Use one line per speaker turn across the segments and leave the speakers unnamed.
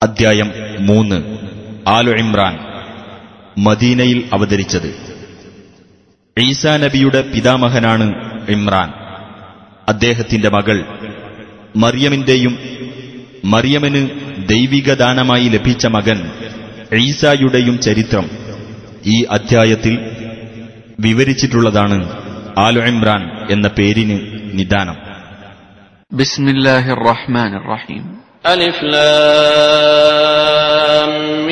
അദ്ധ്യായം 3 ആലു ഇമ്രാൻ. മദീനയിൽ അവതരിച്ചത്. ഈസാ നബിയുടെ പിതാമഹനാണ് ഇമ്രാൻ. അദ്ദേഹത്തിന്റെ മകൾ മറിയമിന്റെയും മറിയമിന് ദൈവിക ദാനമായി ലഭിച്ച മകൻ ഈസായുടെയും ചരിത്രം ഈ അദ്ധ്യായത്തിൽ വിവരിച്ചിട്ടുള്ളതാണ്. ആലു ഇമ്രാൻ എന്ന പേരിന് നിദാനം.
ബിസ്മില്ലാഹിർ റഹ്മാനിർ റഹീം.
അലിഫ് ലാം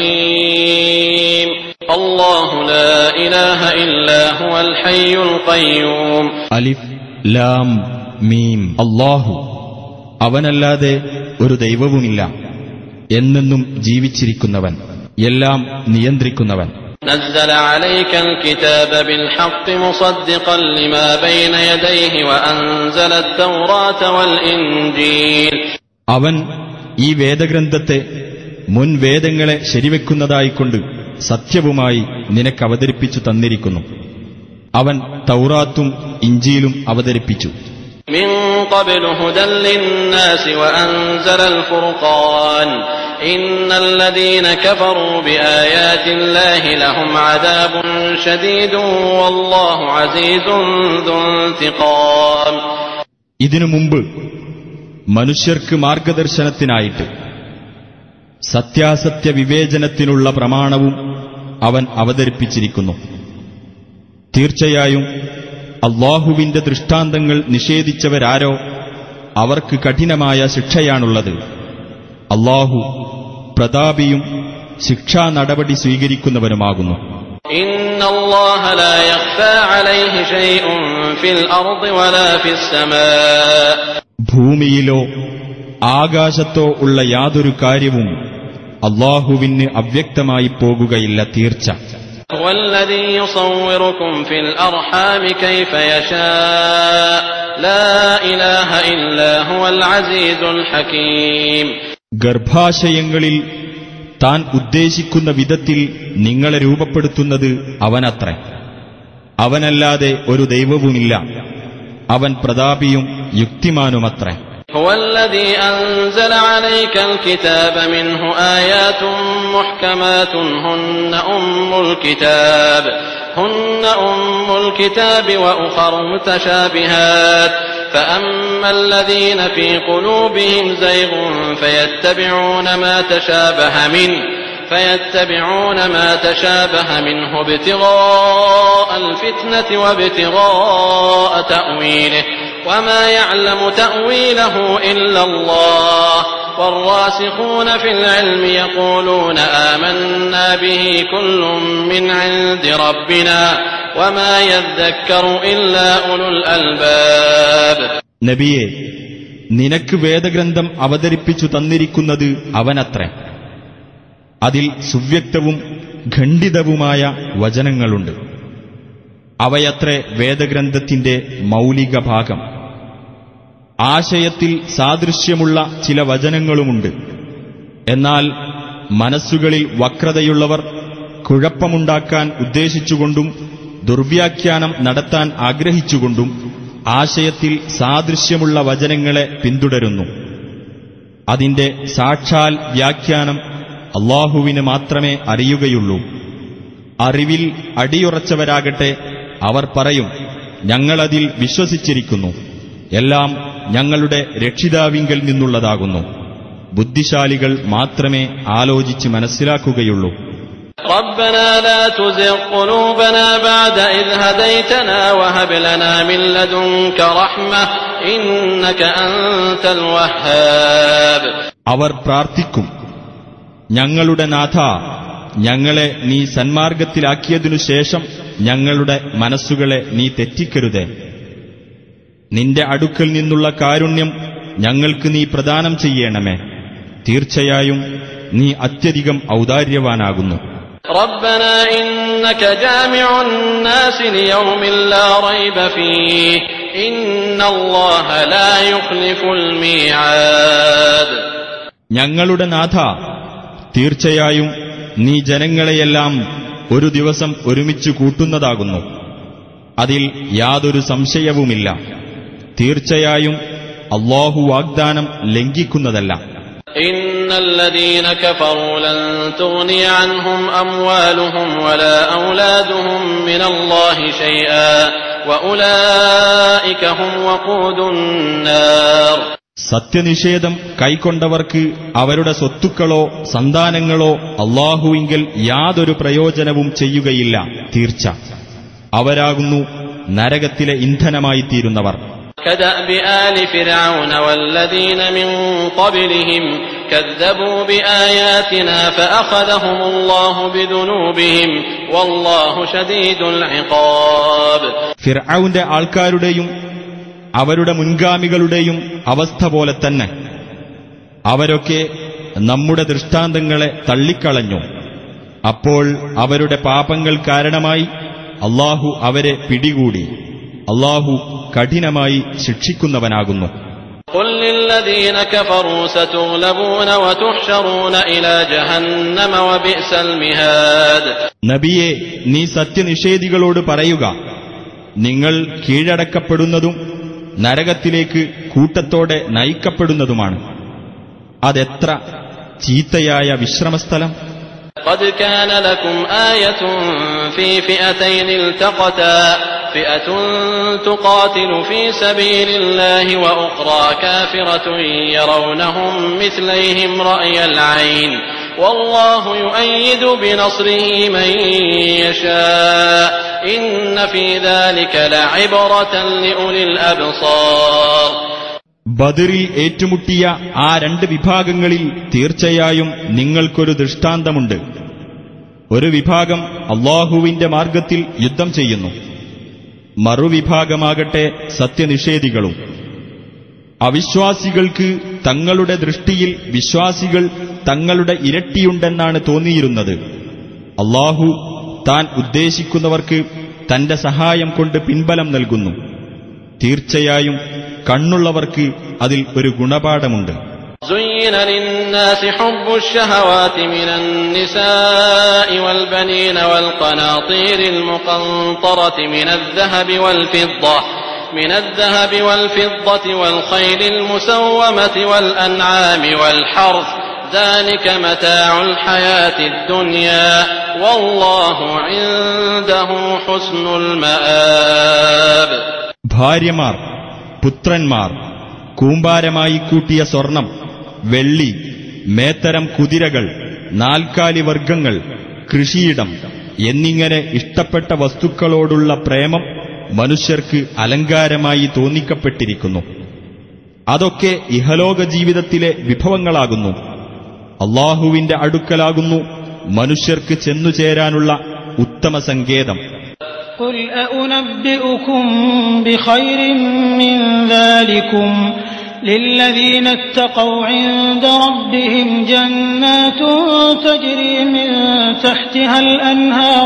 മീം. അല്ലാഹു ലാ ഇലാഹ ഇല്ലാ ഹുവൽ ഹയ്യുൽ ഖയ്യൂം.
അലിഫ് ലാം മീം. അല്ലാഹു, അവനല്ലാതെ ഒരു ദൈവവുമില്ല, എന്നെന്നും ജീവിച്ചിരിക്കുന്നവൻ, എല്ലാം നിയന്ത്രിക്കുന്നവൻ.
نزل عليك الكتاب بالحق مصدقا لما بين يديه وأنزل التوراة والإنجيل.
അവൻ ഈ വേദഗ്രന്ഥത്തെ മുൻ വേദങ്ങളെ ശരിവെക്കുന്നതായിക്കൊണ്ട് സത്യവുമായി നിനക്ക് അവതരിപ്പിച്ചു തന്നിരിക്കുന്നു. അവൻ തൗറാത്തും ഇഞ്ചീലും അവതരിപ്പിച്ചു.
من قبل هدى للناس وأنزل الفرقان إن الذين كفروا بآيات الله لهم عذاب شديد والله عزيز ذو انتقام.
ഇതിനു മുമ്പ് മനുഷ്യർക്ക് മാർഗദർശനത്തിനായിട്ട് സത്യാസത്യ വിവേചനത്തിനുള്ള പ്രമാണവും അവൻ അവതരിപ്പിച്ചിരിക്കുന്നു. തീർച്ചയായും അല്ലാഹുവിന്റെ ദൃഷ്ടാന്തങ്ങൾ നിഷേധിച്ചവരാരോ അവർക്ക് കഠിനമായ ശിക്ഷയാണുള്ളത്. അല്ലാഹു പ്രതാപിയും ശിക്ഷാ നടപടി സ്വീകരിക്കുന്നവനുമാകുന്നു.
ഇന്നല്ലാഹ ലാ യഖ്ഫാ അലൈഹി ശൈഉൻ ഫിൽ അർദി വലാ ഫിസ് സമാ.
ഭൂമിയിലോ ആകാശത്തോ ഉള്ള യാതൊരു കാര്യവും അല്ലാഹുവിന് അവ്യക്തമായി പോകുകയില്ല, തീർച്ച.
വല്ലദീ യുസവ്വിറുകും ഫിൽ അർഹാമി കൈഫ യശാ ലാ ഇലാഹ ഇല്ലാ ഹുവൽ അസീസുൽ ഹകീം.
ഗർഭാശയങ്ങളിൽ താൻ ഉദ്ദേശിക്കുന്ന വിധത്തിൽ നിങ്ങളെ രൂപപ്പെടുത്തുന്നത് അവനത്രേ. അവനല്ലാതെ ഒരു ദൈവവുമില്ല, അവൻ പ്രതാപിയും യുക്തിമാനുമത്രേ.
هو الذي أنزل عليك الكتاب منه آيات محكمات هن أم الكتاب وأخر متشابهات فأما الذين في قلوبهم زيغ فيتبعون ما تشابه منه ابتغاء الفتنة وابتغاء تأويله وما يعلم تأويله إلا الله والراسخون في العلم يقولون آمنا به كل من عند ربنا وما يذكر إلا أولو الألباب.
നബിയെ, നിനക്ക് വേദഗ്രന്ഥം അവതരിപ്പിച്ചു തന്നിരിക്കുന്നത് അവനത്രേ. അതിൽ സുവ്യക്തവും ഖണ്ഡിതവുമായ വചനങ്ങളുണ്ട്. അവയത്രേ വേദഗ്രന്ഥത്തിന്റെ മൗലിക ഭാഗം. ആശയത്തിൽ സാദൃശ്യമുള്ള ചില വചനങ്ങളുമുണ്ട്. എന്നാൽ മനസ്സുകളിൽ വക്രതയുള്ളവർ കുഴപ്പമുണ്ടാക്കാൻ ഉദ്ദേശിച്ചുകൊണ്ടും ദുർവ്യാഖ്യാനം നടത്താൻ ആഗ്രഹിച്ചുകൊണ്ടും ആശയത്തിൽ സാദൃശ്യമുള്ള വചനങ്ങളെ പിന്തുടരുന്നു. അതിന്റെ സാക്ഷാൽ വ്യാഖ്യാനം അല്ലാഹുവിന് മാത്രമേ അറിയുകയുള്ളൂ. അറിവിൽ അടിയുറച്ചവരാകട്ടെ അവർ പറയും, ഞങ്ങളതിൽ വിശ്വസിച്ചിരിക്കുന്നു, എല്ലാം ഞങ്ങളുടെ രക്ഷിതാവിങ്കൽ നിന്നുള്ളതാകുന്നു. ബുദ്ധിശാലികൾ മാത്രമേ ആലോചിച്ച് മനസ്സിലാക്കുകയുള്ളൂ.
ربنا لا تزغ قلوبنا بعد إذ هديتنا وهب لنا من لدنك رحمة إنك أنت الوهاب.
അവർ പ്രാർത്ഥിക്കും, ഞങ്ങളുടെ നാഥ, ഞങ്ങളെ നീ സന്മാർഗത്തിലാക്കിയതിനു ശേഷം ഞങ്ങളുടെ മനസ്സുകളെ നീ തെറ്റിക്കരുതേ. നിന്റെ അടുക്കൽ നിന്നുള്ള കാരുണ്യം ഞങ്ങൾക്ക് നീ പ്രദാനം ചെയ്യണമേ. തീർച്ചയായും നീ അത്യധികം ഔദാര്യവാനാകുന്നു.
ربنا إنك جامع الناس ليوم لا ريب فيه إن الله لا يخلف الميعاد.
ഞങ്ങളുടെ നാഥ, തീർച്ചയായും നീ ജനങ്ങളെയെല്ലാം ഒരു ദിവസം ഒരുമിച്ചു കൂട്ടുന്നതാകുന്നു. അതിൽ യാതൊരു സംശയവുമില്ല. തീർച്ചയായും അല്ലാഹു വാഗ്ദാനം ലംഘിക്കുന്നതല്ല.
إن الذين كفروا لن تغني عنهم أموالهم ولا أولادهم من الله شيئا وأولئك هم وقود النار.
സത്യനിഷേധം കൈക്കൊണ്ടവർക്ക് അവരുടെ സ്വത്തുക്കളോ സന്താനങ്ങളോ അല്ലാഹുവിങ്കൽ യാതൊരു പ്രയോജനവും ചെയ്യുകയില്ല. തീർച്ച അവരാകുന്നു നരകത്തിലെ ഇന്ധനമായി തീരുന്നവർ.
كدأب آل فرعون والذين من قبلهم كذبوا بآياتنا فأخذهم الله بذنوبهم والله شديد العقاب.
ഫിർഔന്റെ ആൾക്കാരുടെയും അവരുടെ മുൻഗാമികളുടെയും അവസ്ഥ പോലെ തന്നെ അവരൊക്കെ നമ്മുടെ ദൃഷ്ടാന്തങ്ങളെ തള്ളിക്കളഞ്ഞു. അപ്പോൾ അവരുടെ പാപങ്ങൾ കാരണമായി അല്ലാഹു അവരെ പിടികൂടി. അല്ലാഹു കഠിനമായി ശിക്ഷിക്കുന്നവനാകുന്നു.
قل للذين كفروا ستغلبون وتحشرون إلى جهنم وبئس المهاد.
നബിയെ, നീ സത്യനിഷേധികളോട് പറയുക, നിങ്ങൾ കീഴടക്കപ്പെടുന്നതും നരകത്തിലേക്ക് കൂട്ടത്തോടെ നയിക്കപ്പെടുന്നതുമാണ്. അതെത്ര ചീത്തയായ വിശ്രമസ്ഥലം.
قد كان لكم آية في فئتين التقتا فئة تقاتل في سبيل الله وأخرى كافرة يرونهم مثليهم رأي العين والله يؤيد بنصره من يشاء إن في ذلك لعبرة لأولي الأبصار.
ബദറിൽ ഏറ്റുമുട്ടിയ ആ രണ്ട് വിഭാഗങ്ങളിൽ തീർച്ചയായും നിങ്ങൾക്കൊരു ദൃഷ്ടാന്തമുണ്ട്. ഒരു വിഭാഗം അല്ലാഹുവിന്റെ മാർഗത്തിൽ യുദ്ധം ചെയ്യുന്നു, മറുവിഭാഗമാകട്ടെ സത്യനിഷേധികളും. അവിശ്വാസികൾക്ക് തങ്ങളുടെ ദൃഷ്ടിയിൽ വിശ്വാസികൾ തങ്ങളുടെ ഇരട്ടിയുണ്ടെന്നാണ് തോന്നിയിരുന്നത്. അല്ലാഹു താൻ ഉദ്ദേശിക്കുന്നവർക്ക് തന്റെ സഹായം കൊണ്ട് പിൻബലം നൽകുന്നു. തീർച്ചയായും കണ്ണുള്ളവർക്ക് അതിൽ ഒരു ഗുണപാഠമുണ്ട്.
زين للناس حب الشهوات من النساء والبنين والقناطير المقنطرة من الذهب والفضة والخيل المسومة والأنعام والحرث ذلك متاع الحياة الدنيا والله عنده حسن المآب.
ഭാര്യമാർ, പുത്രന്മാർ, കൂമ്പാരമായി കൂട്ടിയ സ്വർണം, വെള്ളി, മേത്തരം കുതിരകൾ, നാൽക്കാലി വർഗങ്ങൾ, കൃഷിയിടം എന്നിങ്ങനെ ഇഷ്ടപ്പെട്ട വസ്തുക്കളോടുള്ള പ്രേമം മനുഷ്യർക്ക് അലങ്കാരമായി തോന്നിക്കപ്പെട്ടിരിക്കുന്നു. അതൊക്കെ ഇഹലോക ജീവിതത്തിലെ വിഭവങ്ങളാകുന്നു. അല്ലാഹുവിന്റെ അടുക്കലാകുന്നു മനുഷ്യർക്ക് ചെന്നുചേരാനുള്ള ഉത്തമ സങ്കേതം.
قل أنبئكم بخير من ذلكم للذين اتقوا عند ربهم جنات تجري من تحتها الأنهار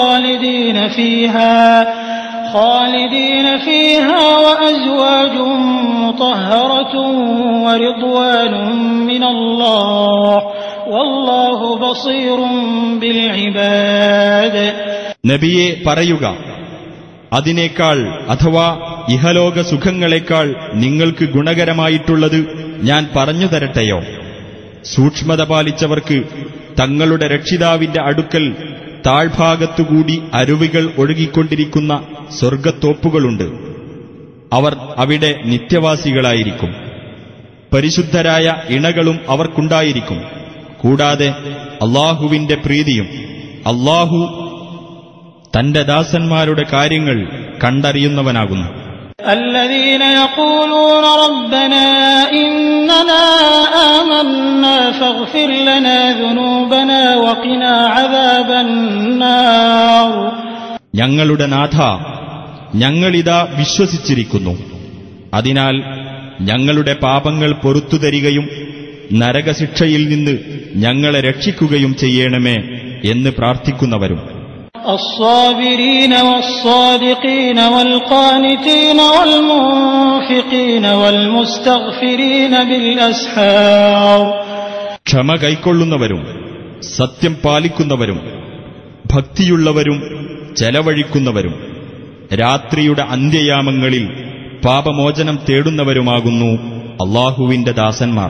خالدين فيها وأزواج مطهرة ورضوان من الله والله بصير بالعباد.
നബിയെ പറയുക, അതിനേക്കാൾ അഥവാ ഇഹലോക സുഖങ്ങളെക്കാൾ നിങ്ങൾക്ക് ഗുണകരമായിട്ടുള്ളത് ഞാൻ പറഞ്ഞു തരട്ടെയോ? സൂക്ഷ്മത പാലിച്ചവർക്ക് തങ്ങളുടെ രക്ഷിതാവിന്റെ അടുക്കൽ താഴ്ഭാഗത്തുകൂടി അരുവികൾ ഒഴുകിക്കൊണ്ടിരിക്കുന്ന സ്വർഗത്തോപ്പുകളുണ്ട്. അവർ അവിടെ നിത്യവാസികളായിരിക്കും. പരിശുദ്ധരായ ഇണകളും അവർക്കുണ്ടായിരിക്കും. കൂടാതെ അല്ലാഹുവിന്റെ പ്രീതിയും. അല്ലാഹു തന്റെ ദാസന്മാരുടെ കാര്യങ്ങൾ കണ്ടറിയുന്നവനാകുന്നു.
الذين يقولون ربنا إننا آمنا فاغفر لنا ذنوبنا وقنا عذاب النار.
ഞങ്ങളുടെ നാഥ, ഞങ്ങളിതാ വിശ്വസിച്ചിരിക്കുന്നു, അതിനാൽ ഞങ്ങളുടെ പാപങ്ങൾ പൊറുത്തുതരികയും നരകശിക്ഷയിൽ നിന്ന് ഞങ്ങളെ രക്ഷിക്കുകയും ചെയ്യണമേ എന്ന് പ്രാർത്ഥിക്കുന്നവരും.
الصابرين والصادقين والقانتين والمنفقين والمستغفرين بالأسحار.
ക്ഷമ കൈക്കൊള്ളുന്നവരും സത്യം പാലിക്കുന്നവരും ഭക്തിയുള്ളവരും ചെലവഴിക്കുന്നവരും രാത്രിയുടെ അന്ത്യയാമങ്ങളിൽ പാപമോചനം തേടുന്നവരുമാകുന്നു അല്ലാഹുവിന്റെ ദാസന്മാർ.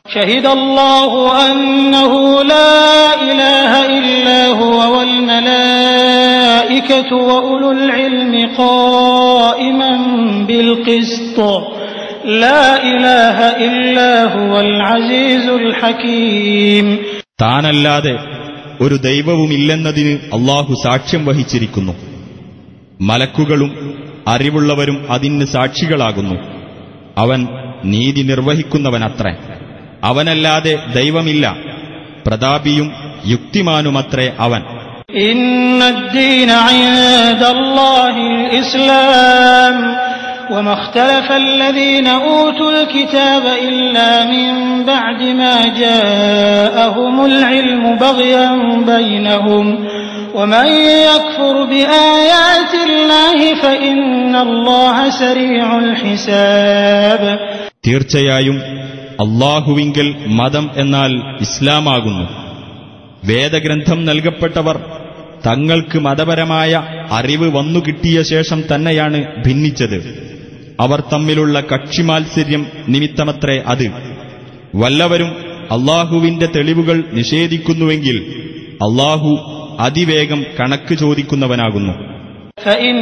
شهد الله أنه لا إله إلا هو والملائكة وأولو العلم قائما بالقسط لا إله إلا هو العزيز الحكيم.
താനല്ലാതെ ഒരു ദൈവവുമില്ലെന്നതിന് അല്ലാഹു സാക്ഷ്യം വഹിച്ചിരിക്കുന്നു. മലക്കുകളും അറിവുള്ളവരും അതിന് സാക്ഷികളാകുന്നു. അവൻ നീതി നിർവഹിക്കുന്നവനത്രേ. അവനല്ലാതെ ദൈവമില്ല. പ്രതാപിയും യുക്തിമാനുമത്രേ അവൻ.
ഇന്നദ്ദീന ഇൻദല്ലാഹിൽ ഇസ്ലാം വമാ ഇഖ്തലഫ അല്ലദീന ഊതുൽ കിതാബ ഇല്ലാ മിൻ ബഅദി മാ ജാഅഹുമുൽ ഇൽമു ബഗ്യൻ ബൈനഹും ومن يكفر بآيات الله فإن الله سريع الحساب.
തീർച്ചയായും അല്ലാഹുവിങ്കൽ മതം എന്നാൽ ഇസ്ലാമാകുന്നു. വേദഗ്രന്ഥം നൽകപ്പെട്ടവർ തങ്ങൾക്ക് മതപരമായ അറിവ് വന്നുകിട്ടിയ ശേഷം തന്നെയാണ് ഭിന്നിച്ചത്. അവർ തമ്മിലുള്ള കക്ഷിമാത്സര്യം നിമിത്തമത്രേ അത്. വല്ലവരും അല്ലാഹുവിന്റെ തെളിവുകൾ നിഷേധിക്കുന്നുവെങ്കിൽ അല്ലാഹു അതിവേഗം കണക്ക് ചോദിക്കുന്നവനാകുന്നു.
فإن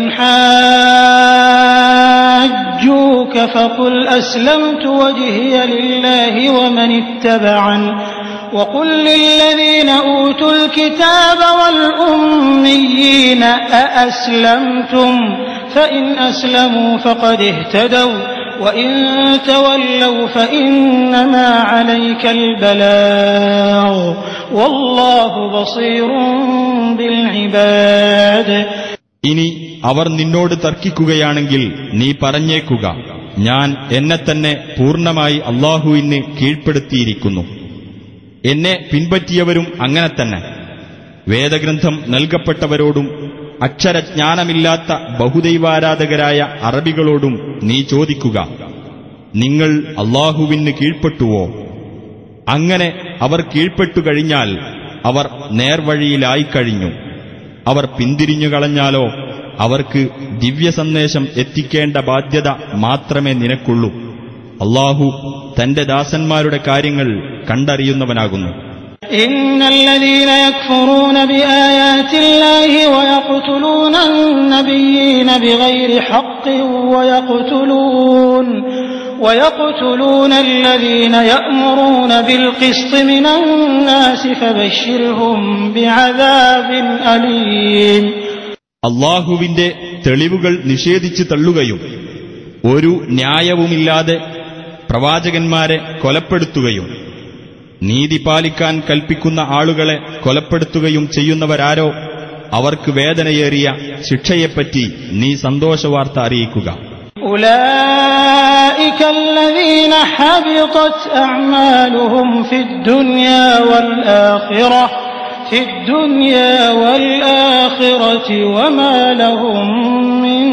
حاجوك فقل أسلمت وجهي لله ومن اتبعني وقل للذين أوتوا الكتاب والأميين أأسلمتم فإن أسلموا فقد اهتدوا وإن تولوا فإنما عليك البلاغ والله بصير بالعباد.
ഇനി അവർ നിന്നോട് തർക്കിക്കുകയാണെങ്കിൽ നീ പറഞ്ഞേക്കുക, ഞാൻ എന്നെത്തന്നെ പൂർണ്ണമായി അല്ലാഹുവിന് കീഴ്പ്പെടുത്തിയിരിക്കുന്നു. എന്നെ പിൻപറ്റിയവരും അങ്ങനെ തന്നെ. വേദഗ്രന്ഥം നൽകപ്പെട്ടവരോടും അക്ഷരജ്ഞാനമില്ലാത്ത ബഹുദൈവാരാധകരായ അറബികളോടും നീ ചോദിക്കുക, നിങ്ങൾ അല്ലാഹുവിന് കീഴ്പ്പെട്ടുവോ? അങ്ങനെ അവർ കീഴ്പ്പെട്ടുകഴിഞ്ഞാൽ അവർ നേർവഴിയിലായിക്കഴിഞ്ഞു. അവർ പിന്തിരിഞ്ഞുകളഞ്ഞാലോ അവർക്ക് ദിവ്യസന്ദേശം എത്തിക്കേണ്ട ബാധ്യത മാത്രമേ നിനക്കുള്ളൂ. അല്ലാഹു തന്റെ ദാസന്മാരുടെ കാര്യങ്ങൾ കണ്ടറിയുന്നവനാകുന്നു.
ഇന്നല്ലദീന യക്ഫുറൂന ബിആയാത്തില്ലാഹി വയഖ്തുലൂന അന്നബിയ്യീന ബിഗൈരി ഹഖ്ഖിൻ ويقتلون الذين يأمرون بالقسط من الناس فبشرهم بعذاب أليم.
അല്ലാഹുവിന്റെ തെളിവുകൾ നിഷേധിച്ചു തള്ളുകയും ഒരു ന്യായവുമില്ലാതെ പ്രവാചകന്മാരെ കൊലപ്പെടുത്തുകയും നീതി പാലിക്കാൻ കൽപ്പിക്കുന്ന ആളുകളെ കൊലപ്പെടുത്തുകയും ചെയ്യുന്നവരാരോ അവർക്ക് വേദനയേറിയ ശിക്ഷയെപ്പറ്റി നീ സന്തോഷവാർത്ത അറിയിക്കുക.
أولئك الذين حبطت أعمالهم في الدنيا والآخرة وما لهم من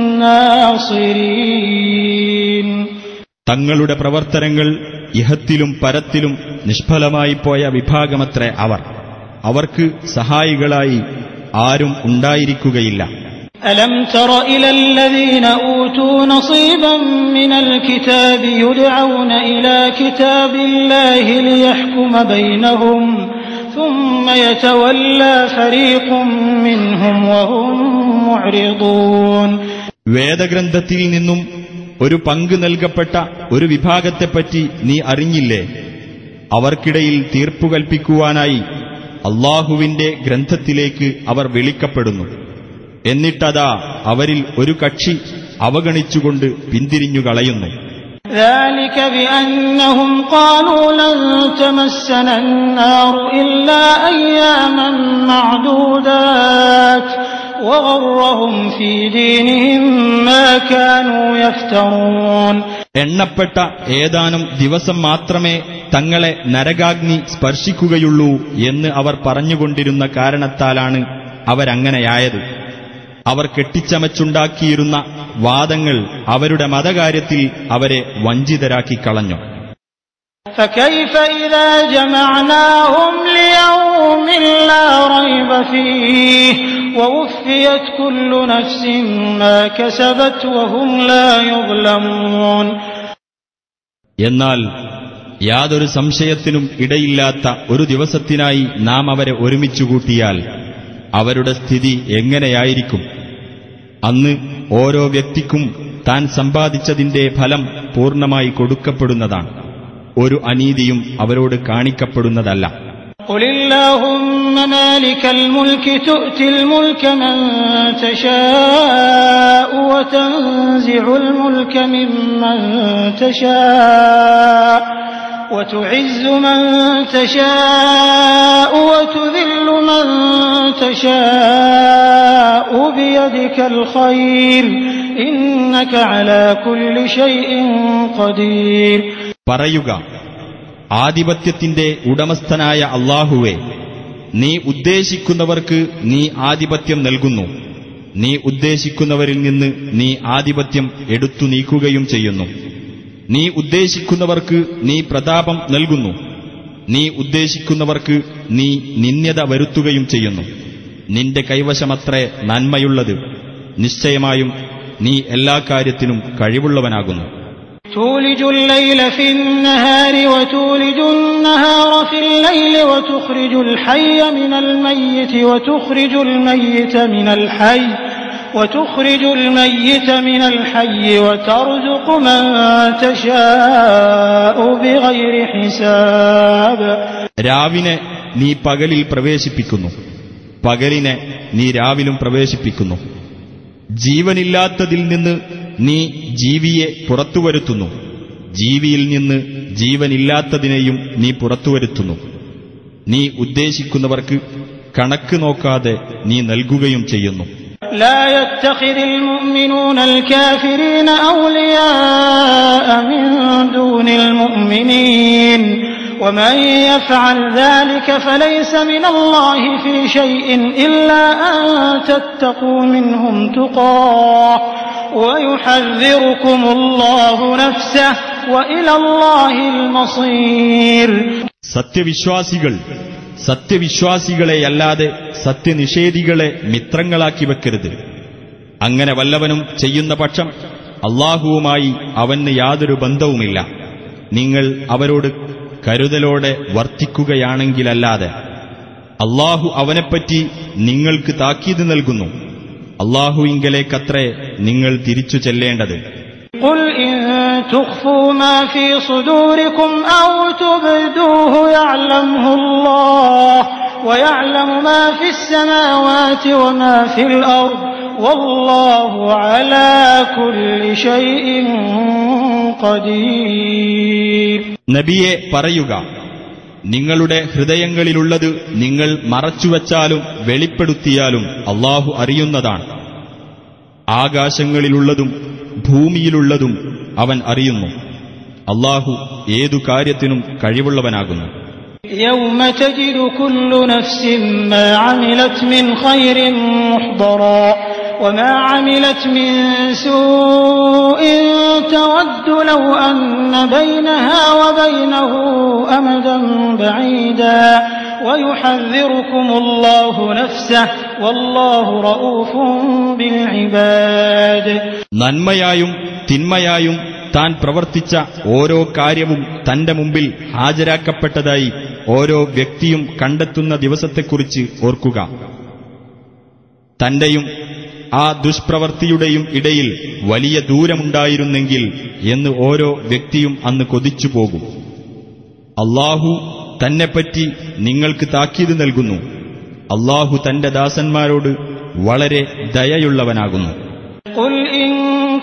ناصرين.
തങ്ങളുടെ പ്രവർത്തനങ്ങൾ ഇഹത്തിലും പരത്തിലും നിഷ്ഫലമായി പോയ വിഭാഗമത്രേ അവർ. അവർക്ക് സഹായികളായി ആരും ഉണ്ടായിരിക്കുകയില്ല.
ألم تر إلى الذين أوتوا نصيبا من الكتاب يدعون إلى كتاب الله ليحكم بينهم ثم يتولى فريق منهم وهم معرضون.
വേദഗ്രന്ഥത്തിൽ നിന്നും ഒരു പങ്ക് നൽകപ്പെട്ട ഒരു വിഭാഗത്തെപ്പറ്റി നീ അറിഞ്ഞില്ലേ? അവർക്കിടയിൽ തീർപ്പു കൽപ്പിക്കുവാനായി അല്ലാഹുവിന്റെ ഗ്രന്ഥത്തിലേക്ക് അവർ വിളിക്കപ്പെടുന്നു. എന്നിട്ടതാ അവരിൽ ഒരു കക്ഷി അവഗണിച്ചുകൊണ്ട് പിന്തിരിഞ്ഞുകളയുന്നു.
ذلك بأنهم قالوا لن تمسنا النار إلا أياما معدودات وغرهم في دينهم ما كانوا يفترون.
എണ്ണപ്പെട്ട ഏതാനും ദിവസം മാത്രമേ തങ്ങളെ നരകാഗ്നി സ്പർശിക്കുകയുള്ളൂ എന്ന് അവർ പറഞ്ഞുകൊണ്ടിരുന്ന കാരണത്താലാണ് അവരങ്ങനെയായത്. അവർ കെട്ടിച്ചമച്ചുണ്ടാക്കിയിരുന്ന വാദങ്ങൾ അവരുടെ മതകാര്യത്തിൽ അവരെ വഞ്ചിതരാക്കി കളഞ്ഞു.
فكيف إذا جمعناهم ليوم لا ريب فيه ووفيت كل نفس ما كسبت وهم لا يظلمون.
എന്നാൽ യാതൊരു സംശയത്തിനും ഇടയില്ലാത്ത ഒരു ദിവസത്തിനായി നാം അവരെ ഒരുമിച്ചുകൂട്ടിയാൽ അവരുടെ സ്ഥിതി എങ്ങനെയായിരിക്കും? അന്ന് ഓരോ വ്യക്തിക്കും താൻ സമ്പാദിച്ചതിന്റെ ഫലം പൂർണ്ണമായി കൊടുക്കപ്പെടുന്നതാണ്. ഒരു അനീതിയും അവരോട് കാണിക്കപ്പെടുന്നതല്ല.
قل اللهم مالك الملك تؤتي الملك من تشاء وتنزع الملك ممن تشاء وتعز من تشاء وتذل من تشاء بيدك الخير إنك على كل شيء قدير.
പറയുക, ആധിപത്യത്തിന്റെ ഉടമസ്ഥനായ അല്ലാഹുവേ, നീ ഉദ്ദേശിക്കുന്നവർക്ക് നീ ആധിപത്യം നൽകുന്നു. നീ ഉദ്ദേശിക്കുന്നവരിൽ നിന്ന് നീ ആധിപത്യം എടുത്തു നീക്കുകയും ചെയ്യുന്നു. നീ ഉദ്ദേശിക്കുന്നവർക്ക് നീ പ്രതാപം നൽകുന്നു. നീ ഉദ്ദേശിക്കുന്നവർക്ക് നീ നിന്ദ്യത വരുത്തുകയും ചെയ്യുന്നു. നിന്റെ കൈവശമത്രേ നന്മയുള്ളത്. നിശ്ചയമായും നീ എല്ലാ കാര്യത്തിനും കഴിവുള്ളവനാകുന്നു.
تولج الليل في النهار وتولج النهار في الليل وتخرج الحي من الميت وتخرج الميت من الحي وترزق من تشاء بغير حساب.
രാവിനെ നീ പകലിൽ പ്രവേശിപ്പിക്കുന്നു, പകലിനെ നീ രാവിലും പ്രവേശിപ്പിക്കുന്നു. ജീവനില്ലാത്തതിൽ നിന്ന് നീ ജീവിയെ പുറത്തുവരുത്തുന്നു, ജീവിയിൽ നിന്ന് ജീവനില്ലാത്തതിനെയും നീ പുറത്തുവരുത്തുന്നു. നീ ഉദ്ദേശിക്കുന്നവർക്ക് കണക്ക് നോക്കാതെ നീ നൽകുകയും ചെയ്യുന്നു.
لا يتخذ المؤمنون الكافرين أولياء من دون المؤمنين ومن يفعل ذلك فليس من الله في شيء إلا أن تتقوا منهم تقاه ويحذركم الله نفسه وإلى الله المصير.
സത്യവിശ്വാസികളെയല്ലാതെ സത്യനിഷേധികളെ മിത്രങ്ങളാക്കി വെക്കരുത്. അങ്ങനെ വല്ലവനും ചെയ്യുന്ന പക്ഷം അല്ലാഹുവുമായി അവന് യാതൊരു ബന്ധവുമില്ല. നിങ്ങൾ അവരോട് കരുതലോടെ വർത്തിക്കുകയാണെങ്കിലല്ലാതെ. അല്ലാഹു അവനെപ്പറ്റി നിങ്ങൾക്ക് താക്കീത് നൽകുന്നു. അല്ലാഹുവിങ്കലേക്കത്രേ നിങ്ങൾ തിരിച്ചു ചെല്ലേണ്ടത്.
قل إن تخفوا ما في صدوركم أو تبدوه يعلمه الله ويعلم ما في السماوات وما في الأرض والله على كل شيء قدير.
നബിയെ പറയുക, നിങ്ങളുടെ ഹൃദയങ്ങളിലുള്ളത് നിങ്ങൾ മറച്ചുവച്ചാലും വെളിപ്പെടുത്തിയാലും അല്ലാഹു അറിയുന്നതാണ്. ആകാശങ്ങളിലുള്ളതും ഭൂമിയിലുള്ളതും അവൻ അറിയുന്നു. അല്ലാഹു ഏതു കാര്യത്തിനും കഴിവുള്ളവനാകുന്നു.
يوم تجد كل نفس ما عملت من خير محضرا وما عملت من سوء تود لو أن بينها وبينه أمدا بعيدا ويحذركم الله نفسه والله رؤوف بالعباد.
നന്മയായും തിന്മയായും താൻ പ്രവർത്തിച്ച ഓരോ കാര്യവും തന്റെ മുമ്പിൽ ഹാജരാക്കപ്പെട്ടതായി ഓരോ വ്യക്തിയും കണ്ടെത്തുന്ന ദിവസത്തെക്കുറിച്ച് ഓർക്കുക. തന്റെയും ആ ദുഷ്പ്രവൃത്തിയുടെയും ഇടയിൽ വലിയ ദൂരമുണ്ടായിരുന്നെങ്കിൽ എന്ന് ഓരോ വ്യക്തിയും അന്ന് കൊതിച്ചുപോകും. അല്ലാഹു തന്നെപ്പറ്റി നിങ്ങൾക്ക് താക്കീത് നൽകുന്നു. അല്ലാഹു തന്റെ ദാസന്മാരോട് വളരെ ദയയുള്ളവനാകുന്നു.
قل إن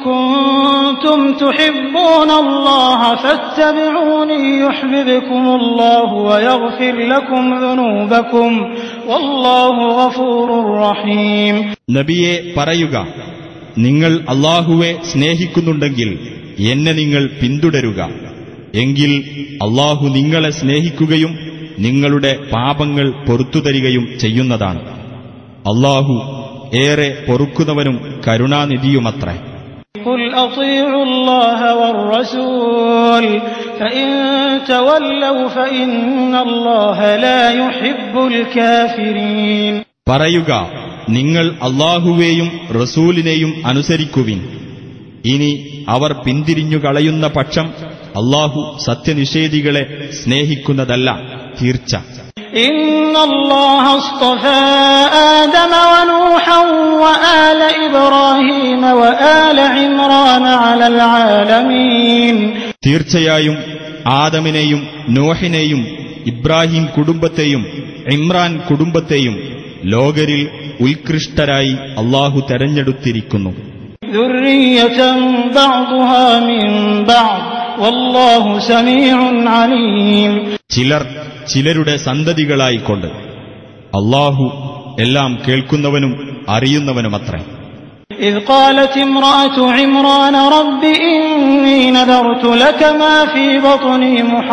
كنتم تحبون الله فاتبعوني يحببكم الله ويغفر لكم ذنوبكم والله غفور رحيم.
നബിയെ പറയുക, നിങ്ങൾ അല്ലാഹുവെ സ്നേഹിക്കുന്നുണ്ടെങ്കിൽ എന്നെ നിങ്ങൾ പിന്തുടരുക. എങ്കിൽ അല്ലാഹു നിങ്ങളെ സ്നേഹിക്കുകയും നിങ്ങളുടെ പാപങ്ങൾ പൊറുത്തുതരികയും ചെയ്യുന്നതാണ്. അല്ലാഹു ഏറെ പൊറുക്കുന്നവനും കരുണാനിധിയുമത്രേ.
قل أطيعوا الله والرسول فإن تولوا فإن الله لا يحب الكافرين.
പറയുക, നിങ്ങൾ അല്ലാഹുവേയും റസൂലിനെയും അനുസരിക്കുവിൻ. ഇനി അവർ പിന്തിരിഞ്ഞു കളയുന്ന പക്ഷം അല്ലാഹു സത്യനിഷേധികളെ സ്നേഹിക്കുന്നതല്ല തീർച്ച.
ഇന്നല്ലാഹ അസ്തഫാ ആദമ വനൂഹൻ വആല ഇബ്രാഹീമ വആല ഇംറാന അലൽ ആലമീൻ.
തീർച്ചയായും ആദമിനെയും നോഹിനെയും ഇബ്രാഹിം കുടുംബത്തെയും ഇമ്രാൻ കുടുംബത്തെയും ലോകരിൽ ഉത്കൃഷ്ടരായി അല്ലാഹു തെരഞ്ഞെടുത്തിരിക്കുന്നു.
ദുർരിയതൻ ബഅ്ദുഹാ മിൻ ബഅദ് വല്ലാഹു സമീഉൻ അലീം.
ചിലർ ചിലരുടെ സന്തതികളായിക്കൊണ്ട് അല്ലാഹു എല്ലാം കേൾക്കുന്നവനും അറിയുന്നവനുമത്രേ.
إذ قالت امرأة عمران رب إني نذرت لك ما في بطني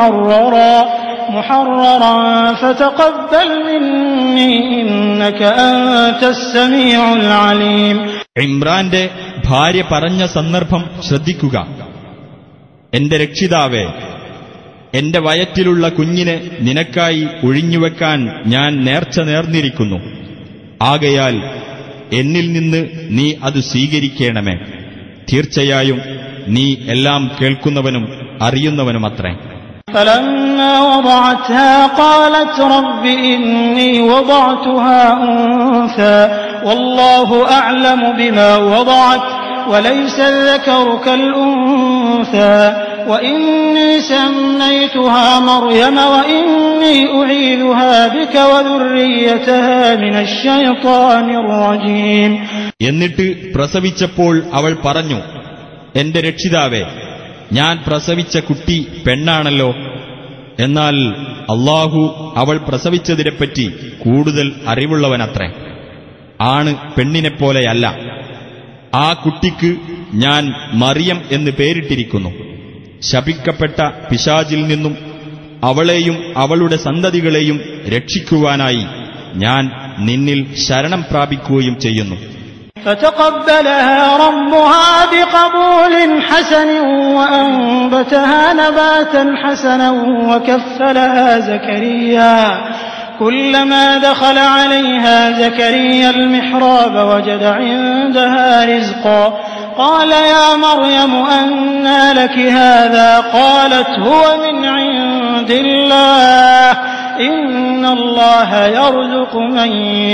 محررا فتقبل مني إنك أنت السميع العليم.
ഇമ്രാന്റെ ഭാര്യ പറഞ്ഞ സന്ദർഭം ശ്രദ്ധിക്കുക. എന്റെ രക്ഷിതാവേ, എന്റെ വയറ്റിലുള്ള കുഞ്ഞിനെ നിനക്കായി ഒഴിഞ്ഞുവെക്കാൻ ഞാൻ നേർച്ച നേർന്നിരിക്കുന്നു. ആകയാൽ എന്നിൽ നിന്ന് നീ അത് സ്വീകരിക്കണമേ. തീർച്ചയായും നീ എല്ലാം കേൾക്കുന്നവനും അറിയുന്നവനുമത്രേ.
فلما وضعتها قالت رب إني وضعتها أنثى والله أعلم بما وضعت وليس الذكر كالأنثى وإني سميتها مريم وإني أعيذها بك وذريتها من الشيطان الرجيم.
എന്നിട്ട് പ്രസവിച്ചപ്പോൾ അവൾ പറഞ്ഞു, എന്റെ രക്ഷിതാവേ, ഞാൻ പ്രസവിച്ച കുട്ടി പെണ്ണാണല്ലോ. എന്നാൽ അല്ലാഹു അവൾ പ്രസവിച്ചതിനെപ്പറ്റി കൂടുതൽ അറിവുള്ളവനത്രേ. ആണ് പെണ്ണിനെപ്പോലെയല്ല. ആ കുട്ടിക്ക് ഞാൻ മറിയം എന്ന് പേരിട്ടിരിക്കുന്നു. ശപിക്കപ്പെട്ട പിശാചിൽ നിന്നും അവളെയും അവളുടെ സന്തതികളെയും രക്ഷിക്കുവാനായി ഞാൻ നിന്നിൽ ശരണം പ്രാപിക്കുകയും ചെയ്യുന്നു.
فتقبلها ربها بقبول حسن وأنبتها نباتا حسنا وكفلها زكريا كلما دخل عليها زكريا المحراب وجد عندها رزقا قال يا مريم أنى لك هذا قالت هو من عند الله إن الله يرزق من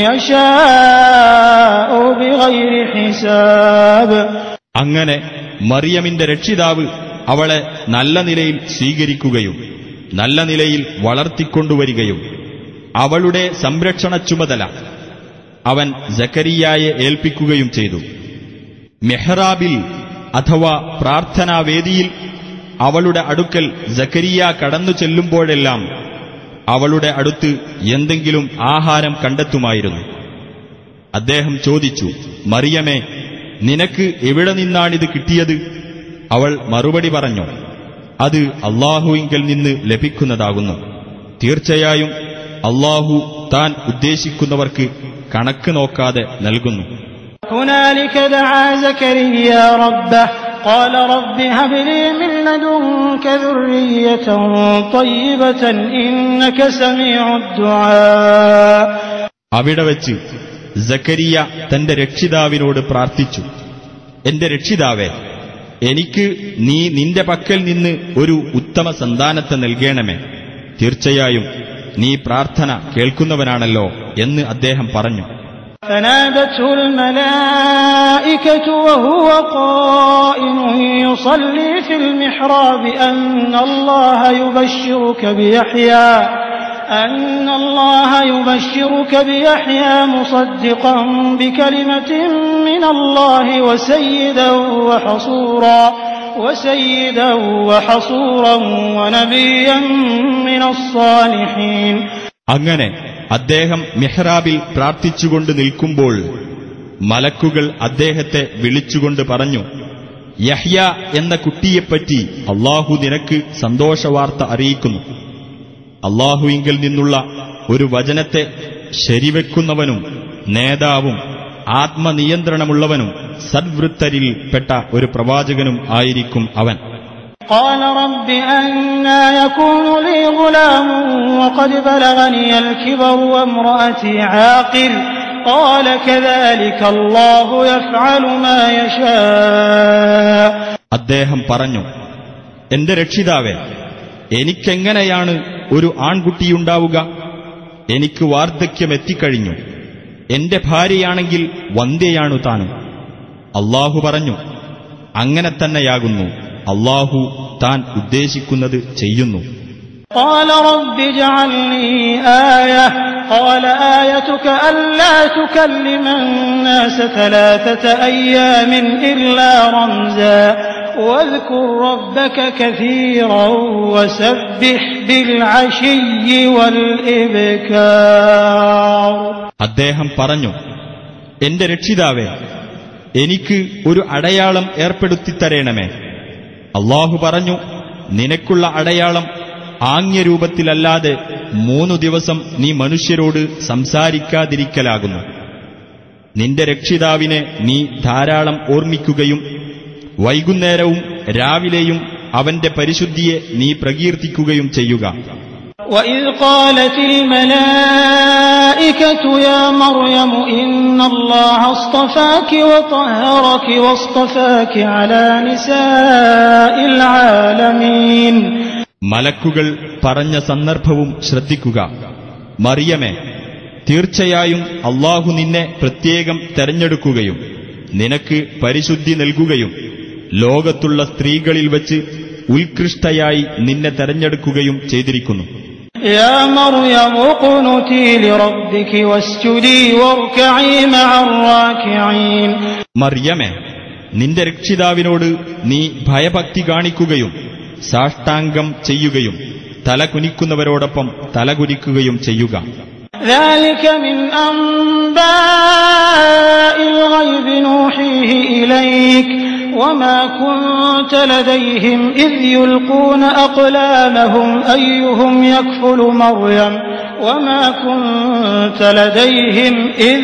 يشاء بغير حساب.
അങ്ങനെ മറിയമിന്റെ രക്ഷിതാവ് അവളെ നല്ല നിലയിൽ സ്വീകരിക്കുകയും നല്ല നിലയിൽ വളർത്തിക്കൊണ്ടുവരികയും അവളുടെ സംരക്ഷണ ചുമതല അവൻ സക്കരിയായെ ഏൽപ്പിക്കുകയും ചെയ്തു. മെഹ്റാബിൽ അഥവാ പ്രാർത്ഥനാവേദിയിൽ അവളുടെ അടുക്കൽ സക്കരിയ കടന്നു ചെല്ലുമ്പോഴെല്ലാം അവളുടെ അടുത്ത് എന്തെങ്കിലും ആഹാരം കണ്ടെത്തുമായിരുന്നു. അദ്ദേഹം ചോദിച്ചു, മറിയമേ, നിനക്ക് എവിടെ നിന്നാണിത് കിട്ടിയത്? അവൾ മറുപടി പറഞ്ഞു, അത് അല്ലാഹുവിങ്കൽ നിന്ന് ലഭിക്കുന്നതാകുന്നു. തീർച്ചയായും അല്ലാഹു താൻ ഉദ്ദേശിക്കുന്നവർക്ക് കണക്ക് നോക്കാതെ നൽകുന്നു.
هنالك دعا زكريا ربه قال رب هب لي من لدنك ذرية طيبة إنك سميع الدعاء.
അവിടെ വച്ച് സക്കരിയ തന്റെ രക്ഷിതാവിനോട് പ്രാർത്ഥിച്ചു, എന്റെ രക്ഷിതാവേ, എനിക്ക് നീ നിന്റെ പക്കൽ നിന്ന് ഒരു ഉത്തമ സന്താനത്തെ നൽകണമേ. തീർച്ചയായും നീ പ്രാർത്ഥന കേൾക്കുന്നവനാണല്ലോ എന്ന് അദ്ദേഹം പറഞ്ഞു.
فنادته الملائكة وهو قائم يصلي في المحراب أن الله يبشرك بيحيى مصدقا بكلمة من الله وسيدا وحصورا ونبيا من الصالحين.
അങ്ങനെ അദ്ദേഹം മിഹ്റാബിൽ പ്രാർത്ഥിച്ചുകൊണ്ട് നിൽക്കുമ്പോൾ മലക്കുകൾ അദ്ദേഹത്തെ വിളിച്ചുകൊണ്ട് പറഞ്ഞു, യഹ്യ എന്ന കുട്ടിയെപ്പറ്റി അല്ലാഹു നിനക്ക് സന്തോഷവാർത്ത അറിയിക്കുന്നു. അല്ലാഹുവിങ്കൽ നിന്നുള്ള ഒരു വചനത്തെ ശരിവെക്കുന്നവനും നേതാവും ആത്മനിയന്ത്രണമുള്ളവനും സദ്വൃത്തരിൽപ്പെട്ട ഒരു പ്രവാചകനും ആയിരിക്കും അവൻ.
قال رب أنى يكون لي غلام وقد بلغني الكبر وامرأتي عاقر قال كذلك الله يفعل ما يشاء.
അദ്ദേഹം പറഞ്ഞു, എന്റെ രക്ഷിതാവേ, എനിക്കെങ്ങനെയാണ് ഒരു ആൺകുട്ടിയുണ്ടാവുക? എനിക്ക് വാർദ്ധക്യമെത്തിക്കഴിഞ്ഞു. എന്റെ ഭാര്യയാണെങ്കിൽ വന്ധ്യയാണു താനും. അല്ലാഹു പറഞ്ഞു, അങ്ങനെ തന്നെയാകുന്നു. അല്ലാഹു താൻ ഉദ്ദേശിക്കുന്നത് ചെയ്യുന്നു.
قال رب اجعل لي آية قال آيتك ألا تكلم الناس 3 أيام إلا رمزا واذكر ربك كثيرا وسبح بالعشي والإبكار.
അദ്ദേഹം പറഞ്ഞു, എന്റെ രക്ഷിതാവേ, എനിക്ക് ഒരു അടയാളം ഏർപ്പെടുത്തിത്തരേണമേ. അല്ലാഹു പറഞ്ഞു, നിനക്കുള്ള അടയാളം ആംഗ്യരൂപത്തിലല്ലാതെ 3 ദിവസം നീ മനുഷ്യരോട് സംസാരിക്കാതിരിക്കലാകുന്നു. നിന്റെ രക്ഷിതാവിനെ നീ ധാരാളം ഓർമ്മിക്കുകയും വൈകുന്നേരവും രാവിലെയും അവന്റെ പരിശുദ്ധിയെ നീ പ്രകീർത്തിക്കുകയും ചെയ്യുക.
وَإِذْ قَالَتِ الْمَلَائِكَةُ يَا مَرْيَمُ إِنَّ اللَّهَ اصْطَفَاكِ وَطَهَّرَكِ وَاصْطَفَاكِ عَلَى نِسَاءِ الْعَالَمِينَ.
മലക്കുകൾ പറഞ്ഞ സന്ദർഭവും ശ്രദ്ധിക്കുക. മറിയമേ, തീർച്ചയായും അല്ലാഹു നിന്നെ പ്രത്യേകം തെരഞ്ഞെടുക്കുകയും നിനക്ക് പരിശുദ്ധി നൽകുകയും ലോകത്തുള്ള സ്ത്രീകളിൽ വച്ച് ഉത്കൃഷ്ടയായി നിന്നെ തെരഞ്ഞെടുക്കുകയും ചെയ്തിരിക്കുന്നു.
يا مريم اقنتي لربك واسجدي واركعي مع الراكعين.
മറിയമേ, നിന്റെ രക്ഷിതാവിനോട് നീ ഭയഭക്തി കാണിക്കുകയും സാഷ്ടാംഗം ചെയ്യുകയും തല കുനിക്കുന്നവരോടൊപ്പം തലകുനിക്കുകയും ചെയ്യുക.
ذلك من أنباء الغيب نوحيه إليك وما كنت لديهم إذ يلقون أقلامهم أيهم يكفل مريم وما كنت لديهم إذ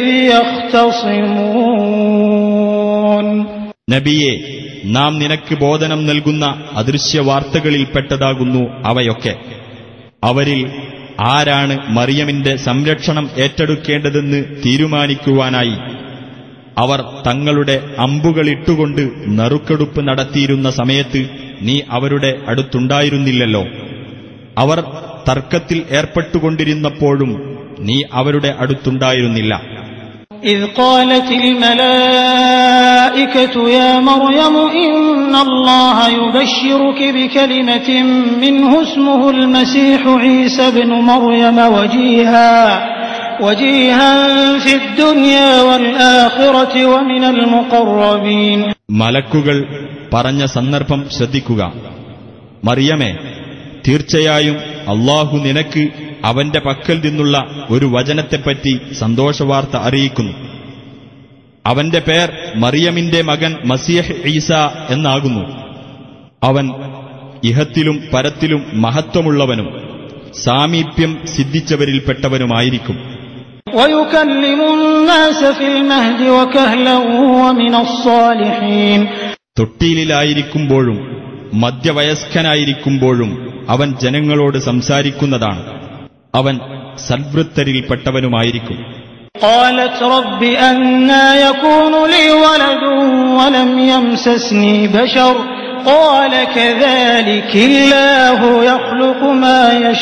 يختصمون.
നബിയെ, നാം നിനക്ക് ബോധനം നൽകുന്ന അദൃശ്യവാർത്തകളിൽപ്പെട്ടതാകുന്നു അവയൊക്കെ. അവരിൽ ആരാണ് മറിയമിന്റെ സംരക്ഷണം ഏറ്റെടുക്കേണ്ടതെന്ന് തീരുമാനിക്കുവാനായി അവർ തങ്ങളുടെ അമ്പുകളിട്ടുകൊണ്ട് നറുക്കെടുപ്പ് നടത്തിയിരുന്ന സമയത്ത് നീ അവരുടെ അടുത്തുണ്ടായിരുന്നില്ലല്ലോ. അവർ തർക്കത്തിൽ ഏർപ്പെട്ടുകൊണ്ടിരുന്നപ്പോഴും നീ അവരുടെ അടുത്തുണ്ടായിരുന്നില്ല.
إذ قالت الملائكة يا مريم إن الله يبشرك بكلمة منه اسمه المسيح عيسى ابن مريم وجيها في الدنيا والآخرة ومن المقربين.
മലക്കുകൾ പറഞ്ഞ സന്ദർഭം ശ്രദ്ധിക്കുക. മറിയമേ, തീർച്ചയായും അല്ലാഹു നിനക്ക് അവന്റെ പക്കൽ നിന്നുള്ള ഒരു വചനത്തെപ്പറ്റി സന്തോഷവാർത്ത അറിയിക്കുന്നു. അവന്റെ പേർ മറിയമിന്റെ മകൻ മസീഹ് ഈസ എന്നാകുന്നു. അവൻ ഇഹത്തിലും പരത്തിലും മഹത്വമുള്ളവനും സാമീപ്യം സിദ്ധിച്ചവരിൽപ്പെട്ടവനുമായിരിക്കും. തൊട്ടിയിലായിരിക്കുമ്പോഴും മധ്യവയസ്കനായിരിക്കുമ്പോഴും അവൻ ജനങ്ങളോട് സംസാരിക്കുന്നതാണ്. അവൻ സദ്വൃത്തരിൽപ്പെട്ടവനുമായിരിക്കും.
قالت رب أنى يكون لي ولد ولم يمسسني بشر قال كذلك الله يخلق ما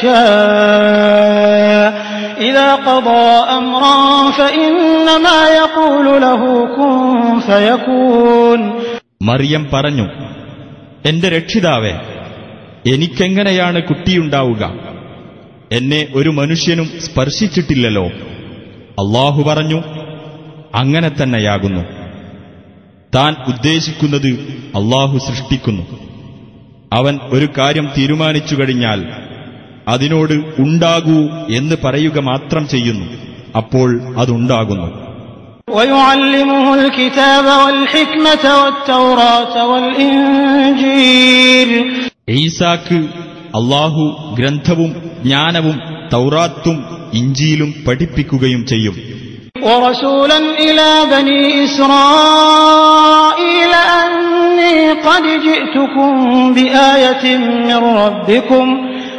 يشاء إذا قضى أمرا فإنما يقول له كن فيكون.
മറിയം പറഞ്ഞു, എന്റെ രക്ഷിതാവേ, എനിക്കെങ്ങനെയാണ് കുട്ടിയുണ്ടാവുക? എന്നെ ഒരു മനുഷ്യനും സ്പർശിച്ചിട്ടില്ലല്ലോ. അല്ലാഹു പറഞ്ഞു, അങ്ങനെ തന്നെയാകുന്നു. താൻ ഉദ്ദേശിക്കുന്നത് അല്ലാഹു സൃഷ്ടിക്കുന്നു. അവൻ ഒരു കാര്യം തീരുമാനിച്ചു കഴിഞ്ഞാൽ അതിനോട് ഉണ്ടാകൂ എന്ന് പറയുക മാത്രം ചെയ്യുന്നു. അപ്പോൾ അതുണ്ടാകുന്നു.
ويعلمه الكتاب والحكمة والتوراة والإنجيل.
ഈസാക്ക് അല്ലാഹു ഗ്രന്ഥവും ജ്ഞാനവും തൗറാത്തും ഇഞ്ചീലും പഠിപ്പിക്കുകയും ചെയ്യും.
ورسولا إلى بني إسرائيل أني قد جئتكم بآية من ربكم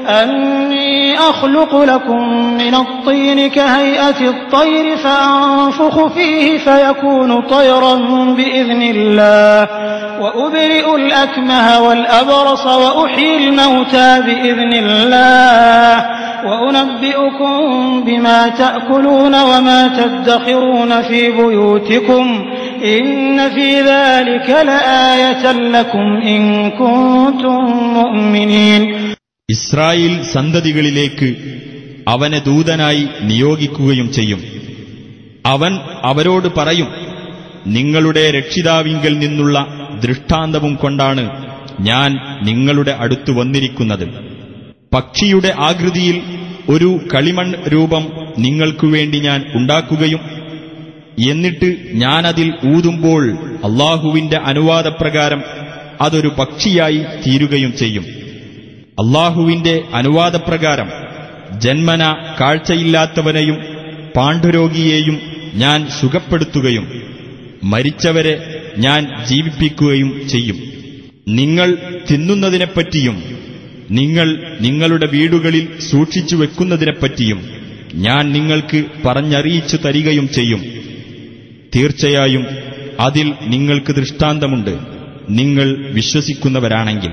أني أخلق لكم من الطين كهيئة الطير فأنفخ فيه فيكون طيرا بإذن الله وأبرئ الأكمه والأبرص وأحيي الموتى بإذن الله وأنبئكم بما تأكلون وما تدخرون في بيوتكم إن في ذلك لآية لكم إن كنتم مؤمنين.
ഇസ്രായേൽ സന്തതികളിലേക്ക് അവനെ ദൂതനായി നിയോഗിക്കുകയും ചെയ്യും. അവൻ അവരോട് പറയും, നിങ്ങളുടെ രക്ഷിതാവിങ്കൽ നിന്നുള്ള ദൃഷ്ടാന്തവും കൊണ്ടാണ് ഞാൻ നിങ്ങളുടെ അടുത്തു വന്നിരിക്കുന്നത്. പക്ഷിയുടെ ആകൃതിയിൽ ഒരു കളിമൺ രൂപം നിങ്ങൾക്കുവേണ്ടി ഞാൻ ഉണ്ടാക്കുകയും എന്നിട്ട് ഞാനതിൽ ഊതുമ്പോൾ അല്ലാഹുവിന്റെ അനുവാദപ്രകാരം അതൊരു പക്ഷിയായി തീരുകയും ചെയ്യും. അല്ലാഹുവിന്റെ അനുവാദപ്രകാരം ജന്മന കാഴ്ചയില്ലാത്തവനെയും പാണ്ഡുരോഗിയെയും ഞാൻ സുഖപ്പെടുത്തുകയും മരിച്ചവരെ ഞാൻ ജീവിപ്പിക്കുകയും ചെയ്യും. നിങ്ങൾ തിന്നുന്നതിനെപ്പറ്റിയും നിങ്ങൾ നിങ്ങളുടെ വീടുകളിൽ സൂക്ഷിച്ചു വെക്കുന്നതിനെപ്പറ്റിയും ഞാൻ നിങ്ങൾക്ക് പറഞ്ഞറിയിച്ചു തരികയും ചെയ്യും. തീർച്ചയായും അതിൽ നിങ്ങൾക്ക് ദൃഷ്ടാന്തമുണ്ട്, നിങ്ങൾ വിശ്വസിക്കുന്നവരാണെങ്കിൽ.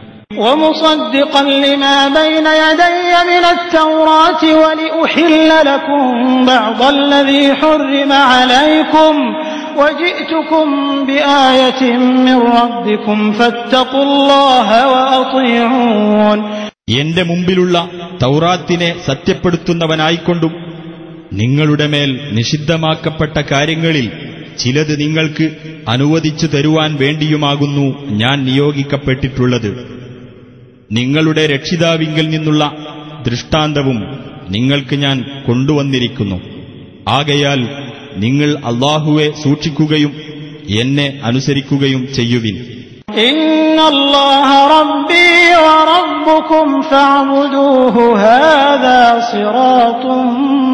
ومصدقا لما بين يدي من التوراة ولأحل لكم بعض الذي حرم عليكم وجئتكم بآية من ربكم فاتقوا الله وأطيعون.
എന്റെ മുമ്പിലുള്ള തൗറാത്തിനെ സത്യപ്പെടുത്തുന്നവനായിക്കൊണ്ടും നിങ്ങളുടെ മേൽ നിഷിദ്ധമാക്കപ്പെട്ട കാര്യങ്ങളിൽ ചിലത് നിങ്ങൾക്ക് അനുവദിച്ചു തരുവാൻ വേണ്ടിയുമാകുന്നു ഞാൻ നിയോഗിക്കപ്പെട്ടിട്ടുള്ളത്. നിങ്ങളുടെ രക്ഷിതാവിങ്കൽ നിന്നുള്ള ദൃഷ്ടാന്തവും നിങ്ങൾക്ക് ഞാൻ കൊണ്ടുവന്നിരിക്കുന്നു. ആകയാൽ നിങ്ങൾ അല്ലാഹുവെ സൂക്ഷിക്കുകയും എന്നെ അനുസരിക്കുകയും ചെയ്യുവിൻ.
ഇന്നല്ലാഹ റബ്ബീ വറബ്ബുകും ഫഅബ്ദൂഹു ഹാദാ സിറാത്തും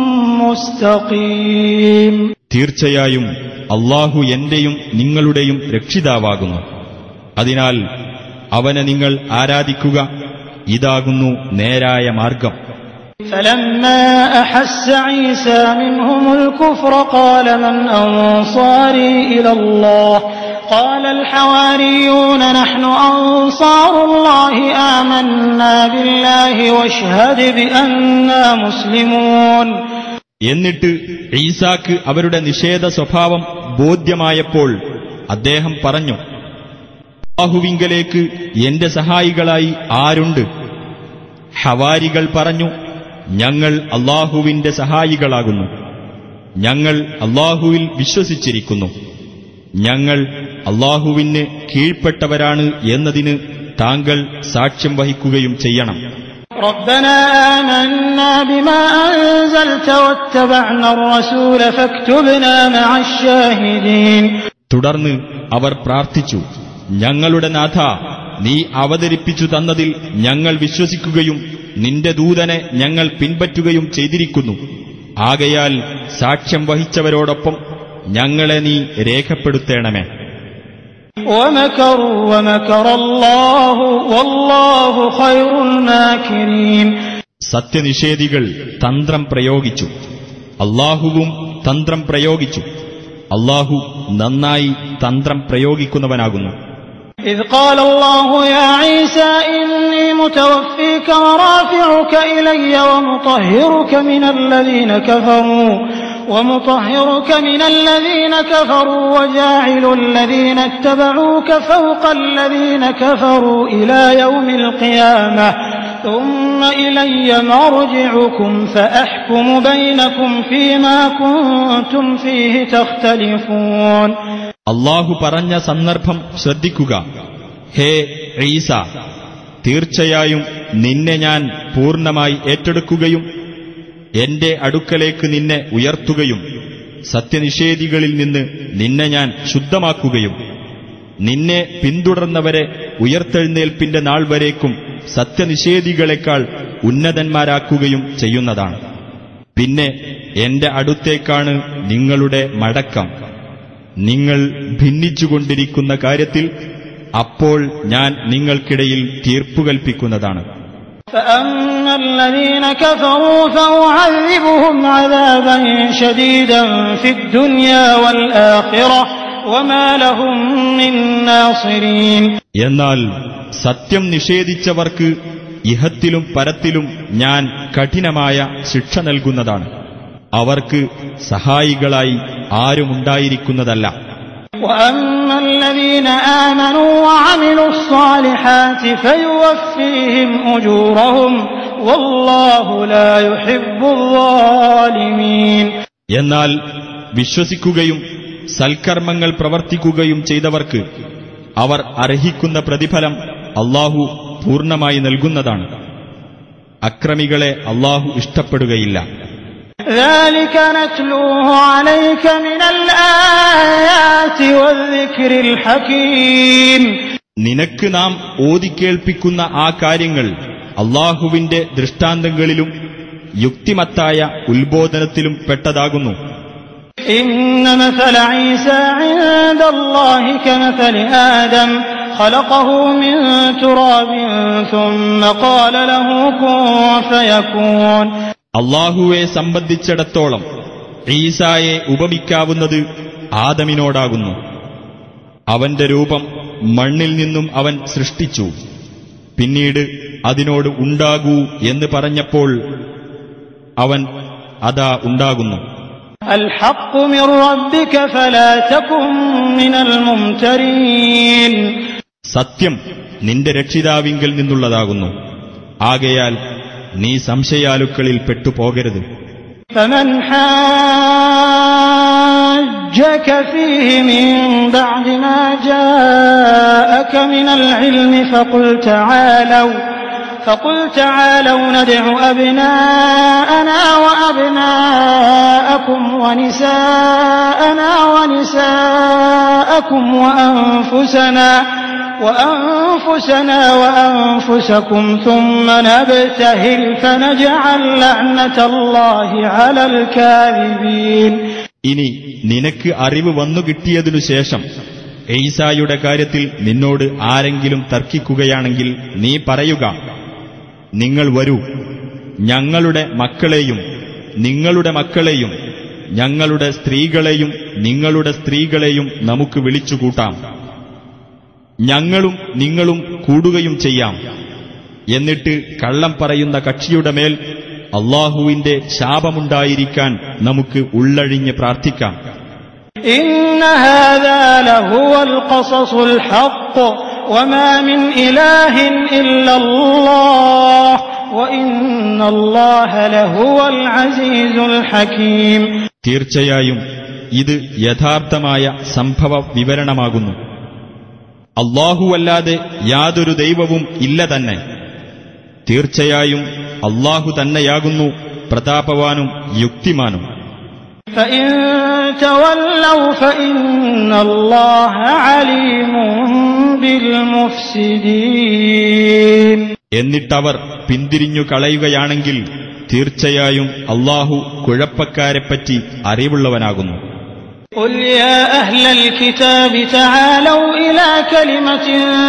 മുസ്തഖീം.
തീർച്ചയായും അല്ലാഹു എന്റെയും നിങ്ങളുടെയും രക്ഷിതാവാകുന്നു. അതിനാൽ അവനെ നിങ്ങൾ ആരാധിക്കുക, ഇതാകുന്നു നേരായ മാർഗം.
فلما أحس عيسى منهم الكفر قال من أنصاري إلى الله قال الحواريون نحن أنصار الله آمنا بالله واشهد بأننا مسلمون.
എന്നിട്ട് ഈസാക്ക് അവരുടെ നിഷേധ സ്വഭാവം ബോധ്യമായപ്പോൾ അദ്ദേഹം പറഞ്ഞു, അല്ലാഹുവിങ്കലേക്ക് എന്റെ സഹായികളായി ആരുണ്ട്? ഹവാരികൾ പറഞ്ഞു, ഞങ്ങൾ അല്ലാഹുവിന്റെ സഹായികളാകുന്നു. ഞങ്ങൾ അല്ലാഹുവിൽ വിശ്വസിച്ചിരിക്കുന്നു. ഞങ്ങൾ അല്ലാഹുവിന് കീഴ്പ്പെട്ടവരാണ് എന്നതിന് താങ്കൾ സാക്ഷ്യം വഹിക്കുകയും ചെയ്യണം.
ربنا آمنا بما أنزلت واتبعنا الرسول فاكتبنا مع الشاهدين.
തുടർന്ന് അവർ പ്രാർത്ഥിച്ചു, ഞങ്ങളുടെ നാഥ, നീ അവതരിപ്പിച്ചു തന്നതിൽ ഞങ്ങൾ വിശ്വസിക്കുകയും നിന്റെ ദൂതനെ ഞങ്ങൾ പിൻപറ്റുകയും ചെയ്തിരിക്കുന്നു. ആകയാൽ സാക്ഷ്യം വഹിച്ചവരോടൊപ്പം ഞങ്ങളെ നീ രേഖപ്പെടുത്തേണമേ.
ومكروا ومكر الله والله خير الماكرين.
സത്യനിഷേധികൾ തന്ത്രം പ്രയോഗിച്ചു, അല്ലാഹുവും തന്ത്രം പ്രയോഗിച്ചു. അല്ലാഹു നന്നായി തന്ത്രം പ്രയോഗിക്കുന്നവനാകുന്നു.
إذ قال الله يا عيسى إني متوفيك ورافعك إلي ومطهرك من الذين كفروا وجاعل الذين اتبعوك فوق الذين كفروا إلى يوم القيامة ثم إلي مرجعكم فأحكم بينكم فيما كنتم فيه تختلفون.
അല്ലാഹു പറഞ്ഞ സന്ദർഭം ശ്രദ്ധിക്കുക. ഹേ ഈസ, തീർച്ചയായും നിന്നെ ഞാൻ പൂർണ്ണമായി ഏറ്റെടുക്കുകയും എന്റെ അടുക്കലേക്ക് നിന്നെ ഉയർത്തുകയും സത്യനിഷേധികളിൽ നിന്ന് നിന്നെ ഞാൻ ശുദ്ധമാക്കുകയും നിന്നെ പിന്തുടർന്നവരെ ഉയർത്തെഴുന്നേൽപ്പിന്റെ നാൾ വരേക്കും സത്യനിഷേധികളെക്കാൾ ഉന്നതന്മാരാക്കുകയും ചെയ്യുന്നതാണ്. പിന്നെ എന്റെ അടുത്തേക്കാണ് നിങ്ങളുടെ മടക്കം. നിങ്ങൾ ഭിന്നിച്ചുകൊണ്ടിരിക്കുന്ന കാര്യത്തിൽ അപ്പോൾ ഞാൻ നിങ്ങൾക്കിടയിൽ തീർപ്പുകൽപ്പിക്കുന്നതാണ്.
فأما الذين كفروا فأعذبهم عذابا شديدا في الدنيا والآخرة وما لهم من ناصرين.
എന്നാൽ സത്യം നിഷേധിച്ചവർക്ക് ഇഹത്തിലും പരത്തിലും ഞാൻ കഠിനമായ ശിക്ഷ നൽകുന്നതാണ്. അവർക്ക് സഹായികളായി ആരുമുണ്ടായിരിക്കുന്നതല്ല.
وأما الذين آمنوا وعملوا الصالحات فيوفيهم أجورهم والله لا يحب الظالمين.
എന്നാൽ വിശ്വസിക്കുകയും സൽക്കർമ്മങ്ങൾ പ്രവർത്തിക്കുകയും ചെയ്തവർക്ക് അവർ അർഹിക്കുന്ന പ്രതിഫലം അല്ലാഹു പൂർണ്ണമായി നൽകുന്നതാണ്. അക്രമികളെ അല്ലാഹു ഇഷ്ടപ്പെടുകയില്ല.
ذلك نتلوه عليك من الآيات والذكر الحكيم.
നിനക്ക് നാം ഓതിക്കേൾപ്പിക്കുന്ന ആ കാര്യങ്ങൾ അല്ലാഹുവിന്റെ ദൃഷ്ടാന്തങ്ങളിലും യുക്തിമത്തായ ഉത്ബോധനത്തിലും പെട്ടതാകുന്നു.
إن مثل عيسى عند الله كمثل آدم خلقه من تراب ثم قال له كن فيكون.
അല്ലാഹുവെ സംബന്ധിച്ചിടത്തോളം ഈസായെ ഉപമിക്കാവുന്നത് ആദമിനോടാകുന്നു. അവന്റെ രൂപം മണ്ണിൽ നിന്നും അവൻ സൃഷ്ടിച്ചു. പിന്നീട് അതിനോട് ഉണ്ടാകൂ എന്ന് പറഞ്ഞപ്പോൾ അവൻ അതാ ഉണ്ടാകുന്നു.
الحق من ربك فلا تكن من الممترين.
സത്യം നിന്റെ രക്ഷിതാവിങ്കൽ നിന്നുള്ളതാകുന്നു. ആകയാൽ നീ സംശയാലുക്കളിൽ പെട്ടുപോകരുത്.
فمن حاجك فيه من بعد ما جاءك من العلم فقل تعالوا ندع أبناءنا وأبناءكم ونساءنا ونساءكم وأنفسنا وأنفسكم ثم نبتهل فنجعل لعنة الله على الكاذبين.
ഇനി നിനക്ക് അറിവ് വന്നു കിട്ടിയതിനു ശേഷം ഈസായുടെ കാര്യത്തിൽ നിന്നോട് ആരെങ്കിലും തർക്കിക്കുകയാണെങ്കിൽ നീ പറയുക, നിങ്ങൾ വരൂ, ഞങ്ങളുടെ മക്കളെയും നിങ്ങളുടെ മക്കളെയും ഞങ്ങളുടെ സ്ത്രീകളെയും നിങ്ങളുടെ സ്ത്രീകളെയും നമുക്ക് വിളിച്ചുകൂട്ടാം, ഞങ്ങളും നിങ്ങളും കൂടുകയും ചെയ്യാം. എന്നിട്ട് കള്ളം പറയുന്ന കക്ഷിയുടെ മേൽ അല്ലാഹുവിന്റെ ശാപമുണ്ടായിരിക്കാൻ നമുക്ക് ഉള്ളഴിഞ്ഞ് പ്രാർത്ഥിക്കാം.
ഇന്ന ഹാദാ ലഹുവൽ ഖസസുൽ ഹഖ് വമാ മിൻ ഇലാഹിൻ ഇല്ലല്ലാഹ് വഇന്നല്ലാഹ ലഹുവൽ അസീസുൽ ഹകീം.
തീർച്ചയായും ഇത് യഥാർത്ഥമായ സംഭവ വിവരണമാകുന്നു. അല്ലാഹുവല്ലാതെ യാതൊരു ദൈവവും ഇല്ല തന്നെ. തീർച്ചയായും അല്ലാഹു തന്നെയാകുന്നു പ്രതാപവാനും യുക്തിമാനും.
فإن تولوا فإن الله عليم بالمفسدين.
എന്നിട്ടവർ പിന്തിരിഞ്ഞു കളയുകയാണെങ്കിൽ തീർച്ചയായും അല്ലാഹു കുഴപ്പക്കാരെപ്പറ്റി അറിവുള്ളവനാകുന്നു.
قل يا أهل الكتاب تعالوا إلى كلمة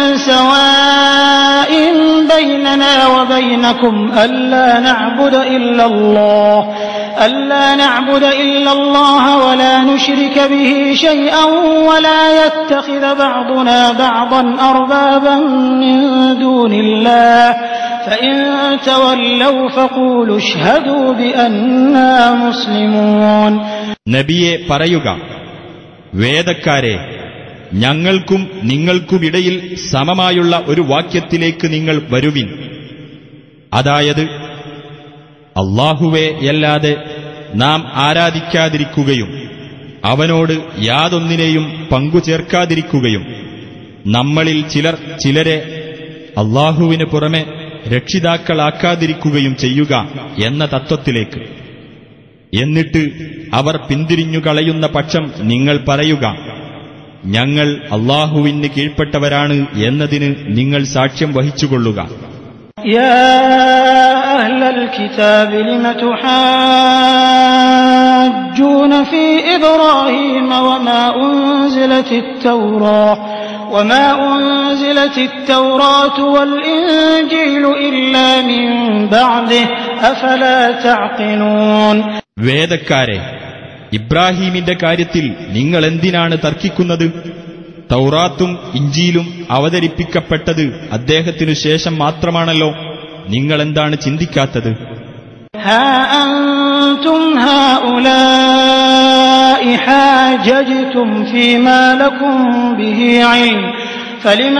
سواء بيننا وبينكم ألا نعبد إلا الله ولا نشرك به شيئا ولا يتخذ بعضنا بعضا أربابا من دون الله فإن تولوا فقولوا اشهدوا بأننا مسلمون.
നബിയെ പറയുക, വേദക്കാരെ, ഞങ്ങൾക്കും നിങ്ങൾക്കുമിടയിൽ സമമായുള്ള ഒരു വാക്യത്തിലേക്ക് നിങ്ങൾ വരുവിൻ. അതായത്, അല്ലാഹുവെയല്ലാതെ നാം ആരാധിക്കാതിരിക്കുകയും അവനോട് യാതൊന്നിനെയും പങ്കുചേർക്കാതിരിക്കുകയും നമ്മളിൽ ചിലർ ചിലരെ അല്ലാഹുവിന് പുറമെ രക്ഷിതാക്കളാക്കാതിരിക്കുകയും ചെയ്യുക എന്ന തത്വത്തിലേക്ക്. എന്നിട്ട് അവർ പിന്തിരിഞ്ഞു കളയുന്ന പക്ഷം നിങ്ങൾ പറയുക, ഞങ്ങൾ അല്ലാഹുവിന് കീഴ്പ്പെട്ടവരാണ് എന്നതിന് നിങ്ങൾ സാക്ഷ്യം വഹിച്ചുകൊള്ളുക.
യാ അഹ്ലൽ കിതാബി ലിമ തുഹാജ്ജൂന ഫീ ഇബ്രാഹീമ വമാ ഉൻസിലത്തിത് തൗറാത്ത് وما أنزلت التوراة والإنجيل إلا من بعده أفلا تعقلون.
വേദക്കാരെ, ഇബ്രാഹീമിന്റെ കാര്യത്തിൽ നിങ്ങൾ എന്തിനാണ് തർക്കിക്കുന്നത്? തൗറാത്തും ഇഞ്ചീലും അവതരിപ്പിക്കപ്പെട്ടത് അദ്ദേഹത്തിനു ശേഷം മാത്രമാണല്ലോ. നിങ്ങളെന്താണ് ചിന്തിക്കാത്തത്?
ഹാ അൻതും ഹൗലാഇ ഹാജജ്തും ഫീമാ ലകും ബിഹി ഇൽം ഫലിമ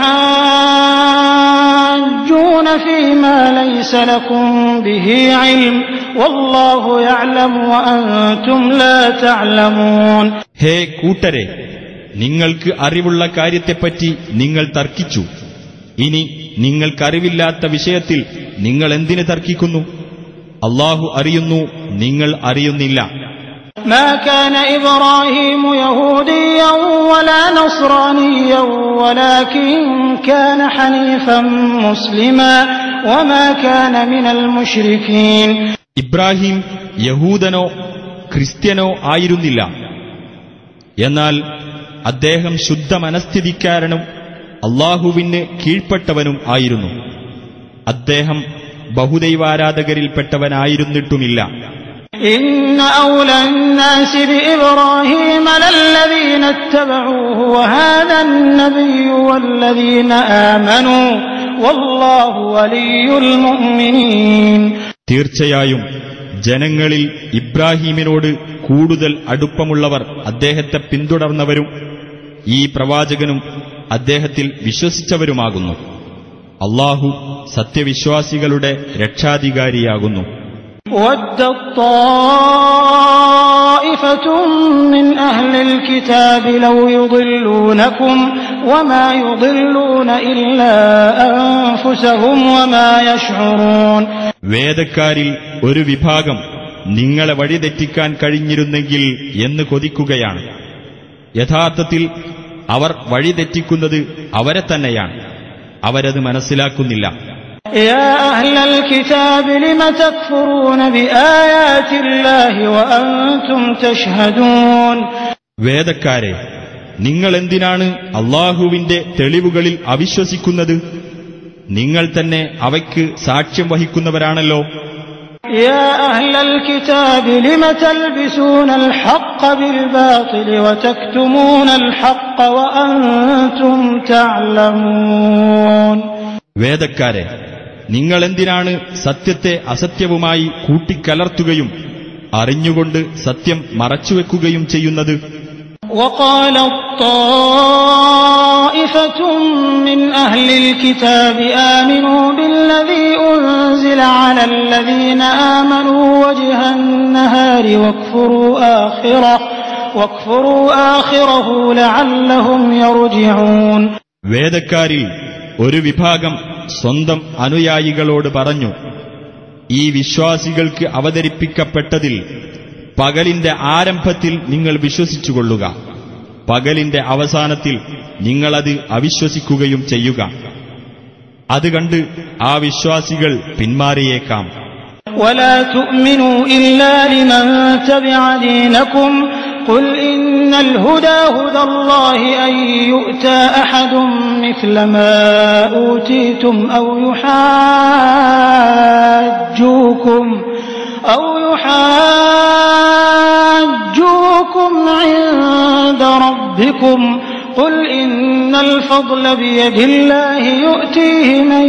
തുഹാജ്ജൂന ഫീമാ ലൈസ ലകും ബിഹി ഇൽം വല്ലാഹു യഅലമു വഅൻതും ലാ തഅലമൂൻ.
ഹേ കൂട്ടരെ, നിങ്ങൾക്ക് അറിവുള്ള കാര്യത്തെപ്പറ്റി നിങ്ങൾ തർക്കിച്ചു. ഇനി നിങ്ങൾക്കറിവില്ലാത്ത വിഷയത്തിൽ നിങ്ങൾ എന്തിന് തർക്കിക്കുന്നു? അല്ലാഹു അറിയുന്നു, നിങ്ങൾ അറിയുന്നില്ല.
മാ കാന ഇബ്രാഹീമു യഹൂദിയ്യൻ വലാ നസ്റാനിയ്യൻ വലാകിൻ കാന ഹനീഫൻ മുസ്ലിമാ വമാ കാന മിനൽ മുശ്രികീൻ.
ഇബ്രാഹിം യഹൂദനോ ക്രിസ്ത്യനോ ആയിരുന്നില്ല. എന്നാൽ അദ്ദേഹം ശുദ്ധ മനസ്ഥിതിക്കാരനും അല്ലാഹുവിന് കീഴ്പ്പെട്ടവനും ആയിരുന്നു. അദ്ദേഹം ബഹുദൈവാരാധകരിൽപ്പെട്ടവനായിരുന്നിട്ടുമില്ല.
ഇന്ന ഔലന്നാസി ബിഇബ്രാഹീമ ലല്ലദീന ഇത്തബഊഹു വഹാദൻ നബിയ്യു വല്ലദീന ആമനൂ വല്ലാഹു വലിയുൽ മുഅ്മിനീൻ.
തീർച്ചയായും ജനങ്ങളിൽ ഇബ്രാഹീമിനോട് കൂടുതൽ അടുപ്പമുള്ളവർ അദ്ദേഹത്തെ പിന്തുടർന്നവരും ഈ പ്രവാചകനും അദ്ദേഹത്തിൽ വിശ്വസിച്ചവരുമാകുന്നു. അല്ലാഹു സത്യവിശ്വാസികളുടെ രക്ഷാധികാരിയാകുന്നു.
വദ്ദത് ത്വാഇഫത്തും മിൻ അഹ്ലിൽ കിതാബി ലൗ യുദില്ലൂനകും വമാ യുദില്ലൂന ഇല്ലാ അൻഫുസഹും വമാ യശ്ഉറൂൻ.
വേദക്കാരിൽ ഒരു വിഭാഗം നിങ്ങളെ വഴിതെറ്റിക്കാൻ കഴിഞ്ഞിരുന്നെങ്കിൽ എന്ന് കൊതിക്കുകയാണ്. യഥാർത്ഥത്തിൽ അവർ വഴിതെറ്റിക്കുന്നത് അവരെ തന്നെയാണ്. അവരത് മനസ്സിലാക്കുന്നില്ല.
യാ അഹ്ലൽ കിതാബി ലിമ തക്ഫുറൂന ബിആയാതില്ലാഹി വഅൻതും തശ്ഹദൂൻ.
വേദക്കാരെ, നിങ്ങൾ എന്തിനാണ് അല്ലാഹുവിന്റെ തെളിവുകളിൽ അവിശ്വസിക്കുന്നത്? നിങ്ങൾ തന്നെ അവയ്ക്ക് സാക്ഷ്യം വഹിക്കുന്നവരാണല്ലോ.
يا أهل الكتاب لم تلبسون الحق بالباطل وتكتمون الحق وأنتم تعلمون.
വേദക്കാരെ, നിങ്ങൾ എന്തിനാണ് സത്യത്തെ അസത്യവുമായി കൂട്ടിക്കലർത്തുകയും അറിഞ്ഞുകൊണ്ട് സത്യം മറച്ചുവെക്കുകയും ചെയ്യുന്നത്?
وقالت طائفة من أهل الكتاب آمنوا بالذي أنزل على الذين آمنوا وجه النهار واكفروا آخره لعلهم يرجعون.
വേദക്കാരിൽ ഒരു വിഭാഗം സ്വന്തം അനുയായികളോട് പറഞ്ഞു, ഈ വിശ്വാസികൾക്ക് അവതരിപ്പിക്കപ്പെട്ടതിൽ പകലിന്റെ ആരംഭത്തിൽ നിങ്ങൾ വിശ്വസിച്ചുകൊള്ളുക, പകലിന്റെ അവസാനത്തിൽ നിങ്ങളത് അവിശ്വസിക്കുകയും ചെയ്യുക. അത് കണ്ട് ആ വിശ്വാസികൾ പിന്മാറിയേക്കാം.
ولا تؤمنوا إلا لمن تبع دينكم قل إن الهدى هدى الله أن يؤتى أحد مثل ما أوتيتم أو يحاجوكم عند ربكم قل إن الفضل بيد الله يؤتيه من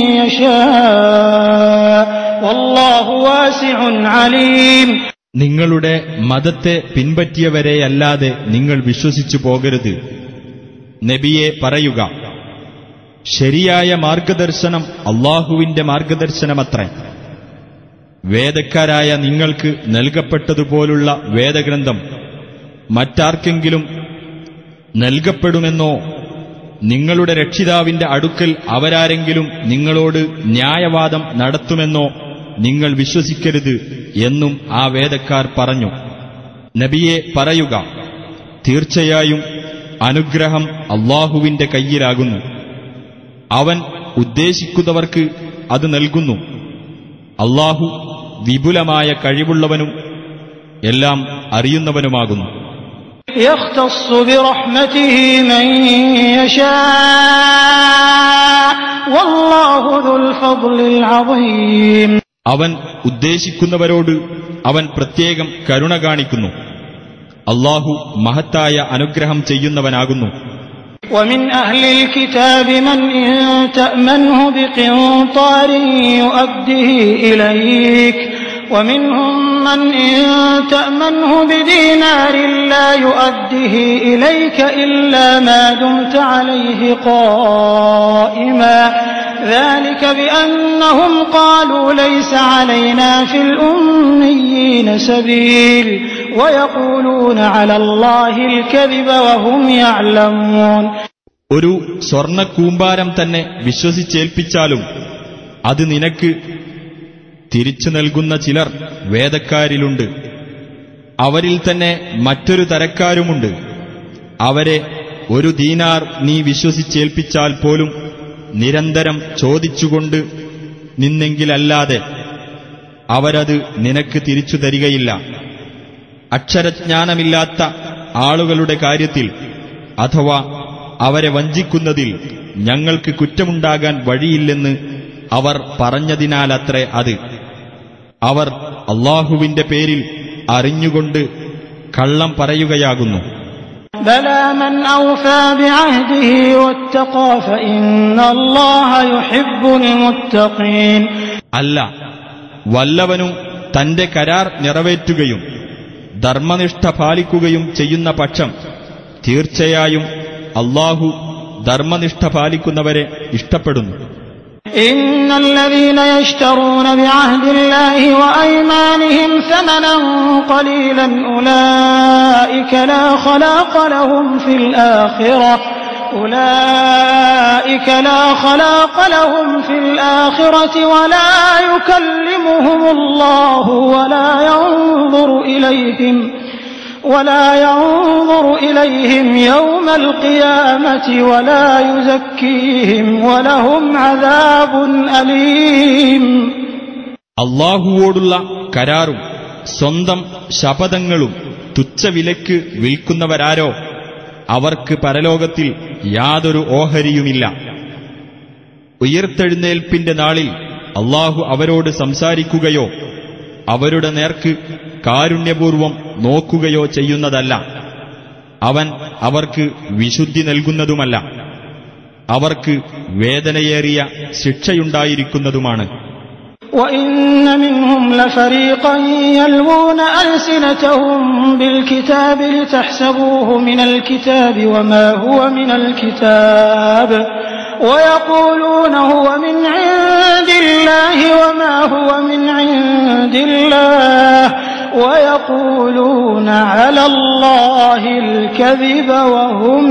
يشاء والله واسع عليم.
നിങ്ങളുടെ മതത്തെ പിൻപറ്റിയവരെയല്ലാതെ നിങ്ങൾ വിശ്വസിച്ചു പോകരുത്. നബിയെ പറയുക, ശരിയായ മാർഗദർശനം അല്ലാഹുവിന്റെ മാർഗദർശനമത്രേ. വേദക്കാരായ നിങ്ങൾക്ക് നൽകപ്പെട്ടതുപോലുള്ള വേദഗ്രന്ഥം മറ്റാർക്കെങ്കിലും നൽകപ്പെടുമെന്നോ നിങ്ങളുടെ രക്ഷിതാവിന്റെ അടുക്കൽ അവരാരെങ്കിലും നിങ്ങളോട് ന്യായവാദം നടത്തുമെന്നോ നിങ്ങൾ വിശ്വസിക്കരുത് എന്നും ആ വേദക്കാർ പറഞ്ഞു. നബിയെ പറയുക, തീർച്ചയായും അനുഗ്രഹം അല്ലാഹുവിന്റെ കയ്യിലാകുന്നു. അവൻ ഉദ്ദേശിക്കുന്നവർക്ക് അത് നൽകുന്നു. അല്ലാഹു വിപുലമായ കഴിവുള്ളവനും എല്ലാം അറിയുന്നവനുമാകുന്നു.
يختص برحمته من يشاء والله ذو الفضل العظيم.
അവൻ ഉദ്ദേശിക്കുന്നവരോട് അവൻ പ്രത്യേകം കരുണ കാണിക്കുന്നു. അല്ലാഹു മഹത്തായ അനുഗ്രഹം ചെയ്യുന്നവനാകുന്നു.
ومن أهل الكتاب من إن تأمنه بقنطار يؤده إليك ومنهم من إن تأمنه بدينار لا يؤده إليك إلا ما دمت عليه قائما ذلك بأنهم قالوا ليس علينا في الأميين سبيل ويقولون على الله الكذب وهم يعلمون.
ഒരു സ്വർണ്ണക്കൂമ്പാരം തന്നെ വിശ്വസിച്ചേൽപ്പിച്ചാലും അത് നിനക്ക് തിരിച്ചു നൽകുന്ന ചിലർ വേദക്കാരിലുണ്ട്. അവരിൽ തന്നെ മറ്റൊരു തരക്കാരുമുണ്ട്. അവരെ ഒരു ദീനാർ നീ വിശ്വസിച്ചേൽപ്പിച്ചാൽ പോലും നിരന്തരം ചോദിച്ചുകൊണ്ട് നിന്നെങ്കിലല്ലാതെ അവരത് നിനക്ക് തിരിച്ചു തരികയില്ല. അക്ഷരജ്ഞാനമില്ലാത്ത ആളുകളുടെ കാര്യത്തിൽ അഥവാ അവരെ വഞ്ചിക്കുന്നതിൽ ഞങ്ങൾക്ക് കുറ്റമുണ്ടാകാൻ വഴിയില്ലെന്ന് അവർ പറഞ്ഞതിനാലത്രേ അത്. അവർ അല്ലാഹുവിന്റെ പേരിൽ അറിഞ്ഞുകൊണ്ട് കള്ളം പറയുകയാകുന്നു.
بلى من أوفى بعهده واتقى فإن الله يحب المتقين.
അല്ല, വല്ലവനും തന്റെ കരാർ നിറവേറ്റുകയും ധർമ്മനിഷ്ഠ പാലിക്കുകയും ചെയ്യുന്ന പക്ഷം തീർച്ചയായും അല്ലാഹു ധർമ്മനിഷ്ഠ പാലിക്കുന്നവരെ ഇഷ്ടപ്പെടുന്നു.
إن الذين يشترون بعهد الله وأيمانهم ثمنا قليلا أولئك لا خلاق لهم في الآخرة ولا يكلمهم الله ولا ينظر إليهم يوم القيامة ولا يزكيهم ولهم عذاب أليم.
അല്ലാഹുവോടുള്ള കരാറും സ്വന്തം ശപഥങ്ങളും തുച്ഛവിലയ്ക്ക് വിൽക്കുന്നവരാരോ അവർക്ക് പരലോകത്തിൽ യാതൊരു ഓഹരിയുമില്ല. ഉയിർത്തെഴുന്നേൽപ്പിന്റെ നാളിൽ അല്ലാഹു അവരോട് സംസാരിക്കുകയോ അവരുടെ നേർക്ക് കാരുണ്യപൂർവം നോക്കുകയോ ചെയ്യുന്നതല്ല. അവൻ അവർക്ക് വിശുദ്ധി നൽകുന്നതുമല്ല. അവർക്ക് വേദനയേറിയ ശിക്ഷയുണ്ടായിരിക്കുന്നതുമാണ്.
وَإِنَّ مِنْهُمْ لَفَرِيقًا يَلْوُونَ أَلْسِنَتَهُم بِالْكِتَابِ لِتَحْسَبُوهُ مِنَ الْكِتَابِ وَمَا هُوَ مِنَ الْكِتَابِ وَيَقُولُونَ هُوَ مِنْ عِندِ اللَّهِ وَمَا هُوَ مِنْ عِندِ اللَّهِ وَيَقُولُونَ عَلَى اللَّهِ الْكَذِبَ وَهُمْ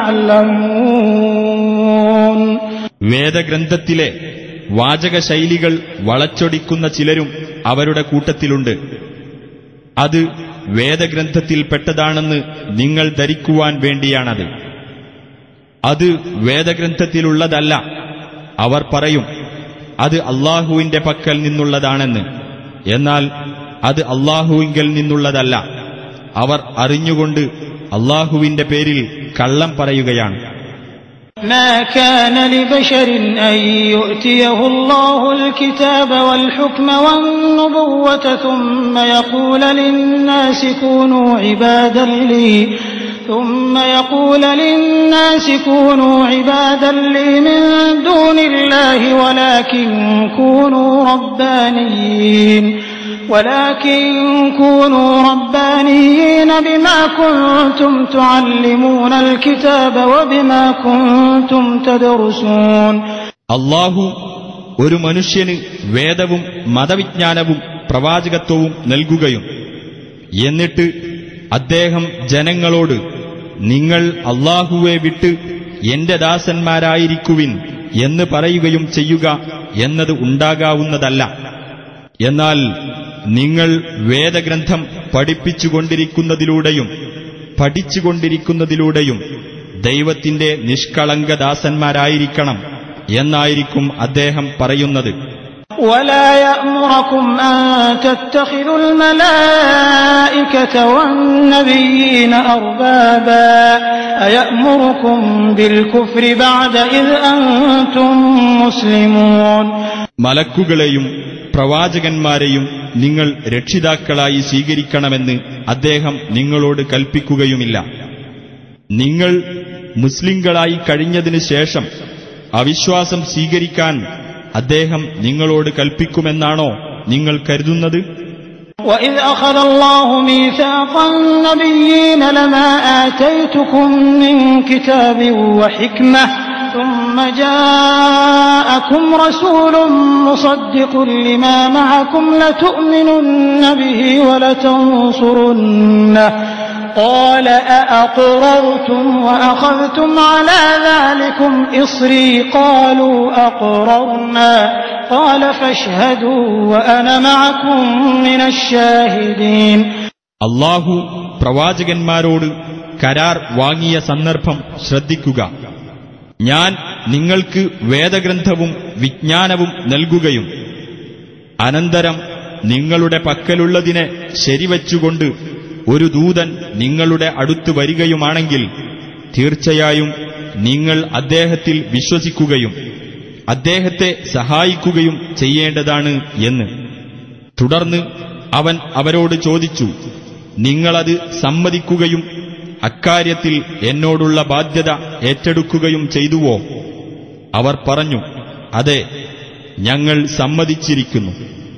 يَعْلَمُونَ.
വേദഗ്രന്ഥത്തിലെ വാചകശൈലികൾ വളച്ചൊടിക്കുന്ന ചിലരും അവരുടെ കൂട്ടത്തിലുണ്ട്. അത് വേദഗ്രന്ഥത്തിൽപ്പെട്ടതാണെന്ന് നിങ്ങൾ ധരിക്കുവാൻ വേണ്ടിയാണത്. അത് വേദഗ്രന്ഥത്തിലുള്ളതല്ല. അവർ പറയും അത് അല്ലാഹുവിന്റെ പക്കൽ നിന്നുള്ളതാണെന്ന്. എന്നാൽ അത് അല്ലാഹുവിങ്കൽ നിന്നുള്ളതല്ല. അവർ അറിഞ്ഞുകൊണ്ട് അല്ലാഹുവിന്റെ പേരിൽ കള്ളം പറയുകയാണ്.
ما كان لبشر أن يؤتيه الله الكتاب والحكم والنبوة ثم يقول للناس كونوا عبادا لي من دون الله ولكن كونوا ربانيين بما كنتم تعلمون الكتاب وبما كنتم تدرسون.
അല്ലാഹു ഒരു മനുഷ്യന് വേദവും മതവിജ്ഞാനവും പ്രവാചകത്വവും നൽകുകയും എന്നിട്ട് അദ്ദേഹം ജനങ്ങളോട് നിങ്ങൾ അല്ലാഹുവെ വിട്ട് എന്റെ ദാസന്മാരായിരിക്കുവിൻ എന്ന് പറയുകയും ചെയ്യുക എന്നത് ഉണ്ടാകാവുന്നതല്ല. എന്നാൽ നിങ്ങൾ വേദഗ്രന്ഥം പഠിച്ചുകൊണ്ടിരിക്കുന്നതിലൂടെയും ദൈവത്തിന്റെ നിഷ്കളങ്ക ദാസന്മാരായിരിക്കണം എന്നായിരിക്കും അദ്ദേഹം പറയുന്നത്.
ولا يأمركم أن تتخذوا الملائكة الْمَلَائِكَةَ وَالنَّبِيِّينَ أَرْبَابًا أَيَأْمُرُكُم بِالْكُفْرِ بَعْدَ إِذْ أَنْتُمْ مُسْلِمُونَ
മലക്കുകളെയും പ്രവാചകന്മാരെയും നിങ്ങൾ രക്ഷിതാക്കളായി സ്വീകരിക്കണമെന്ന് അദ്ദേഹം നിങ്ങളോട് കൽപ്പിക്കുകയുമില്ല. നിങ്ങൾ മുസ്ലിങ്ങളായി കഴിഞ്ഞതിനു ശേഷം അവിശ്വാസം സ്വീകരിക്കാൻ അദ്ദേഹം നിങ്ങളോട് കൽപ്പിക്കുമെന്നാണോ നിങ്ങൾ കരുതുന്നത്?
وَإِذْ أَخَذَ اللَّهُ مِيثَاقَ النَّبِيِّينَ لَمَا آتَيْتُكُم مِّن كِتَابٍ وَحِكْمَةٍ ثُمَّ جَاءَكُمْ رَسُولٌ مُّصَدِّقٌ لِّمَا مَعَكُمْ لَتُؤْمِنُنَّ بِهِ وَلَتَنصُرُنَّهُ قَالَ أَأَقْرَرْتُمْ وَأَخَذْتُمْ عَلَىٰ ذَٰلِكُمْ إِصْرِي قَالُوا أَقْرَرْنَا قَالَ فَاشْهَدُوا وَأَنَا مَعَكُم مِّنَ الشَّاهِدِينَ.
അല്ലാഹു പ്രവാചകന്മാരോട് കരാർ വാങ്ങിയ സന്ദർഭം ശ്രദ്ധിക്കുക. ഞാൻ നിങ്ങൾക്ക് വേദഗ്രന്ഥവും വിജ്ഞാനവും നൽകുകയും അനന്തരം നിങ്ങളുടെ പക്കലുള്ളതിനെ ശരിവച്ചുകൊണ്ട് ഒരു ദൂതൻ നിങ്ങളുടെ അടുത്ത് വരികയുമാണെങ്കിൽ തീർച്ചയായും നിങ്ങൾ അദ്ദേഹത്തിൽ വിശ്വസിക്കുകയും അദ്ദേഹത്തെ സഹായിക്കുകയും ചെയ്യേണ്ടതാണ് എന്ന്. തുടർന്ന് അവൻ അവരോട് ചോദിച്ചു, നിങ്ങളത് സമ്മതിക്കുകയും അക്കാര്യത്തിൽ എന്നോടുള്ള ബാധ്യത ഏറ്റെടുക്കുകയും ചെയ്തുവോ? അവർ പറഞ്ഞു, അതെ, ഞങ്ങൾ സമ്മതിച്ചിരിക്കുന്നു.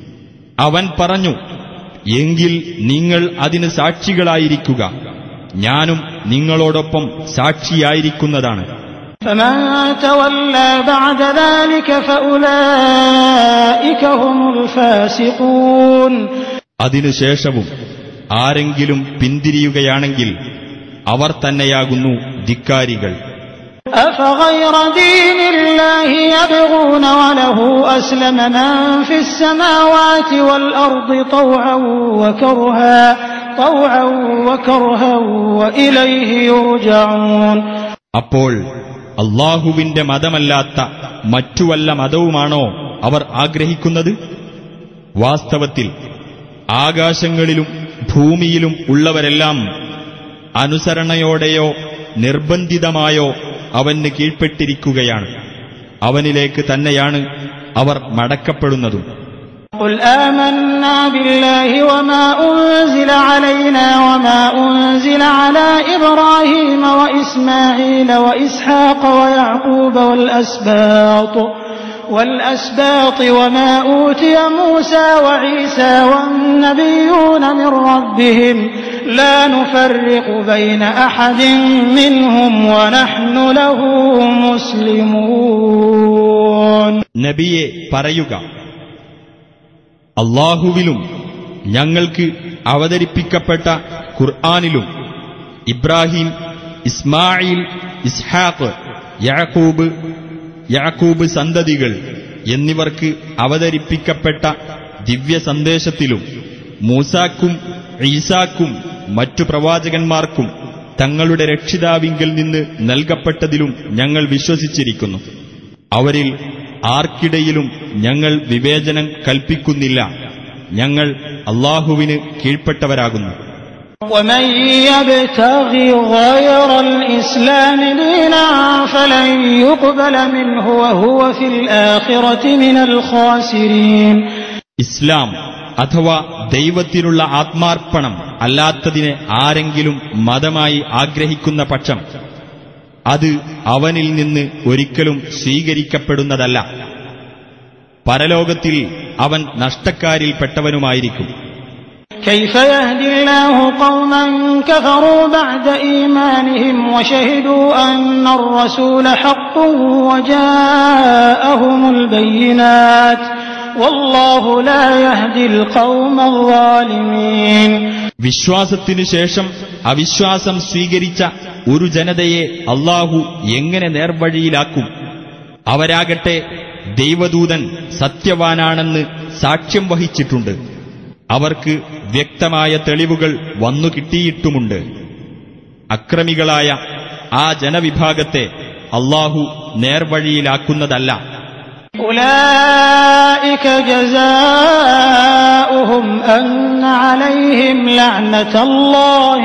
അവൻ പറഞ്ഞു, എങ്കിൽ നിങ്ങൾ അതിന് സാക്ഷികളായിരിക്കുക, ഞാനും നിങ്ങളോടൊപ്പം സാക്ഷിയായിരിക്കുന്നതാണ്.
فَمَن تَوَلَّىٰ بَعْدَ ذَٰلِكَ فَأُولَٰئِكَ هُمُ الْفَاسِقُونَ.
അതിനുശേഷവും ആരെങ്കിലും പിന്തിരിയുകയാണെങ്കിൽ അവർ തന്നെയാകുന്നു ധിക്കാരികൾ.
أَفَغَيْرَ دِينِ اللَّهِ يَبْغُونَ وَلَهُ أَسْلَمَ مَن فِي السَّمَاوَاتِ وَالْأَرْضِ طَوْعًا وَكَرْهًا وَإِلَيْهِ يُرْجَعُونَ.
അപ്പോൾ അല്ലാഹുവിന്റെ മതമല്ലാത്ത മറ്റു വല്ല മതവുമാണോ അവർ ആഗ്രഹിക്കുന്നത്? വാസ്തവത്തിൽ ആകാശങ്ങളിലും ഭൂമിയിലും ഉള്ളവരെല്ലാം അനുസരണയോടെയോ നിർബന്ധിതമായോ അവന് കീഴ്പ്പെട്ടിരിക്കുകയാണ്. അവനിലേക്ക് തന്നെയാണ് അവർ മടക്കപ്പെടുന്നതും.
قُلْ آمَنَّا بِاللَّهِ وَمَا أُنزِلَ عَلَيْنَا وَمَا أُنزِلَ عَلَىٰ إِبْرَاهِيمَ وَإِسْمَاعِيلَ وَإِسْحَاقَ وَيَعْقُوبَ وَالْأَسْبَاطِ وَمَا أُوتِيَ مُوسَىٰ وَعِيسَىٰ وَالنَّبِيُّونَ مِن رَّبِّهِمْ لَا نُفَرِّقُ بَيْنَ أَحَدٍ مِّنْهُمْ وَنَحْنُ لَهُ مُسْلِمُونَ.
നബിയെ പറയുക, അല്ലാഹുവിലും ഞങ്ങൾക്ക് അവതരിപ്പിക്കപ്പെട്ട ഖുർആനിലും ഇബ്രാഹിം, ഇസ്മായിൽ, ഇസ്ഹാഖ്, യാക്കൂബ് സന്തതികൾ എന്നിവർക്ക് അവതരിപ്പിക്കപ്പെട്ട ദിവ്യ സന്ദേശത്തിലും മൂസാക്കും ഈസാക്കും മറ്റു പ്രവാചകന്മാർക്കും തങ്ങളുടെ രക്ഷിതാവിങ്കിൽ നിന്ന് നൽകപ്പെട്ടതിലും ഞങ്ങൾ വിശ്വസിച്ചിരിക്കുന്നു. അവരിൽ ആർക്കിടയിലും ഞങ്ങൾ വിവേചനം കൽപ്പിക്കുന്നില്ല. ഞങ്ങൾ അല്ലാഹുവിന് കീഴ്പ്പെട്ടവരാകുന്നു.
وَمَن يَبْتَغِ غَيْرَ الْإِسْلَامِ دِينًا فَلَن يُقْبَلَ مِنْهُ وَهُوَ فِي الْآخِرَةِ مِنَ الْخَاسِرِينَ.
ഇസ്ലാം അഥവാ ദൈവത്തിനുള്ള ആത്മാർപ്പണം അല്ലാത്തതിനെ ആരെങ്കിലും മതമായി ആഗ്രഹിക്കുന്ന പക്ഷം അത് അവനിൽ നിന്ന് ഒരിക്കലും സ്വീകരിക്കപ്പെടുന്നതല്ല. പരലോകത്തിൽ അവൻ നഷ്ടക്കാരിൽപ്പെട്ടവനുമായിരിക്കും.
كيف يهدي الله قوما كفروا بعد إيمانهم وشهدوا أن الرسول حق وجاءهم البينات والله لا يهدي القوم الظالمين.
വിശ്വാസത്തിനു ശേഷം അവിശ്വാസം സ്വീകരിച്ച ഒരു ജനതയെ അല്ലാഹു എങ്ങനെ നേർവഴിയിലാക്കും? അവരാകട്ടെ ദൈവദൂതൻ സത്യവാനാണെന്ന് സാക്ഷ്യം വഹിച്ചിട്ടുണ്ട്. അവർക്ക് വ്യക്തമായ തെളിവുകൾ വന്നു കിട്ടിയിട്ടുമുണ്ട്. അക്രമികളായ ആ ജനവിഭാഗത്തെ അല്ലാഹു നേർവഴിയിലാക്കുന്നതല്ല.
أولئك جزاؤهم أن عليهم لعنة الله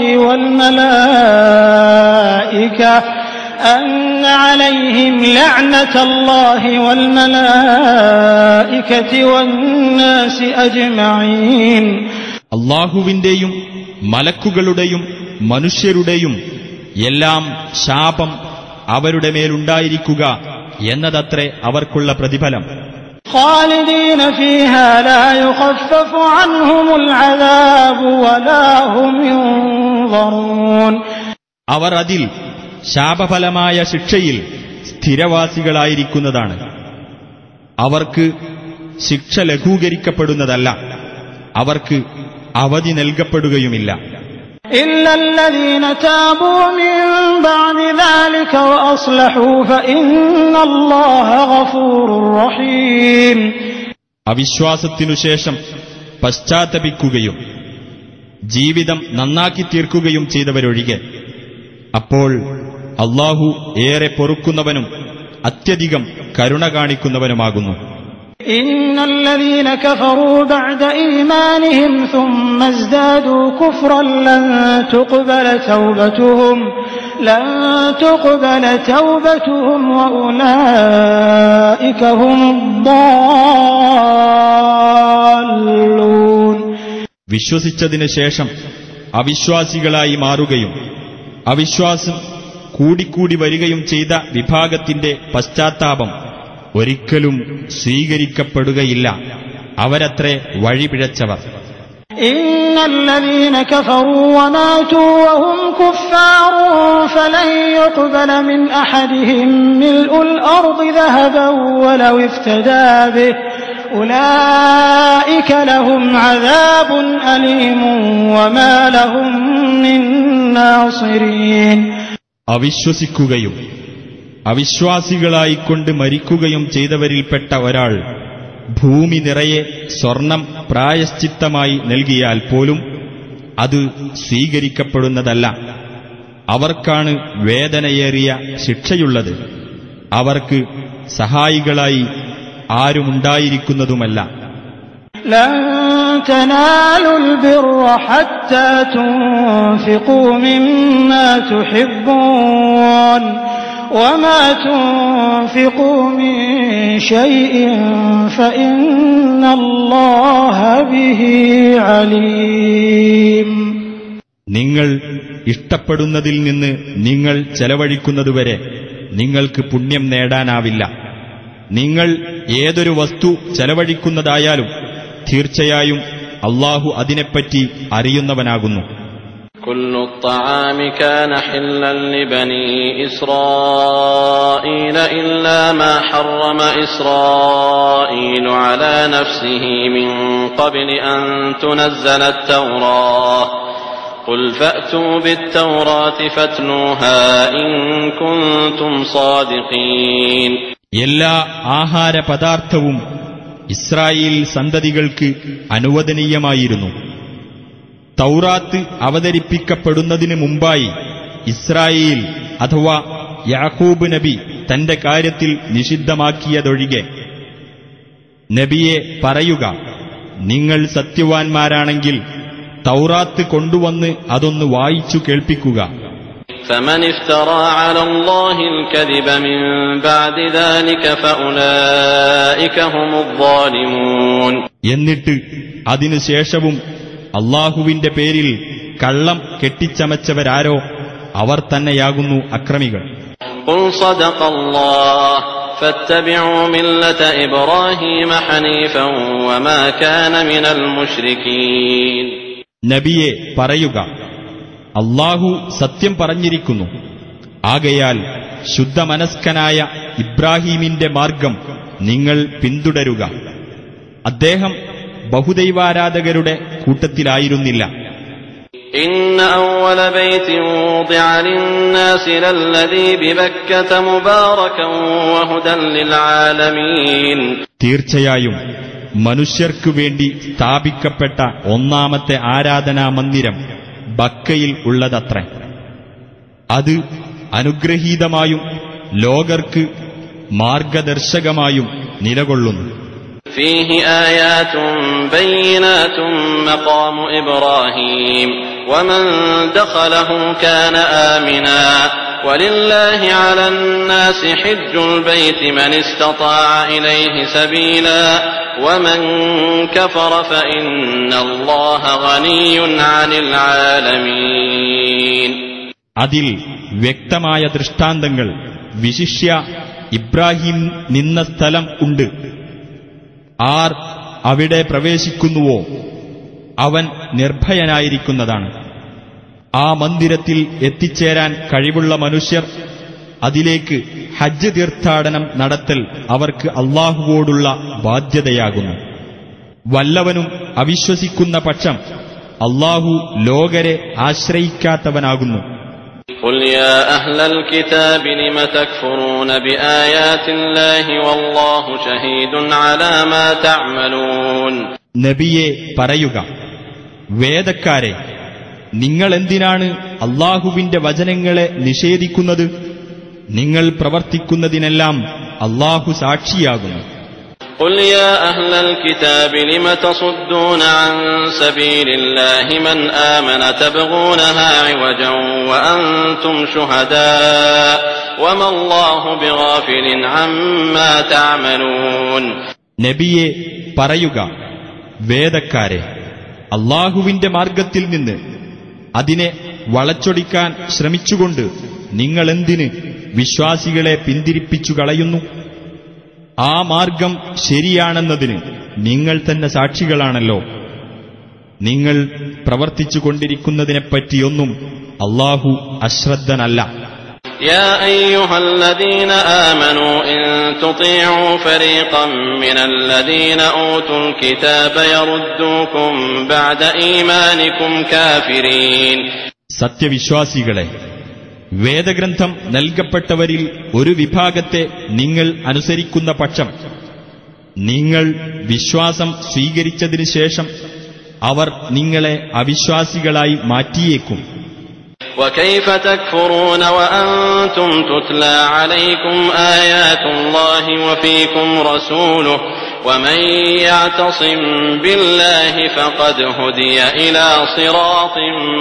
والملائكة والناس أجمعين.
അല്ലാഹുവിന്റെയും മലക്കുകളുടെയും മനുഷ്യരുടെയും എല്ലാം ശാപം അവരുടെ മേലുണ്ടായിരിക്കുക എന്നതത്രേ അവർക്കുള്ള പ്രതിഫലം.
خالدين فيها لا يخفف عنهم العذاب ولا هم ينظرون.
അവർ അതിൽ ശാപഫലമായ ശിക്ഷയിൽ സ്ഥിരവാസികളായിരിക്കുന്നതാണ്. അവർക്ക് ശിക്ഷ ലഘൂകരിക്കപ്പെടുന്നതല്ല, അവർക്ക് അവധി നൽകപ്പെടുകയുമില്ല.
إلا الذين تابوا من بعد ذلك وأصلحوا فإن الله غفور رحيم.
അവിശ്വാസത്തിനുശേഷം പശ്ചാത്തപിക്കുകയും ജീവിതം നന്നാക്കി തീർക്കുകയും ചെയ്തവരൊഴികെ അപ്പോൾ അല്ലാഹു ഏറെ പൊറുക്കുന്നവനും അത്യധികം കരുണ കാണിക്കുന്നവനുമാകുന്നു.
إن الذين كفروا بعد إيمانهم ثم ازدادوا كفرا لن تقبل توبتهم وأولئك هم الضالون.
വിശ്വസിച്ചതിനു ശേഷം അവിശ്വാസികളായി മാറുകയും അവിശ്വാസം കൂടിക്കൂടി വരികയും ചെയ്ത വിഭാഗത്തിന്റെ പശ്ചാത്താപം ഒരിക്കലും സ്വീകരിക്കപ്പെടുകയില്ല. അവരത്രേ വഴിപിഴച്ചവർ.
إن الذين كفروا وماتوا وهم كفار فلن يقبل من أحدهم ملء الأرض ذهبا ولو افتدى به أولئك لهم عذاب أليم وما لهم من ناصرين.
അവിശ്വസിക്കുകയും അവിശ്വാസികളായിക്കൊണ്ട് മരിക്കുകയും ചെയ്തവരിൽപ്പെട്ട ഒരാൾ ഭൂമി നിറയെ സ്വർണം പ്രായശ്ചിത്തമായി നൽകിയാൽ പോലും അത് സ്വീകരിക്കപ്പെടുന്നതല്ല. അവർക്കാണ് വേദനയേറിയ ശിക്ഷയുള്ളത്. അവർക്ക് സഹായികളായി ആരുമുണ്ടായിരിക്കുന്നതുമല്ല.
لن تنالوا البر حتى تنفقوا مما تحبون وما تنفقوا من شيء فإن الله به عليم.
നിങ്ങൾ ഇഷ്ടപ്പെടുന്നതിൽ നിന്ന് നിങ്ങൾ ചെലവഴിക്കുന്നതുവരെ നിങ്ങൾക്ക് പുണ്യം നേടാനാവില്ല. നിങ്ങൾ ഏതൊരു വസ്തു ചെലവഴിക്കുന്നതായാലും തീർച്ചയായും അല്ലാഹു അതിനെപ്പറ്റി അറിയുന്നവനാകുന്നു.
كل الطعام كان حلا لبني إسرائيل إلا ما حرم إسرائيل على نفسه من قبل أن تنزل التوراة قل فأتوا بالتوراة فاتلوها إن كنتم صادقين.
എല്ലാ ആഹാര പദാർത്ഥവും ഇസ്രായേൽ സന്തതികൾക്ക് അനുവദനീയമായിരുന്നു. തൗറാത്ത് അവതരിപ്പിക്കപ്പെടുന്നതിന് മുമ്പായി ഇസ്രായേൽ അഥവാ യാക്കൂബ് നബി തന്റെ കാര്യത്തിൽ നിഷിദ്ധമാക്കിയതൊഴികെ. നബിയെ പറയുക, നിങ്ങൾ സത്യവാൻമാരാണെങ്കിൽ തൗറാത്ത് കൊണ്ടുവന്ന് അതൊന്ന് വായിച്ചു കേൾപ്പിക്കുക.
فمن افترى على الله الكذب من بعد ذلك فأولئك هم الظالمون.
എന്നിട്ട് അതിനുശേഷവും അല്ലാഹുവിന്റെ പേരിൽ കള്ളം കെട്ടിച്ചമച്ചവരാരോ അവർ തന്നെയാകുന്നു അക്രമികൾ.
قل صدق الله فاتبعوا ملة إبراهيم حنيفا وما كان من المشركين.
നബിയെ പറയുക, അല്ലാഹു സത്യം പറഞ്ഞിരിക്കുന്നു. ആകയാൽ ശുദ്ധമനസ്കനായ ഇബ്രാഹീമിന്റെ മാർഗം നിങ്ങൾ പിന്തുടരുക. അദ്ദേഹം ബഹുദൈവാരാധകരുടെ കൂട്ടത്തിലായിരുന്നില്ല.
إن أول بيت وضع للناس للذي ببكة مباركا وهدى للعالمين.
തീർച്ചയായും മനുഷ്യർക്കു വേണ്ടി സ്ഥാപിക്കപ്പെട്ട ഒന്നാമത്തെ ആരാധനാ മന്ദിരം ബക്കയിൽ ഉള്ളതത്രേ. അത് അനുഗ്രഹീതമായും ലോകർക്ക് മാർഗദർശകമായും നിലകൊള്ളുന്നു.
فيه آيات بينات مقام إبراهيم ومن دخله كان آمنا ولله على الناس حج البيت من استطاع إليه سبيلا ومن كفر فإن الله غني عن العالمين.
അതിൽ വ്യക്തമായ ദൃഷ്ടാന്തങ്ങൾ വിശിഷ്യ ഇബ്രാഹിം നിന്ന സ്ഥലം ഉണ്ട്. ആർ അവിടെ പ്രവേശിക്കുന്നുവോ അവൻ നിർഭയനായിരിക്കുന്നതാണ്. ആ മന്ദിരത്തിൽ എത്തിച്ചേരാൻ കഴിവുള്ള മനുഷ്യർ അതിലേക്ക് ഹജ്ജ് തീർത്ഥാടനം നടത്തൽ അവർക്ക് അല്ലാഹുവോടുള്ള ബാധ്യതയാകുന്നു. വല്ലവനും അവിശ്വസിക്കുന്ന പക്ഷം അല്ലാഹു ലോകരെ ആശ്രയിക്കാത്തവനാകുന്നു.
قل يا أهل الكتاب لم تكفرون بآيات الله والله شهيد على ما تعملون.
നബിയെ പറയുക, വേദക്കാരെ, നിങ്ങളെന്തിനാണ് അല്ലാഹുവിന്റെ വചനങ്ങളെ നിഷേധിക്കുന്നത്? നിങ്ങൾ പ്രവർത്തിക്കുന്നതിനെല്ലാം അല്ലാഹു സാക്ഷിയാകുന്നു.
قل يا أهل الكتاب لم تصدون عن سبيل الله من آمن تبغونها عوجا وأنتم شهداء وما الله بغافل عما تعملون.
നബിയെ പറയുക, വേദക്കാരെ, അല്ലാഹുവിന്റെ മാർഗത്തിൽ നിന്ന് അതിനെ വളച്ചൊടിക്കാൻ ശ്രമിച്ചുകൊണ്ട് നിങ്ങളെന്തിന് വിശ്വാസികളെ പിന്തിരിപ്പിച്ചു കളയുന്നു? ആ മാർഗം ശരിയാണെന്നതിന് നിങ്ങൾ തന്നെ സാക്ഷികളാണല്ലോ. നിങ്ങൾ പ്രവർത്തിച്ചുകൊണ്ടിരിക്കുന്നതിനെപ്പറ്റിയൊന്നും അല്ലാഹു അശ്രദ്ധനല്ല.
يا أيها الذين آمنوا إن تطيعوا فريقا من الذين أوتوا الكتاب يردوكم بعد إيمانكم كافرين.
സത്യവിശ്വാസികളെ, വേദഗ്രന്ഥം നൽകപ്പെട്ടവരിൽ ഒരു വിഭാഗത്തെ നിങ്ങൾ അനുസരിക്കുന്ന പക്ഷം നിങ്ങൾ വിശ്വാസം സ്വീകരിച്ചതിനു ശേഷം അവർ നിങ്ങളെ അവിശ്വാസികളായി മാറ്റിയേക്കും.
وكيف تكفرون وأنتم تتلى عليكم آيات الله وفيكم رسوله ومن يعتصم بالله فقد هدي إلى صراط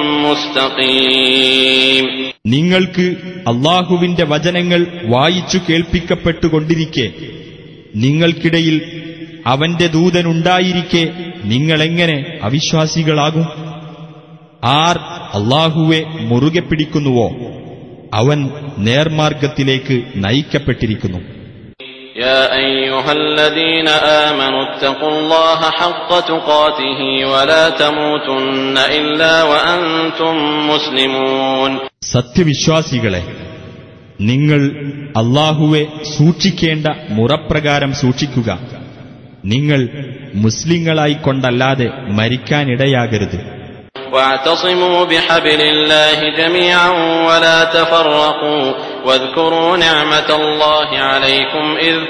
مستقيم.
നിങ്ങൾക്ക് അല്ലാഹുവിന്റെ വചനങ്ങൾ വായിച്ചു കേൾപ്പിക്കപ്പെട്ടുകൊണ്ടിരിക്കെ നിങ്ങൾക്കിടയിൽ അവന്റെ ദൂതനുണ്ടായിരിക്കെ നിങ്ങളെങ്ങനെ അവിശ്വാസികളാകും? ആർ അല്ലാഹുവെ മുറുകെ പിടിക്കുന്നുവോ അവൻ നേർമാർഗത്തിലേക്ക് നയിക്കപ്പെട്ടിരിക്കുന്നു.
يا أيها الذين آمنوا اتقوا الله حق تقاته ولا تموتن إلا وأنتم مسلمون.
സത്യവിശ്വാസികളെ, നിങ്ങൾ അല്ലാഹുവെ സൂക്ഷിക്കേണ്ട മുറപ്രകാരം സൂക്ഷിക്കുക. നിങ്ങൾ മുസ്ലിങ്ങളായിക്കൊണ്ടല്ലാതെ മരിക്കാനിടയാകരുത്.
واعتصموا بحبل الله جميعا ولا تفرقوا واذكروا نعمة الله عليكم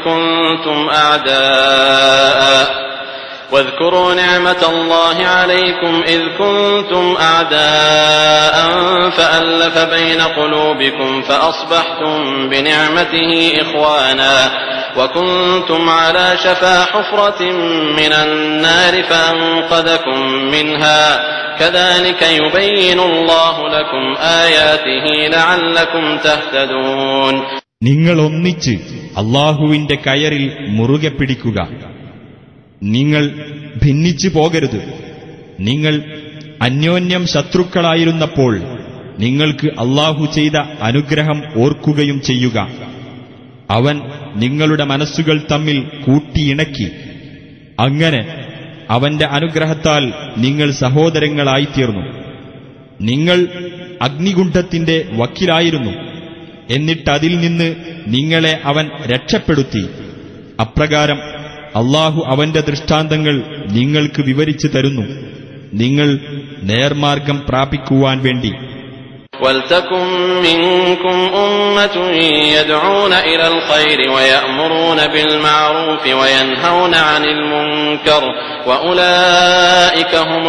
إذ كنتم أعداء فألف بين قلوبكم فأصبحتم بنعمته إخوانا وكنتم على شفا حفرة من النار فأنقذكم منها كذلك يبين الله لكم آياته لعلكم تهتدون.
നിങ്ങൾ ഒന്നിച്ച് അല്ലാഹുവിന്റെ കയറിൽ മുറുകെ പിടിക്കുക. നിങ്ങൾ ഭിന്നിച്ചു പോകരുത്. നിങ്ങൾ അന്യോന്യം ശത്രുക്കളായിരുന്നപ്പോൾ നിങ്ങൾക്ക് അല്ലാഹു ചെയ്ത അനുഗ്രഹം ഓർക്കുകയും ചെയ്യുക. അവൻ നിങ്ങളുടെ മനസ്സുകൾ തമ്മിൽ കൂട്ടിയിണക്കി. അങ്ങനെ അവന്റെ അനുഗ്രഹത്താൽ നിങ്ങൾ സഹോദരങ്ങളായിത്തീർന്നു. നിങ്ങൾ അഗ്നികുണ്ഠത്തിന്റെ വക്കിലായിരുന്നു. എന്നിട്ടതിൽ നിന്ന് നിങ്ങളെ അവൻ രക്ഷപ്പെടുത്തി. അപ്രകാരം അല്ലാഹു അവന്റെ ദൃഷ്ടാന്തങ്ങൾ നിങ്ങൾക്ക് വിവരിച്ചു തരുന്നു, നിങ്ങൾ നേർമാർഗം പ്രാപിക്കുവാൻ വേണ്ടി.
وَلْتَكُن مِّنكُمْ أُمَّةٌ يَدْعُونَ إِلَى الْخَيْرِ وَيَأْمُرُونَ بِالْمَعْرُوفِ وَيَنْهَوْنَ عَنِ الْمُنكَرِ وَأُولَٰئِكَ هُمُ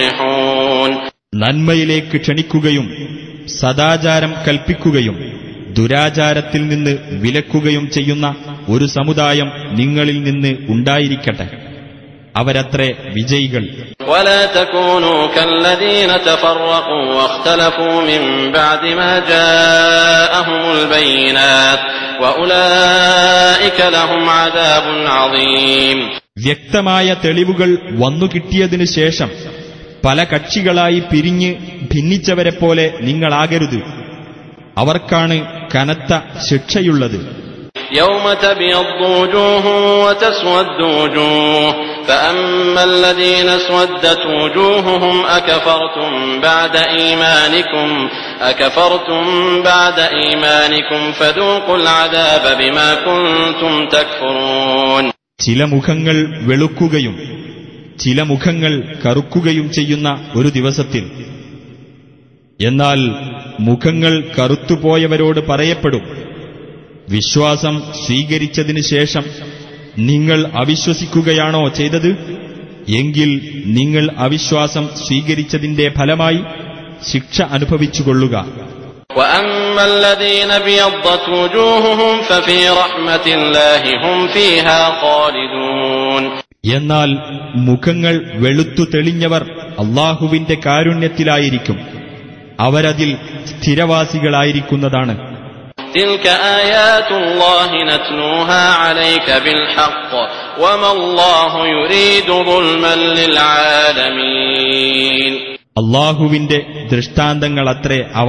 الْمُفْلِحُونَ.
നന്മയിലേക്ക് ക്ഷണിക്കുകയും സദാചാരം കൽപ്പിക്കുകയും ദുരാചാരത്തിൽ നിന്ന് വിലക്കുകയും ചെയ്യുന്ന ഒരു സമുദായം നിങ്ങളിൽ നിന്ന് ഉണ്ടായിരിക്കട്ടെ. അവരത്രേ വിജയികൾ.
ولا تكونوا كالذين تفرقوا واختلفوا من بعد ما جاءهم البينات وأولئك لهم عذاب عظيم.
വ്യക്തമായ തെളിവുകൾ വന്നുകിട്ടിയതിനു ശേഷം പല കക്ഷികളായി പിരിഞ്ഞ് ഭിന്നിച്ചവരെപ്പോലെ നിങ്ങളാകരുത്. അവർക്കാണ് കനത്ത ശിക്ഷയുള്ളത്.
يوم تبيض وجوه وتسود وجوه فأما الذين اسودت وجوههم أكفرتم بعد إيمانكم فذوقوا العذاب بما كنتم تكفرون.
ചില മുഖങ്ങൾ വെളുക്കുകയും ചില മുഖങ്ങൾ കറുക്കുകയും ചെയ്യുന്ന ഒരു ദിവസത്തിൽ, എന്നാൽ മുഖങ്ങൾ കറുത്തുപോയവരോട് പറയപ്പെടും, വിശ്വാസം സ്വീകരിച്ചതിനു ശേഷം നിങ്ങൾ അവിശ്വസിക്കുകയാണോ ചെയ്തത്? എങ്കിൽ നിങ്ങൾ അവിശ്വാസം സ്വീകരിച്ചതിന്റെ ഫലമായി ശിക്ഷ അനുഭവിച്ചുകൊള്ളുക.
وأما الذين ابيضت وجوههم ففي رحمة الله هم فيها خالدون.
എന്നാൽ മുഖങ്ങൾ വെളുത്തു തെളിഞ്ഞവർ അല്ലാഹുവിന്റെ കാരുണ്യത്തിലായിരിക്കും, അവരതിൽ സ്ഥിരവാസികളായിരിക്കുന്നതാണ്.
تلك آيات الله نتلوها عليك بالحق وما الله يريد ظلما للعالمين.
അല്ലാഹുവിന്റെ ദൃഷ്ടാന്തങ്ങളത്രേ അവ.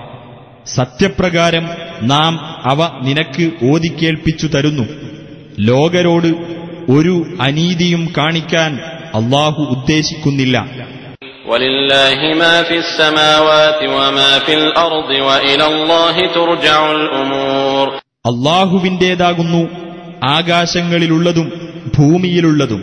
സത്യപ്രകാരം നാം അവ നിനക്ക് ഓതിക്കേൾപ്പിച്ചു തരുന്നു. ലോകരോട് ഒരു അനീതിയും കാണിക്കാൻ അല്ലാഹു ഉദ്ദേശിക്കുന്നില്ല.
ولله ما في السماوات وما في الأرض وإلى الله ترجع الأمور.
അല്ലാഹുവിന്റേതാകുന്നു ആകാശങ്ങളിലുള്ളതും ഭൂമിയിലുള്ളതും.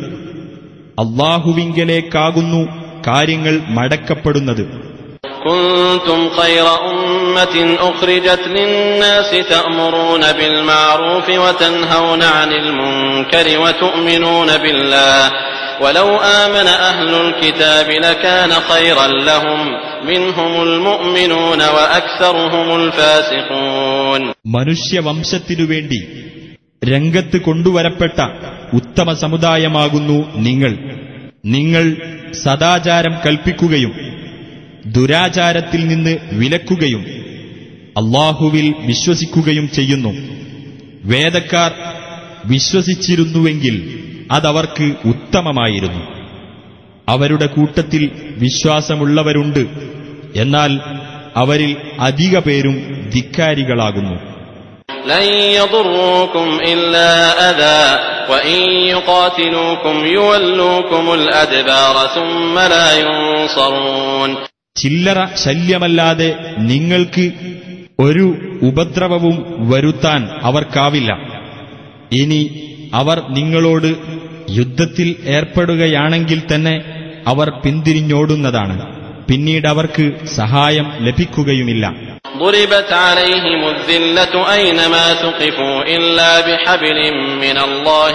അല്ലാഹുവിങ്കലേക്കാകുന്നു കാര്യങ്ങൾ മടക്കപ്പെടുന്നത്.
كنتم خير أمة أخرجت للناس تأمرون بالمعروف وتنهون عن المنكر وتؤمنون بالله ولو آمن أهل الكتاب لكان خيرا لهم منهم المؤمنون وأكثرهم الفاسقون.
മനുഷ്യവംശത്തിനുവേണ്ടി രംഗത്ത് കൊണ്ടുവരപ്പെട്ട ഉത്തമ സമുദായമാകുന്നു നിങ്ങൾ. നിങ്ങൾ സദാചാരം കൽപ്പിക്കുകയും ദുരാചാരത്തിൽ നിന്ന് വിലക്കുകയും അല്ലാഹുവിൽ വിശ്വസിക്കുകയും ചെയ്യുന്നു. വേദക്കാർ വിശ്വസിച്ചിരുന്നുവെങ്കിൽ അതവർക്ക് ഉത്തമമായിരുന്നു. അവരുടെ കൂട്ടത്തിൽ വിശ്വാസമുള്ളവരുണ്ട്, എന്നാൽ അവരിൽ അധിക പേരും ധിക്കാരികളാകുന്നു.
لن يضروكم إلا أذى وإن يقاتلوكم يولوكم الأدبار ثم لا ينصرون.
ചില്ലറ ശല്യമല്ലാതെ നിങ്ങൾക്ക് ഒരു ഉപദ്രവവും വരുത്താൻ അവർക്കാവില്ല. ഇനി അവർ നിങ്ങളോട് യുദ്ധത്തിൽ ഏർപ്പെടുകയാണെങ്കിൽ തന്നെ അവർ പിന്തിരിഞ്ഞോടുന്നതാണ്. പിന്നീട് അവർക്ക് സഹായം ലഭിക്കുകയുമില്ല.
ضربت عليهم الذلة أينما ثقفوا إلا بحبل من الله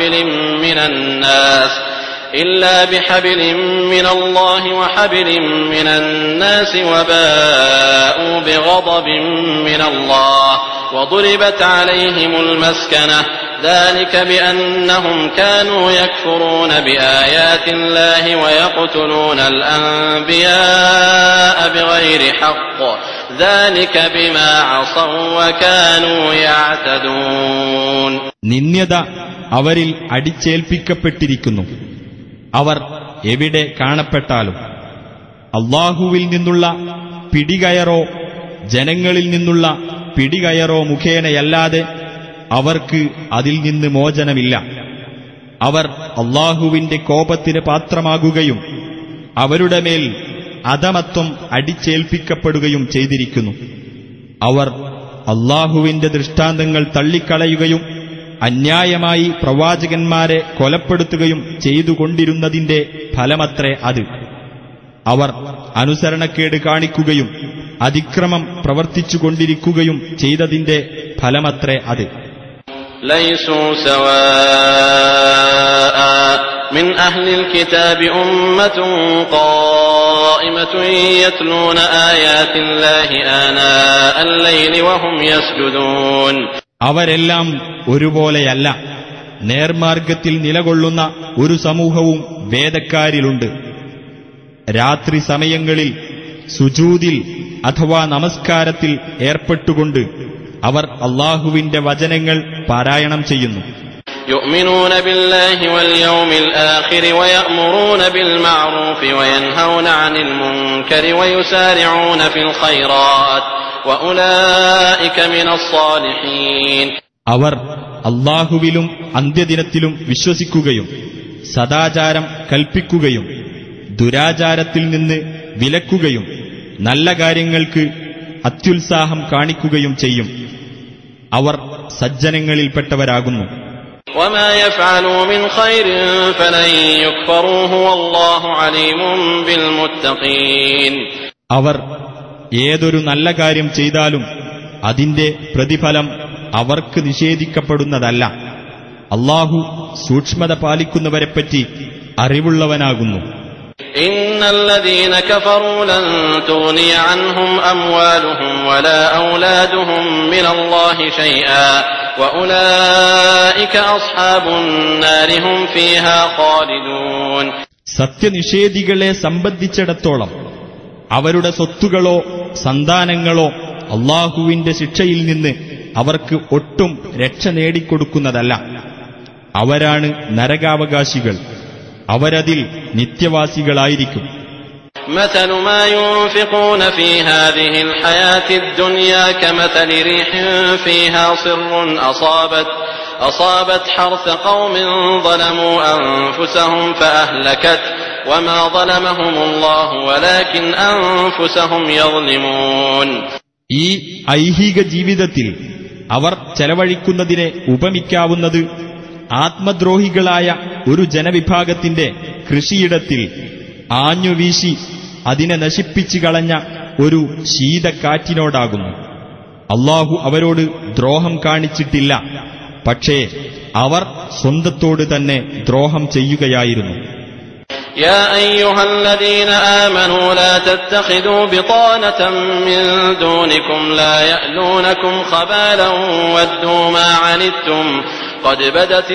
وحبل من الناس وباءوا بغضب من الله وضربت عليهم المسكنة ذلك بأنهم كانوا يكفرون بآيات الله ويقتلون الأنبياء بغير حق ذلك بما عصوا وكانوا يعتدون.
നിന്ദ്യത അവരിൽ അടിച്ചേൽപ്പിക്കപ്പെട്ടിരിക്കുന്നു. അവർ എവിടെ കാണപ്പെട്ടാലും അല്ലാഹുവിൽ നിന്നുള്ള പിടികയറോ ജനങ്ങളിൽ നിന്നുള്ള പിടികയറോ മുഖേനയല്ലാതെ അവർക്ക് അതിൽ നിന്ന് മോചനമില്ല. അവർ അല്ലാഹുവിന്റെ കോപത്തിന് പാത്രമാകുകയും അവരുടെ മേൽ അധമത്വം അടിച്ചേൽപ്പിക്കപ്പെടുകയും ചെയ്തിരിക്കുന്നു. അവർ അല്ലാഹുവിന്റെ ദൃഷ്ടാന്തങ്ങൾ തള്ളിക്കളയുകയും അന്യായമായി പ്രവാചകന്മാരെ കൊലപ്പെടുത്തുകയും ചെയ്തുകൊണ്ടിരുന്നതിന്റെ ഫലമത്രേ അത്. അവർ അനുസരണക്കേട് കാണിക്കുകയും അതിക്രമം പ്രവർത്തിച്ചുകൊണ്ടിരിക്കുകയും ചെയ്തതിന്റെ ഫലമത്രേ അത്.
ليسوا سواء من أهل الكتاب أمة قائمة يتلون آيات الله آناء الليل وهم يسجدون.
അവരെല്ലാം ഒരുപോലെയല്ല. നേർമാർഗത്തിൽ നിലകൊള്ളുന്ന ഒരു സമൂഹവും വേദക്കാരിലുണ്ട്. രാത്രി സമയങ്ങളിൽ സുജൂദിൽ അഥവാ നമസ്കാരത്തിൽ ഏർപ്പെട്ടുകൊണ്ട് അവർ അല്ലാഹുവിന്റെ വചനങ്ങൾ പാരായണം ചെയ്യുന്നു.
يؤمنون بالله واليوم الآخر ويأمرون بالمعروف وينهون عن المنكر ويسارعون في الخيرات وأولئك من الصالحين.
അവർ അല്ലാഹുവിലും അന്ത്യദിനത്തിലും വിശ്വസിക്കുകയും സദാചാരം കൽപ്പിക്കുകയും ദുരാചാരത്തിൽ നിന്ന് വിലക്കുകയും നല്ല കാര്യങ്ങൾക്ക് അത്യുത്സാഹം കാണിക്കുകയും ചെയ്യും. അവർ സജ്ജനങ്ങളിൽപ്പെട്ടവരാകുന്നു.
وما يفعلوا من خير فلن يكفروه والله عليم بالمتقين.
അവർ ഏതൊരു നല്ല കാര്യം ചെയ്താലും അതിന്റെ പ്രതിഫലം അവർക്ക് നിഷേധിക്കപ്പെടുന്നതല്ല. അല്ലാഹു സൂക്ഷ്മത പാലിക്കുന്നവരെപ്പറ്റി അറിവുള്ളവനാകുന്നു.
إن الذين كفروا لن تغني عنهم أموالهم ولا أولادهم من الله شيئا وأولئك أصحاب النار هم فيها خالدون.
സത്യനിഷേധികളെ സംബന്ധിച്ചിടത്തോളം അവരുടെ സ്വത്തുകളോ സന്താനങ്ങളോ അല്ലാഹുവിന്റെ ശിക്ഷയിൽ നിന്ന് അവർക്ക് ഒട്ടും രക്ഷ നേടിക്കൊടുക്കുന്നതല്ല. അവരാണ് നരകാവകാശികൾ. അവരതിൽ നിത്യവാസികളായിരിക്കും.
مثل ما ينفقون في هذه الحياة الدنيا كمثل ريح فيها صر أصابت حرث قوم ظلموا أنفسهم فأهلكت وما ظلمهم الله ولكن أنفسهم يظلمون.
ഈ ഐഹിക ജീവിതത്തിൽ അവർ ചെലവഴിക്കുന്നതിനെ ഉപമിക്കാവുന്നത് ആത്മദ്രോഹികളായ ഒരു ജനവിഭാഗത്തിന്റെ കൃഷിയിടത്തിൽ ആഞ്ഞുവീശി അതിനെ നശിപ്പിച്ചു കളഞ്ഞ ഒരു ശീതക്കാറ്റിനോടാകുന്നു. അല്ലാഹു അവരോട് ദ്രോഹം കാണിച്ചിട്ടില്ല, പക്ഷേ അവർ സ്വന്തത്തോട് തന്നെ ദ്രോഹം ചെയ്യുകയായിരുന്നു.
يا أيها الذين آمنوا لا تتخذوا بطانة من دونكم لا يألونكم خبالا ودوا ما عنتم قد بدت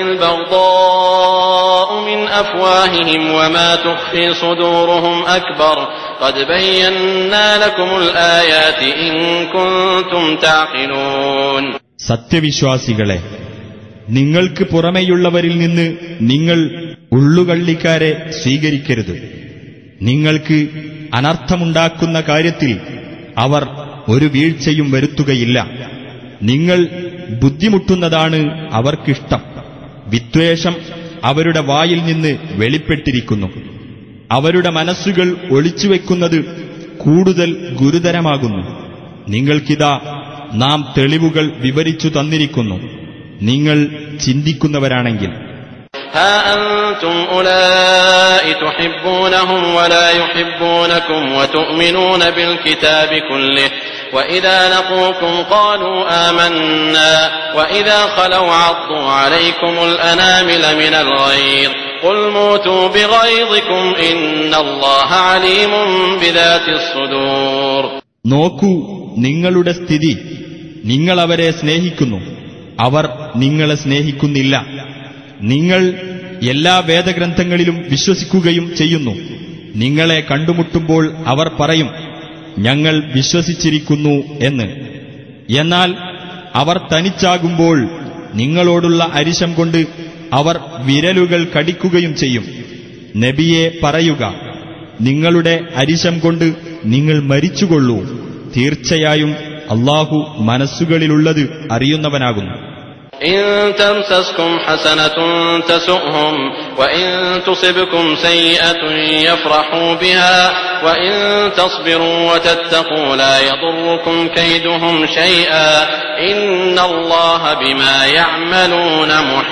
البغضاء من أفواههم وما تخفي صدورهم أكبر قد بينا لكم الآيات إن كنتم تعقلون.
സത്യവിശ്വാസികളെ, നിങ്ങൾക്ക് പുറമെയുള്ളവരിൽ നിന്ന് നിങ്ങൾ ഉള്ളുകള്ളിക്കാരെ സ്വീകരിക്കരുത്. നിങ്ങൾക്ക് അനർത്ഥമുണ്ടാക്കുന്ന കാര്യത്തിൽ അവർ ഒരു വീഴ്ചയും വരുത്തുകയില്ല. നിങ്ങൾ ബുദ്ധിമുട്ടുന്നതാണ് അവർക്കിഷ്ടം. വിദ്വേഷം അവരുടെ വായിൽ നിന്ന് വെളിപ്പെട്ടിരിക്കുന്നു. അവരുടെ മനസ്സുകൾ ഒളിച്ചുവെക്കുന്നത് കൂടുതൽ ഗുരുതരമാകുന്നു. നിങ്ങൾക്കിതാ നാം തെളിവുകൾ വിവരിച്ചു തന്നിരിക്കുന്നു, നിങ്ങൾ ചിന്തിക്കുന്നവരാണെങ്കിൽ.
ها أنتم أولئك تحبونهم ولا يحبونكم وتؤمنون بالكتاب كله وإذا لقوكم قالوا آمنا وإذا خلوا عضوا عليكم الأنامل من الغيظ قل موتوا بغيظكم إن الله عليم بذات الصدور.
നോക്കൂ നിങ്ങളുടെ സ്ഥിതി. നിങ്ങൾ അവരെ സ്നേഹിക്കുന്നു, അവർ നിങ്ങളെ സ്നേഹിക്കുന്നില്ല. നിങ്ങൾ എല്ലാ വേദഗ്രന്ഥങ്ങളിലും വിശ്വസിക്കുകയും ചെയ്യുന്നു. നിങ്ങളെ കണ്ടുമുട്ടുമ്പോൾ അവർ പറയും, ഞങ്ങൾ വിശ്വസിച്ചിരിക്കുന്നു എന്ന്. എന്നാൽ അവർ തനിച്ചാകുമ്പോൾ നിങ്ങളോടുള്ള അരിശം കൊണ്ട് അവർ വിരലുകൾ കടിക്കുകയും ചെയ്യും. നബിയെ പറയുക, നിങ്ങളുടെ അരിശം കൊണ്ട് നിങ്ങൾ മരിച്ചുകൊള്ളൂ. തീർച്ചയായും അല്ലാഹു മനസ്സുകളിലുള്ളത് അറിയുന്നവനാകുന്നു.
إن تمسسكم حسنة تسؤهم وإن تصبكم سيئة يفرحوا بها وإن تصبروا وتتقوا لا يضركم كيدهم شيئا إن الله بما يعملون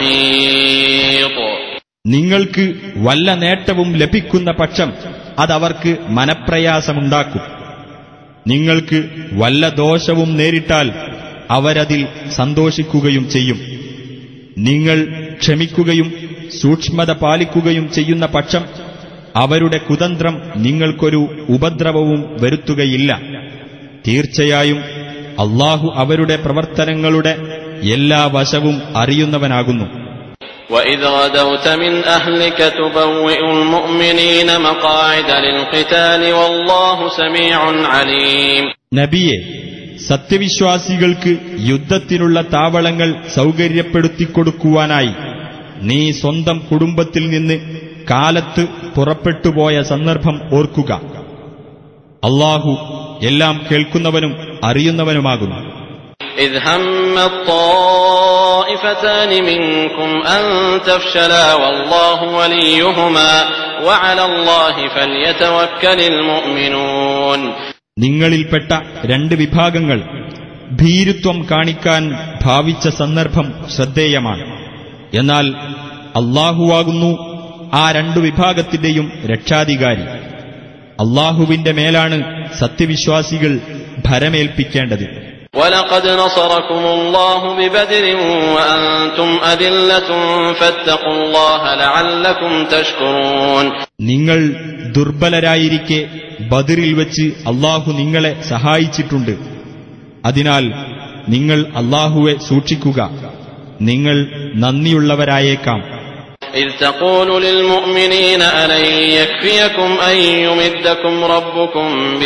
محيط.
നിങ്ങൾക്ക് വല്ല നേട്ടവും ലഭിക്കുന്ന പക്ഷം അതവർക്ക് മനപ്രയാസമുണ്ടാക്കും. നിങ്ങൾക്ക് വല്ല ദോഷവും നേരിട്ടാൽ അവരതിൽ സന്തോഷിക്കുകയും ചെയ്യും. നിങ്ങൾ ക്ഷമിക്കുകയും സൂക്ഷ്മത പാലിക്കുകയും ചെയ്യുന്ന പക്ഷം അവരുടെ കുതന്ത്രം നിങ്ങൾക്കൊരു ഉപദ്രവവും വരുത്തുകയില്ല. തീർച്ചയായും അല്ലാഹു അവരുടെ പ്രവർത്തനങ്ങളുടെ എല്ലാ വശവും അറിയുന്നവനാകുന്നു.
وَإِذْ غَدَوْتَ مِنْ أَهْلِكَ تُبَوِّئُ الْمُؤْمِنِينَ مَقَاعِدَ لِلْقِتَالِ وَاللَّهُ سَمِيعٌ عَلِيمٌ.
നബിയെ, സത്യവിശ്വാസികൾക്ക് യുദ്ധത്തിനുള്ള താവളങ്ങൾ സൗകര്യപ്പെടുത്തിക്കൊടുക്കുവാനായി നീ സ്വന്തം കുടുംബത്തിൽ നിന്ന് കാലത്ത് പുറപ്പെട്ടുപോയ സന്ദർഭം ഓർക്കുക. അല്ലാഹു എല്ലാം കേൾക്കുന്നവനും അറിയുന്നവനുമാകുന്നു.
إذ هم الطائفتان منكم أن تفشلا والله وليهما وعلى الله فليتوكل المؤمنون.
നിങ്ങളിൽപ്പെട്ട രണ്ട് വിഭാഗങ്ങൾ ഭീരുത്വം കാണിക്കാൻ ഭാവിച്ച സന്ദർഭം ശ്രദ്ധേയമാണ്. എന്നാൽ അല്ലാഹുവാകുന്നു ആ രണ്ടു വിഭാഗത്തിന്റെയും രക്ഷാധികാരി. അല്ലാഹുവിന്റെ മേലാണ് സത്യവിശ്വാസികൾ ഭരമേൽപ്പിക്കേണ്ടത്.
وَلَقَدْ نَصَرَكُمُ اللَّهُ بِبَدْرٍ وَأَنْتُمْ أَذِلَّةٌ فَاتَّقُوا اللَّهَ لَعَلَّكُمْ تَشْكُرُونَ. നിങ്ങൾ ദുർബലരായിരിക്കെ ബദറിൽ വെച്ച് അല്ലാഹു നിങ്ങളെ സഹായിച്ചിട്ടുണ്ട്. അതിനാൽ നിങ്ങൾ അല്ലാഹുവെ സൂക്ഷിക്കുക, നിങ്ങൾ നന്ദിയുള്ളവരായേക്കാം. إذ تقول للمؤمنين ألن يكفيكم أن يمدكم ربكم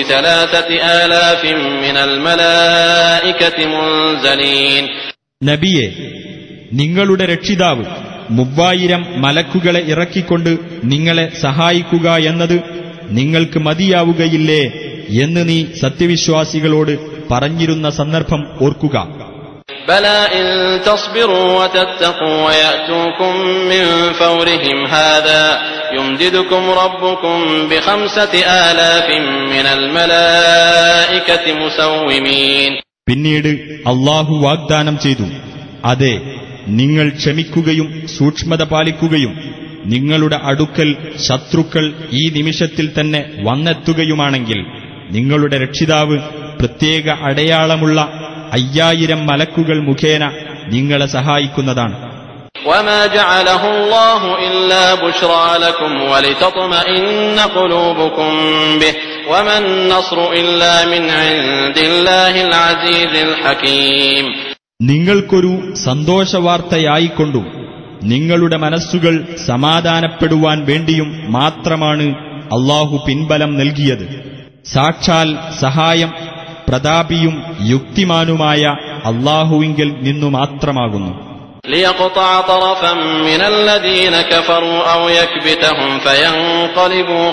ب3,000 من الملائكة منزلين.
നബിയെ, നിങ്ങളുടെ രക്ഷിതാവ് 3000 മലക്കുകളെ ഇറക്കിക്കൊണ്ട് നിങ്ങളെ സഹായിക്കുക എന്നത് നിങ്ങൾക്ക് മതിയാവുകയില്ലേ എന്ന് നീ സത്യവിശ്വാസികളോട് പറഞ്ഞിരുന്ന സന്ദർഭം ഓർക്കുക.
بلى إن تصبروا وتتقوا ويأتوكم من فورهم هذا يمددكم ربكم ب5,000 من الملائكة مسومين.
പിന്നീട് അല്ലാഹു വാഗ്ദാനം ചെയ്തു, അതെ, നിങ്ങൾ ക്ഷമിക്കുകയും സൂക്ഷ്മത പാലിക്കുകയും നിങ്ങളുടെ അടുക്കൽ ശത്രുക്കൾ ഈ നിമിഷത്തിൽ തന്നെ വന്നെത്തുകയുമാണെങ്കിൽ നിങ്ങളുടെ രക്ഷിതാവ് പ്രത്യേക അടയാളമുള്ള 5000 മലക്കുകൾ മുഖേന നിങ്ങളെ സഹായിക്കുന്നതാണ്.
وما جعله الله إلا بشرى لكم ولتطمئن قلوبكم به وما النصر إلا من عند الله العزيز الحكيم.
നിങ്ങൾക്കൊരു സന്തോഷവാർത്തയായിക്കൊണ്ടും നിങ്ങളുടെ മനസ്സുകൾ സമാധാനപ്പെടുവാൻ വേണ്ടിയും മാത്രമാണ് അല്ലാഹു പിൻബലം നൽകിയത്. സാക്ഷാൽ സഹായം പ്രതാപിയും യുക്തിമാനുമായ അല്ലാഹുവിങ്കൽ നിന്നു മാത്രമാകുന്നു.
ليقطع طرفا من الذين كفروا أو يكبتهم فينقلبوا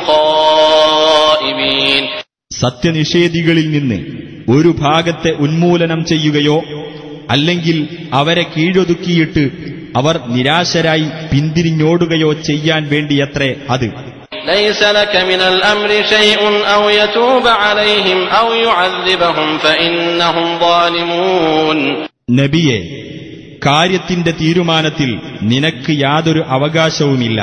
خائبين.
സത്യനിഷേധികളിൽ നിന്ന് ഒരു ഭാഗത്തെ ഉന്മൂലനം ചെയ്യുകയോ അല്ലെങ്കിൽ അവരെ കീഴൊതുക്കിയിട്ട് അവർ നിരാശരായി പിന്തിരിഞ്ഞോടുകയോ ചെയ്യാൻ വേണ്ടിയത്രേ അത്.
ليس لك من الأمر شيء أو يتوب عليهم أو يعذبهم فإنهم ظالمون.
നബിയെ, കാര്യത്തിന്റെ തീരുമാനത്തിൽ നിനക്ക് യാതൊരു അവകാശവുമില്ല.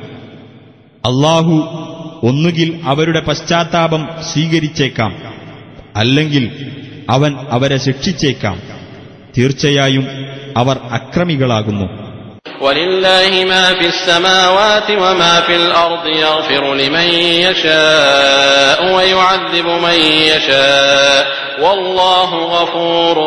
അല്ലാഹു ഒന്നുകിൽ അവരുടെ പശ്ചാത്താപം സ്വീകരിച്ചേക്കാം, അല്ലെങ്കിൽ അവൻ അവരെ ശിക്ഷിച്ചേക്കാം. തീർച്ചയായും അവർ അക്രമികളാകുന്നു.
ولله ما في السماوات وما في الأرض يغفر لمن يشاء ويعذب من يشاء والله غفور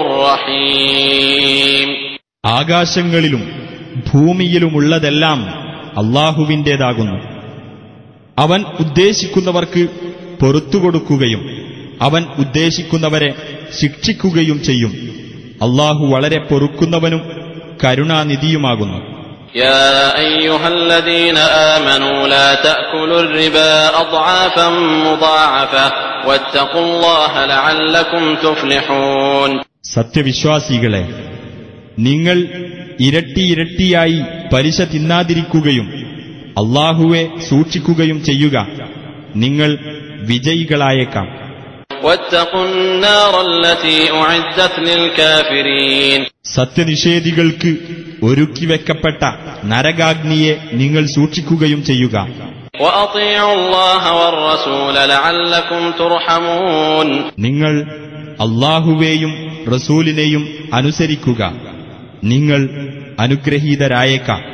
رحيم.
ആകാശങ്ങളിലും ഭൂമിയിലുമുള്ളതെല്ലാം അല്ലാഹുവിന്റേതാകുന്നു. അവൻ ഉദ്ദേശിക്കുന്നവർക്ക് പൊറുത്തുകൊടുക്കുകയും അവൻ ഉദ്ദേശിക്കുന്നവരെ ശിക്ഷിക്കുകയും ചെയ്യും. അല്ലാഹു വളരെ പൊറുക്കുന്നവനും കരുണാനിധിയുമാകുന്നു.
يا أيها الذين آمنوا لا تأكلوا الربا أضعافا مضاعفة واتقوا الله لعلكم تفلحون.
സത്യവിശ്വാസികളെ, നിങ്ങൾ ഇരട്ടിയായി പലിശ തിന്നാതിരിക്കുകയും അല്ലാഹുവെ സൂക്ഷിക്കുകയും ചെയ്യുക, നിങ്ങൾ വിജയികളായേക്കാം.
واتقوا النار التي أعدت للكافرين.
സത്യനിഷേധികൾക്ക് ഒരുക്കിവെക്കപ്പെട്ട നരകാഗ്നിയെ നിങ്ങൾ സൂക്ഷിക്കുകയും ചെയ്യുക.
وأطيعوا الله والرسول لعلكم ترحمون.
നിങ്ങൾ അല്ലാഹുവേയും റസൂലിനെയും അനുസരിക്കുക, നിങ്ങൾ അനുഗ്രഹീതരായേക്കാം.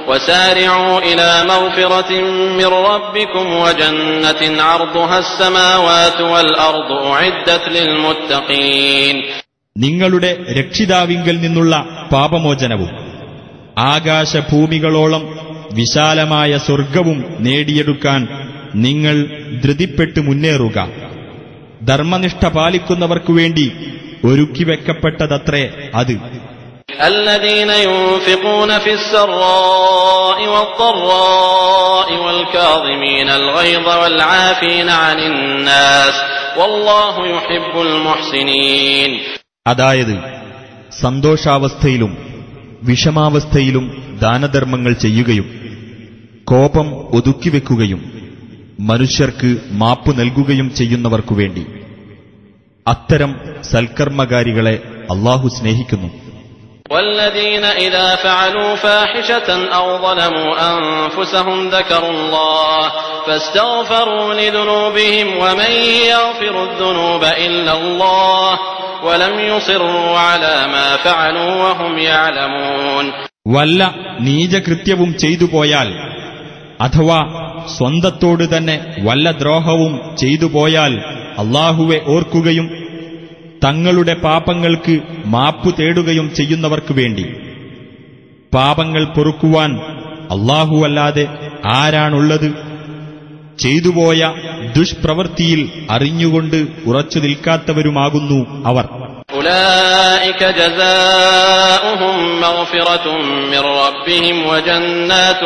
وسارعوا إلى مغفرة من ربكم وجنة عرضها السماوات والأرض أعدت للمتقين.
നിങ്ങളുടെ രക്ഷിതാവിങ്കൽ നിന്നുള്ള പാപമോചനവും ആകാശഭൂമികളോളം വിശാലമായ സ്വർഗവും നേടിയെടുക്കാൻ നിങ്ങൾ ധൃതിപ്പെട്ട് മുന്നേറുക. ധർമ്മനിഷ്ഠ പാലിക്കുന്നവർക്കു വേണ്ടി ഒരുക്കിവെക്കപ്പെട്ടതത്രേ അത്.
الذين ينفقون في السراء والضراء والكاظمين الغيظ والعافين عن الناس والله يحب المحسنين.
അതായത് സന്തോഷാവസ്ഥയിലും വിഷമാവസ്ഥയിലും ദാനധർമ്മങ്ങൾ ചെയ്യുകയും കോപം ഒതുക്കിവെക്കുകയും മനുഷ്യർക്ക് മാപ്പു നൽകുകയും ചെയ്യുന്നവർക്കുവേണ്ടി അത്തരം സൽക്കർമ്മകാരികളെ അല്ലാഹു സ്നേഹിക്കുന്നു.
والذين إذا فعلوا فاحشة أو ظلموا أنفسهم ذكروا الله فاستغفروا لذنوبهم ومن يغفر الذنوب إلا الله ولم يصروا على ما فعلوا وهم يعلمون.
വല്ല നീചകൃത്യവും ചെയ്തുപോയാൽ അഥവാ സ്വന്തത്തോട് തന്നെ വല്ല ദ്രോഹവും ചെയ്തുപോയാൽ അല്ലാഹുവെ ഓർക്കുകയും തങ്ങളുടെ പാപങ്ങൾക്ക് മാപ്പു തേടുകയും ചെയ്യുന്നവർക്കു വേണ്ടി പാപങ്ങൾ പൊറുക്കുവാൻ അല്ലാഹുവല്ലാതെ ആരാണുള്ളത്? ചെയ്തുപോയ ദുഷ്പ്രവൃത്തിയിൽ അറിഞ്ഞുകൊണ്ട് ഉറച്ചു നിൽക്കാത്തവരുമാകുന്നു അവർ.
أولئك جزاؤهم مغفرة من ربهم وجنات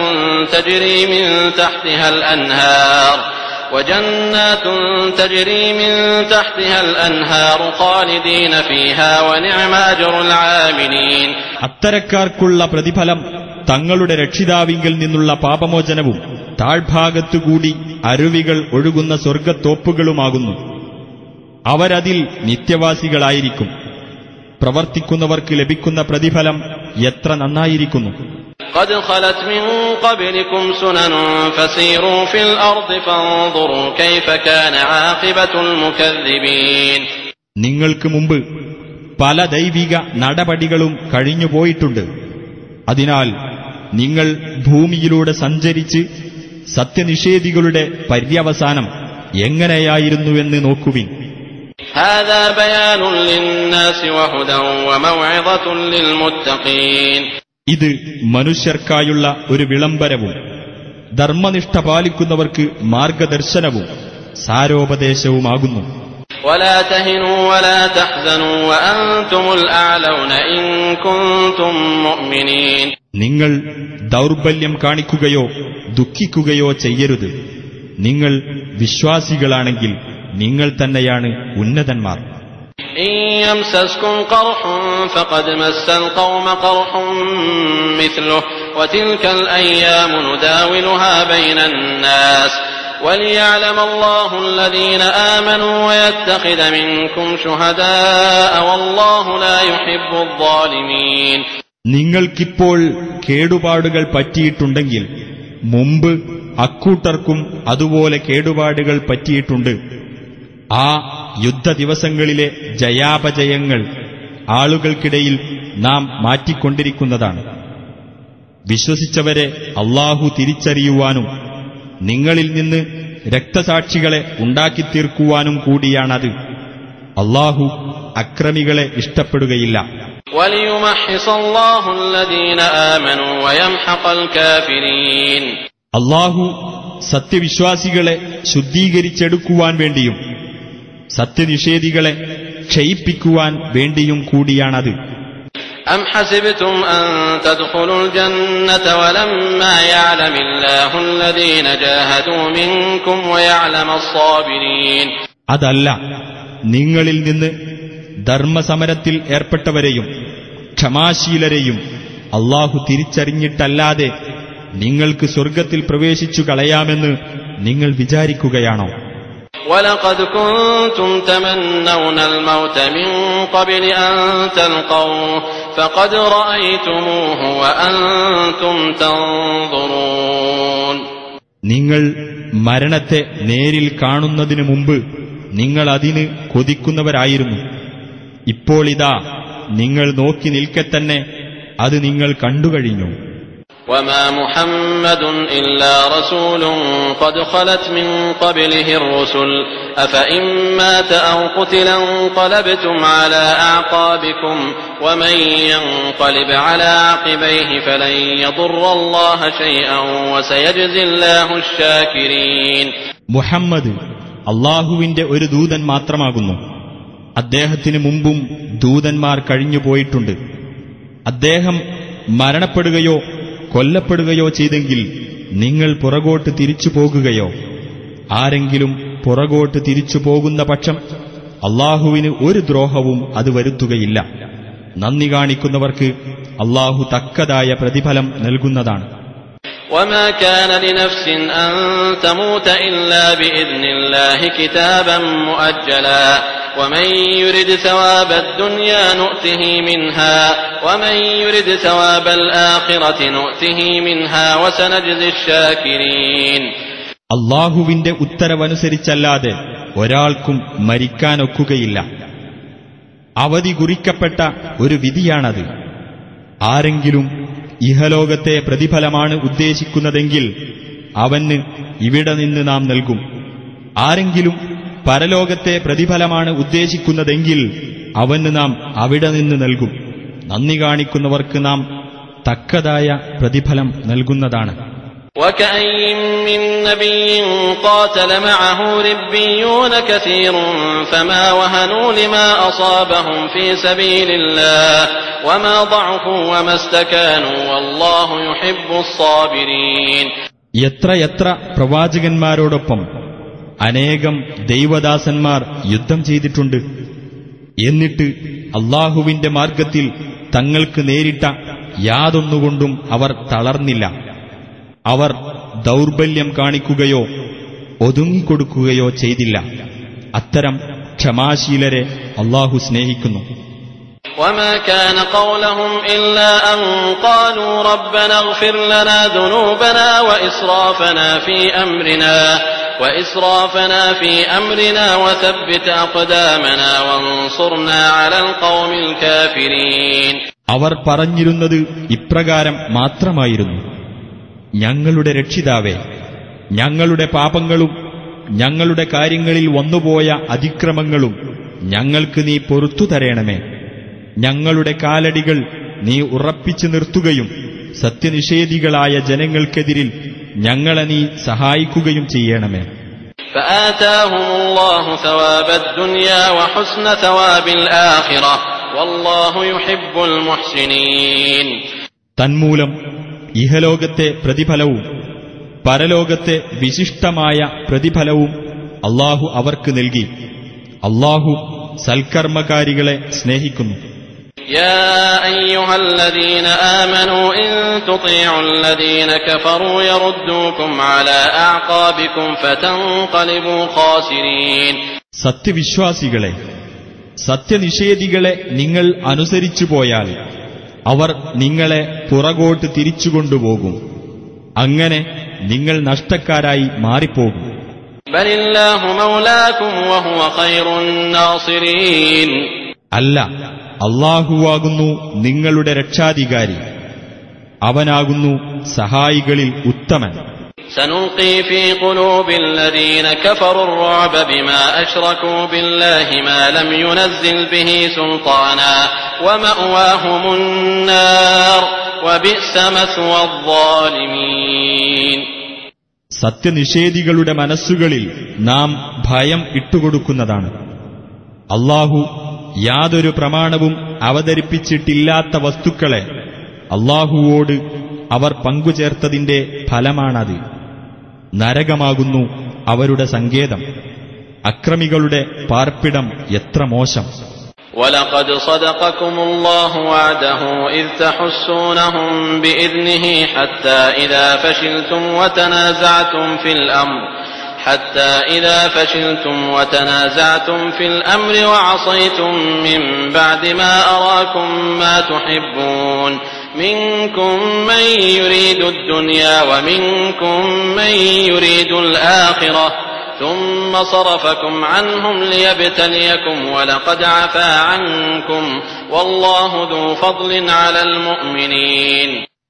تجري من تحتها الأنهار خالدين فيها ونعم أجر العاملين.
അത്തരക്കാർക്കുള്ള പ്രതിഫലം തങ്ങളുടെ രക്ഷിതാവിങ്കിൽ നിന്നുള്ള പാപമോചനവും താഴ്ഭാഗത്തുകൂടി അരുവികൾ ഒഴുകുന്ന സ്വർഗത്തോപ്പുകളുമാകുന്നു. അവരതിൽ നിത്യവാസികളായിരിക്കും. പ്രവർത്തിക്കുന്നവർക്ക് ലഭിക്കുന്ന പ്രതിഫലം എത്ര നന്നായിരിക്കുന്നു.
قد خلت من قبلكم سنن فسيروا في الأرض فانظروا كيف كان عاقبة المكذبين.
നിങ്ങൾക്ക് മുമ്പ് പല ദൈവിക നടപടികളും കഴിഞ്ഞുപോയിട്ടുണ്ട്. അതിനാൽ നിങ്ങൾ ഭൂമിയിലൂടെ സഞ്ചരിച്ച് സത്യനിഷേധികളുടെ പര്യവസാനം എങ്ങനെയായിരുന്നുവെന്ന് നോക്കുവിൻ.
هذا بيان للناس وهدى وموعظة للمتقين.
ഇത് മനുഷ്യർക്കായുള്ള ഒരു വിളംബരവും ധർമ്മനിഷ്ഠ പാലിക്കുന്നവർക്ക് മാർഗദർശനവും സാരോപദേശവുമാകുന്നു.
ولا تهنوا ولا تحزنوا وأنتم الأعلون إن كنتم مؤمنين.
നിങ്ങൾ ദൗർബല്യം കാണിക്കുകയോ ദുഃഖിക്കുകയോ ചെയ്യരുത്. നിങ്ങൾ വിശ്വാസികളാണെങ്കിൽ നിങ്ങൾ തന്നെയാണ് ഉന്നതന്മാർ.
إن يمسسكم قرح فقد مس القوم قرح مثله وتلك الأيام نداولها بين الناس وليعلم الله الذين آمنوا ويتخذ منكم شهداء والله لا يحب الظالمين.
നിങ്ങൾക്കിപ്പോൾ കേടുപാടുകൾ പറ്റിയിട്ടുണ്ടെങ്കിൽ മുമ്പ് അക്കൂട്ടർക്കും അതുപോലെ കേടുപാടുകൾ പറ്റിയിട്ടുണ്ട്. ആ യുദ്ധദിവസങ്ങളിലെ ജയാപജയങ്ങൾ ആളുകൾക്കിടയിൽ നാം മാറ്റിക്കൊണ്ടിരിക്കുന്നതാണ്. വിശ്വസിച്ചവരെ അല്ലാഹു തിരിച്ചറിയുവാനും നിങ്ങളിൽ നിന്ന് രക്തസാക്ഷികളെ ഉണ്ടാക്കിത്തീർക്കുവാനും കൂടിയാണത്. അല്ലാഹു അക്രമികളെ ഇഷ്ടപ്പെടുകയില്ല. അല്ലാഹു സത്യവിശ്വാസികളെ ശുദ്ധീകരിച്ചെടുക്കുവാൻ വേണ്ടിയും സത്യനിഷേധികളെ ക്ഷയിപ്പിക്കുവാൻ വേണ്ടിയും കൂടിയാണത്.
أم حسبتم أن تدخلوا الجنة ولما يعلم الله الذين جاهدوا منكم ويعلم الصابرين.
അതല്ല, നിങ്ങളിൽ നിന്ന് ധർമ്മസമരത്തിൽ ഏർപ്പെട്ടവരെയും ക്ഷമാശീലരെയും അല്ലാഹു തിരിച്ചറിഞ്ഞിട്ടല്ലാതെ നിങ്ങൾക്ക് സ്വർഗത്തിൽ പ്രവേശിച്ചു കളയാമെന്ന് നിങ്ങൾ വിചാരിക്കുകയാണോ?
وَلَقَدْ كُنْتُمْ تَمَنَّوْنَ الْمَوْتَ مِنْ قَبْلِ أَنْ تَلْقَوْهُ فَقَدْ رَأَيْتُمُوهُ وَأَنْتُمْ تَنْظُرُونَ. നിങ്ങൾ മരണത്തെ നേരിൽ കാണുന്നതിനു മുമ്പ് നിങ്ങൾ അതിന് കൊതിക്കുന്നവരായിരുന്നു. ഇപ്പോൾ ഇതാ നിങ്ങൾ നോക്കി നിൽക്കെ തന്നെ അത് നിങ്ങൾ കണ്ടുകഴിഞ്ഞു. وما محمد إلا رسول قد خلت من قبله الرسل أفإن مات أو قتل انقلبتم على أعقابكم ومن ينقلب على عقبيه فلن يضر الله شيئا وسيجزي الله الشاكرين.
മുഹമ്മദ് അല്ലാഹുവിന്റെ ഒരു ദൂതൻ മാത്രമാകുന്നു. അദ്ദേഹത്തിന് മുമ്പും ദൂതന്മാർ കഴിഞ്ഞുപോയിട്ടുണ്ട്. അദ്ദേഹം മരണപ്പെടുകയോ കൊല്ലപ്പെടുകയോ ചെയ്തെങ്കിൽ നിങ്ങൾ പുറകോട്ട് തിരിച്ചു പോകുകയോ ആരെങ്കിലും പുറകോട്ട് തിരിച്ചു പോകുന്ന പക്ഷം അല്ലാഹുവിന് ഒരു ദ്രോഹവും അത് വരുത്തുകയില്ല. നന്ദി കാണിക്കുന്നവർക്ക് അല്ലാഹു തക്കതായ പ്രതിഫലം നൽകുന്നതാണ്.
وما كان لنفس أن تموت إلا بإذن الله كتابا مؤجلا ومن يرد ثواب الدنيا نؤته منها ومن يرد ثواب الآخرة نؤته منها وسنجزي الشاكرين.
അല്ലാഹുവിന്റെ ഉത്തരവനുസരിച്ചല്ലാതെ ഒരാൾക്കും മരിക്കാനൊക്കുകയില്ല. അവധി കുറിക്കപ്പെട്ട ഒരു വിധിയാണത്. ആരെങ്കിലും ഇഹലോകത്തെ പ്രതിഫലമാണ് ഉദ്ദേശിക്കുന്നതെങ്കിൽ അവന് ഇവിടെ നിന്ന് നാം നൽകും. ആരെങ്കിലും പരലോകത്തെ പ്രതിഫലമാണ് ഉദ്ദേശിക്കുന്നതെങ്കിൽ അവന് നാം അവിടെ നിന്ന് നൽകും. നന്ദി കാണിക്കുന്നവർക്ക് നാം തക്കതായ പ്രതിഫലം നൽകുന്നതാണ്.
وكأين من نبي قاتل معه ربيون كثير فما وهنوا لما أصابهم في سبيل الله وما ضعفوا وما استكانوا والله يحب الصابرين.
എത്ര പ്രവാചകന്മാരോടൊപ്പം അനേകം ദൈവദാസന്മാർ യുദ്ധം ചെയ്തിട്ടുണ്ട്. എന്നിട്ട് അല്ലാഹുവിന്റെ മാർഗത്തിൽ തങ്ങൾക്ക് നേരിട്ട യാതൊന്നുകൊണ്ടും അവർ തളർന്നില്ല. അവർ ദൗർബല്യം കാണിക്കുകയോ ഒതുങ്ങിക്കൊടുക്കുകയോ ചെയ്തില്ല. അത്തരം ക്ഷമാശീലരെ അല്ലാഹു സ്നേഹിക്കുന്നു.
وما كان قولهم إلا أن قالوا ربنا اغفر لنا ذنوبنا وإسرافنا في أمرنا وثبت أقدامنا وانصرنا على القوم الكافرين.
അവർ പറഞ്ഞിരുന്നത് ഇപ്രകാരം മാത്രമായിരുന്നു: ഞങ്ങളുടെ രക്ഷിതാവേ, ഞങ്ങളുടെ പാപങ്ങളും ഞങ്ങളുടെ കാര്യങ്ങളിൽ വന്നുപോയ അതിക്രമങ്ങളും ഞങ്ങൾക്ക് നീ പൊറുത്തു തരേണമേ. ഞങ്ങളുടെ കാലടികൾ നീ ഉറപ്പിച്ചു നിർത്തുകയും സത്യനിഷേധികളായ ജനങ്ങൾക്കെതിരിൽ ഞങ്ങളെ നീ സഹായിക്കുകയും ചെയ്യണമേ.
فآتاهم الله ثواب الدنيا وحسن ثواب الآخرة والله يحب المحسنين.
തന്മൂലം ഇഹലോകത്തെ പ്രതിഫലവും പരലോകത്തെ വിശിഷ്ടമായ പ്രതിഫലവും അല്ലാഹു അവർക്ക് നൽകി. അല്ലാഹു സൽക്കർമ്മകാരികളെ സ്നേഹിക്കുന്നു.
يا أيها الذين آمنوا إن تطيعوا الذين كفروا يردوكم على أعقابكم فتنقلبوا خاسرين.
സത്യവിശ്വാസികളെ, സത്യനിഷേധികളെ നിങ്ങൾ അനുസരിച്ചു പോയാൽ അവർ നിങ്ങളെ പുറകോട്ട് തിരിച്ചുകൊണ്ടുപോകും. അങ്ങനെ നിങ്ങൾ നഷ്ടക്കാരായി മാറിപ്പോകും.
ബലില്ലാഹു മൗലാകും വഹുവ ഖൈറുൻ നാസിരീൻ.
അല്ല, അല്ലാഹുവാകുന്നു നിങ്ങളുടെ രക്ഷാധികാരി, അവനാകുന്നു സഹായികളിൽ ഉത്തമൻ.
سنلقي في قلوب الذين كفروا الرعب بما أشركوا بالله ما لم ينزل به سلطانا ومأواهم النار وبئس مثوى الظالمين.
സത്യനിഷേധികളുടെ മനസ്സുകളിൽ നാം ഭയം ഇട്ടുകൊടുക്കുന്നതാണ്. അല്ലാഹു യാതൊരു പ്രമാണവും അവതരിപ്പിച്ചിട്ടില്ലാത്ത വസ്തുക്കളെ അല്ലാഹുവോട് അവർ പങ്കുചേർത്തതിന്റെ ഫലമാണത്. നരകമാകുന്നു അവരുടെ സങ്കേതം. അക്രമികളുടെ പാർപ്പിടം എത്ര മോശം.
وَلَقَدْ صَدَقَكُمُ اللَّهُ وَعْدَهُ إِذْ تَحُسُّونَهُم بِإِذْنِهِ حَتَّى إِذَا فَشِلْتُمْ وَتَنَازَعْتُمْ فِي الْأَمْرِ وَعَصَيْتُم مِّن بَعْدِ مَا أَرَاكُم مَّا تُحِبُّونَ مِنكُم مَّن يُرِيدُ الدُّنْيَا وَمِنكُم مَّن يُرِيدُ الْآخِرَةَ ثُمَّ صَرَفَكُمْ عَنْهُمْ لِيَبْتَلِيَكُمْ وَلَقَدْ عَفَا عَنكُمْ وَاللَّهُ ذُو فَضْلٍ عَلَى الْمُؤْمِنِينَ.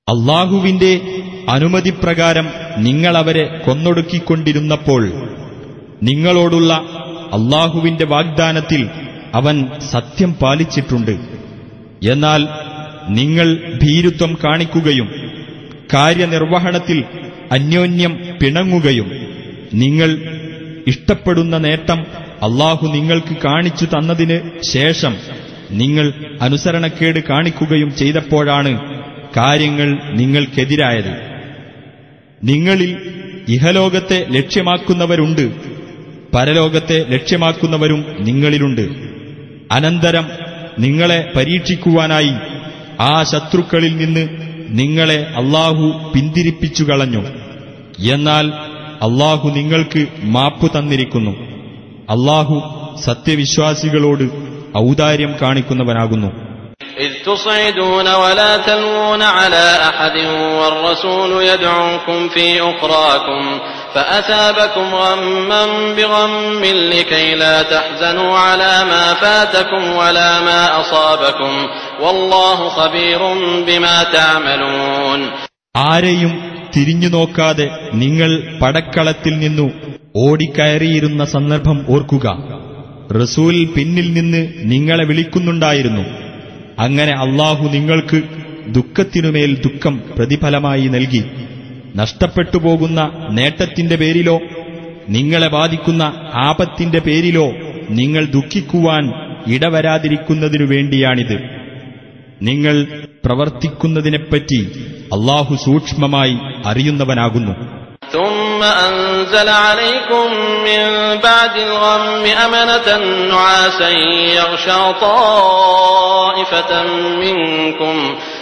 അല്ലാഹുവിന്റെ അനുമതിപ്രകാരം നിങ്ങളവരെ കൊന്നൊടുക്കിക്കൊണ്ടിരുന്നപ്പോൾ നിങ്ങളോടുള്ള അല്ലാഹുവിന്റെ വാഗ്ദാനത്തിൽ അവൻ സത്യം പാലിച്ചിട്ടുണ്ട്. എന്നാൽ നിങ്ങൾ ഭീരുത്വം കാണിക്കുകയും കാര്യനിർവഹണത്തിൽ അന്യോന്യം പിണങ്ങുകയും നിങ്ങൾ ഇഷ്ടപ്പെടുന്ന നേട്ടം അല്ലാഹു നിങ്ങൾക്ക് കാണിച്ചു തന്നതിന് ശേഷം നിങ്ങൾ അനുസരണക്കേട് കാണിക്കുകയും ചെയ്തപ്പോഴാണ് കാര്യങ്ങൾ നിങ്ങൾക്കെതിരായത്. നിങ്ങളിൽ ഇഹലോകത്തെ ലക്ഷ്യമാക്കുന്നവരുണ്ട്, പരലോകത്തെ ലക്ഷ്യമാക്കുന്നവരും നിങ്ങളിലുണ്ട്. അനന്തരം നിങ്ങളെ പരീക്ഷിക്കുവാനായി ആ ശത്രുക്കളിൽ നിന്ന് നിങ്ങളെ അല്ലാഹു പിന്തിരിപ്പിച്ചു കളഞ്ഞു. എന്നാൽ അല്ലാഹു നിങ്ങൾക്ക് മാപ്പു തന്നിരിക്കുന്നു. അല്ലാഹു സത്യവിശ്വാസികളോട് ഔദാര്യം കാണിക്കുന്നവനാകുന്നു.
إذ تصعدون ولا تلوون على أحد والرسول يدعوكم في أخراكم فأثابكم غما بغم لكي لا تحزنوا على ما فاتكم ولا ما أصابكم والله خبير بما تعملون.
ആരെയും തിരിഞ്ഞു നോക്കാതെ നിങ്ങൾ പടക്കളത്തിൽ നിന്നു ഓടിക്കയറിയിരുന്ന സന്ദർഭം ഓർക്കുക. റസൂൽ പിന്നിൽ നിന്ന് നിങ്ങളെ വിളിക്കുന്നുണ്ടായിരുന്നു. അങ്ങനെ അല്ലാഹു നിങ്ങൾക്ക് ദുഃഖത്തിനുമേൽ ദുഃഖം പ്രതിഫലമായി നൽകി. നഷ്ടപ്പെട്ടുപോകുന്ന നേട്ടത്തിന്റെ പേരിലോ നിങ്ങളെ ബാധിക്കുന്ന ആപത്തിന്റെ പേരിലോ നിങ്ങൾ ദുഃഖിക്കുവാൻ ഇടവരാതിരിക്കുന്നതിനു വേണ്ടിയാണിത്. നിങ്ങൾ പ്രവർത്തിക്കുന്നതിനെപ്പറ്റി അല്ലാഹു സൂക്ഷ്മമായി അറിയുന്നവനാകുന്നു.
ثم أنزل عليكم من بعد الغم أمنة نعاسا يغشى طائفة منكم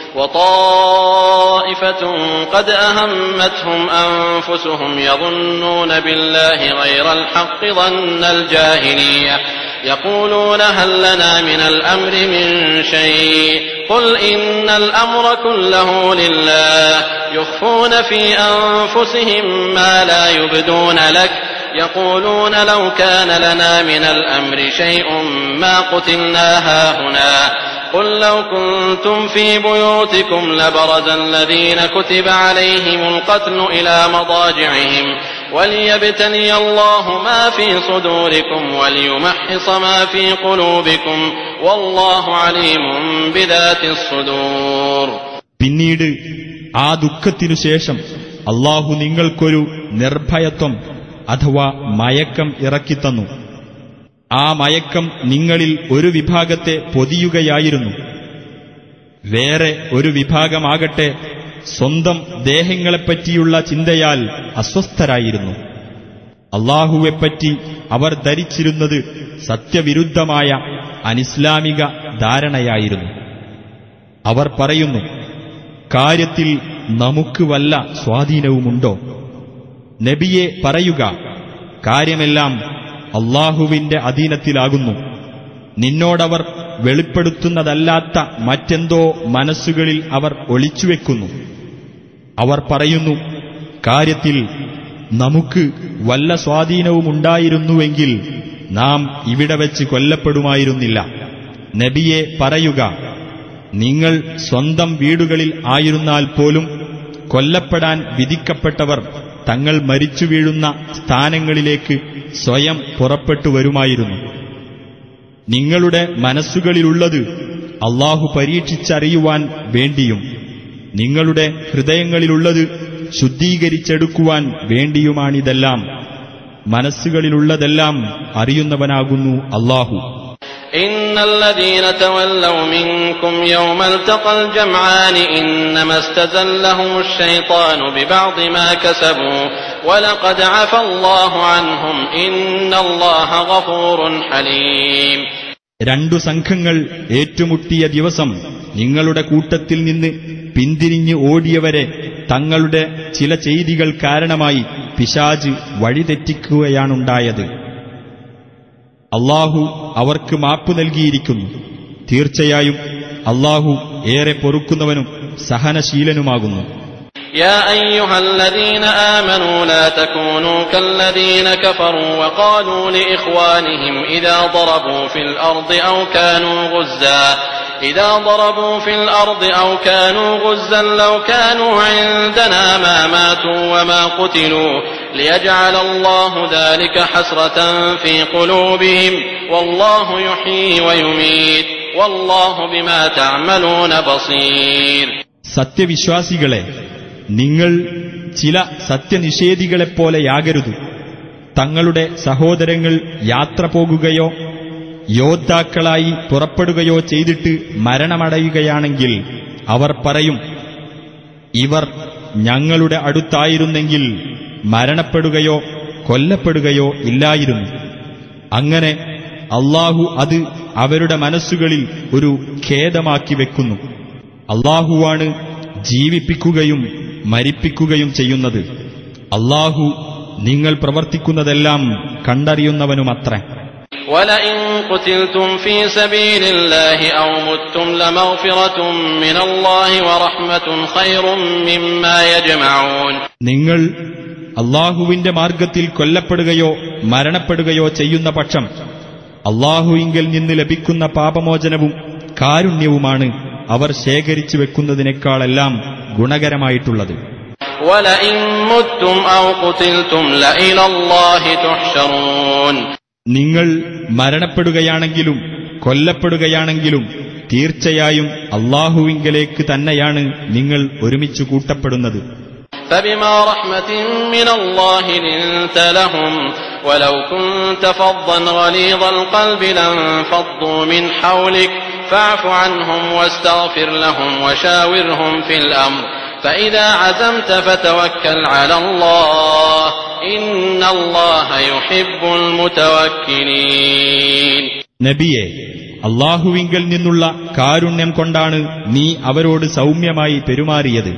وطائفة قد أهمتهم أنفسهم يظنون بالله غير الحق ظن الجاهلية يقولون هل لنا من الأمر من شيء قل إن الأمر كله لله يخفون في أنفسهم ما لا يبدون لك يقولون لو كان لنا من الأمر شيء ما قتلنا هاهنا قل لو كنتم في بيوتكم لبرز الذين كتب عليهم القتل إلى مضاجعهم وليبتلي الله ما في صدوركم وليمحص ما في قلوبكم والله عليم بذات الصدور.
പിന്നീട് ആ ദുഃഖത്തിനു ശേഷം അല്ലാഹു നിങ്ങൾക്കൊരു നിർഭയത്വം അഥവാ മയക്കം ഇറക്കിത്തന്നു. ആ മയക്കം നിങ്ങളിൽ ഒരു വിഭാഗത്തെ പൊതിയുകയായിരുന്നു. വേറെ ഒരു വിഭാഗമാകട്ടെ സ്വന്തം ദേഹങ്ങളെപ്പറ്റിയുള്ള ചിന്തയാൽ അസ്വസ്ഥരായിരുന്നു. അല്ലാഹുവെപ്പറ്റി അവർ ധരിച്ചിരുന്നത് സത്യവിരുദ്ധമായ അനിസ്ലാമിക ധാരണയായിരുന്നു. അവർ പറയുന്നു, കാര്യത്തിൽ നമുക്ക് വല്ല സ്വാധീനവുമുണ്ടോ? നബിയെ പറയുക, കാര്യമെല്ലാം അല്ലാഹുവിന്റെ അധീനത്തിലാകുന്നു. നിന്നോടവർ വെളിപ്പെടുത്തുന്നതല്ലാത്ത മറ്റെന്തോ മനസ്സുകളിൽ അവർ ഒളിച്ചുവെക്കുന്നു. അവർ പറയുന്നു, കാര്യത്തിൽ നമുക്ക് വല്ല സ്വാധീനവുമുണ്ടായിരുന്നുവെങ്കിൽ നാം ഇവിടെ വെച്ച് കൊല്ലപ്പെടുമായിരുന്നില്ല. നബിയെ പറയുക, നിങ്ങൾ സ്വന്തം വീടുകളിൽ ആയിരുന്നാൽ പോലും കൊല്ലപ്പെടാൻ വിധിക്കപ്പെട്ടവർ തങ്ങൾ മരിച്ചു വീഴുന്ന സ്ഥാനങ്ങളിലേക്ക് സ്വയം പുറപ്പെട്ടു വരുമായിരുന്നു. നിങ്ങളുടെ മനസ്സുകളിലുള്ളത് അല്ലാഹു പരീക്ഷിച്ചറിയുവാൻ വേണ്ടിയും നിങ്ങളുടെ ഹൃദയങ്ങളിലുള്ളത് ശുദ്ധീകരിച്ചെടുക്കുവാൻ വേണ്ടിയുമാണിതെല്ലാം. മനസ്സുകളിലുള്ളതെല്ലാം അറിയുന്നവനാകുന്നു അല്ലാഹു.
إن الذين تولوا منكم يوم التقى الجمعان إنما استزلهم الشيطان ببعض ما كسبوا ولقد عفا الله عنهم إن الله غفور حليم.
രണ്ടു സംഘങ്ങൾ ഏറ്റുമുട്ടിയ ദിവസം നിങ്ങളുടെ കൂട്ടത്തിൽ നിന്ന് പിന്തിരിഞ്ഞ് ഓടിയവരെ തങ്ങളുടെ ചില ചെയ്തികൾ കാരണമായി പിശാച് വഴിതെറ്റിക്കുകയാണുണ്ടായത്. അല്ലാഹു അവർക്ക് മാപ്പു നൽകിയിരിക്കുന്നു. തീർച്ചയായും അല്ലാഹു ഏറെ പൊറുക്കുന്നവനും സഹനശീലനുമാകുന്നു.
يا أيها الذين آمنوا لا تكونوا كالذين كفروا وقالوا لإخوانهم إذا ضربوا في الأرض أو كانوا غزا إذا ضربوا في الأرض أو كانوا غزا لو كانوا عندنا ما ماتوا وما قتلوا ليجعل الله ذلك حسرة في قلوبهم والله يحيي ويميت والله بما تعملون بصير.
സത്യവിശ്വാസികളെ, നിങ്ങൾ ചില സത്യനിഷേധികളെപ്പോലെയാകരുത്. തങ്ങളുടെ സഹോദരങ്ങൾ യാത്ര പോകുകയോ യോദ്ധാക്കളായി പുറപ്പെടുകയോ ചെയ്തിട്ട് മരണമടയുകയാണെങ്കിൽ അവർ പറയും, ഇവർ ഞങ്ങളുടെ അടുത്തായിരുന്നെങ്കിൽ മരണപ്പെടുകയോ കൊല്ലപ്പെടുകയോ ഇല്ലായിരുന്നു. അങ്ങനെ അല്ലാഹു അത് അവരുടെ മനസ്സുകളിൽ ഒരു ഖേദമാക്കി വെക്കുന്നു. അല്ലാഹുവാണ് ജീവിപ്പിക്കുകയും മരിപ്പിക്കുകയും ചെയ്യുന്നത്. അല്ലാഹു നിങ്ങൾ പ്രവർത്തിക്കുന്നതെല്ലാം കണ്ടറിയുന്നവനുമത്രേ.
وَلَئِن قُتِلْتُمْ فِي سَبِيلِ اللَّهِ أَوْ مُتُّمْ لَمَغْفِرَةٌ مِّنَ اللَّهِ وَرَحْمَةٌ خَيْرٌ مِّمَّا يَجْمَعُونَ. നിങ്ങൾ അല്ലാഹുവിന്റെ മാർഗത്തിൽ കൊല്ലപ്പെടുകയോ മരണപ്പെടുകയോ ചെയ്യുന്ന പക്ഷം അല്ലാഹുവിങ്കൽ നിന്ന് ലഭിക്കുന്ന പാപമോചനവും കാരുണ്യവുമാണ് അവർ ശേഖരിച്ചു വെക്കുന്നതിനേക്കാളെല്ലാം ഗുണകരമായിട്ടുള്ളത്. وَلَئِن مُتُّمْ أَوْ قُتِلْتُمْ لَإِلَى اللَّهِ تُحْشَرُونَ. നിങ്ങൾ മരണപ്പെടുകയാണെങ്കിലും കൊല്ലപ്പെടുകയാണെങ്കിലും തീർച്ചയായും അല്ലാഹുവിങ്കലേക്ക് തന്നെയാണ് നിങ്ങൾ ഒരുമിച്ച് കൂട്ടപ്പെടുന്നത്. فبما رحمة من الله لنت لهم ولو كنت فظا غليظ القلب لانفضوا من حولك فاعف عنهم واستغفر لهم وشاورهم في الأمر فإذا عزمت فتوكل على الله إن الله يحب المتوكلين.
നബിയെ, അല്ലാഹുവിങ്കൽ നിന്നുള്ള കാരുണ്യം കൊണ്ടാണ് നീ അവരോട് സൗമ്യമായി പെരുമാറിയത്.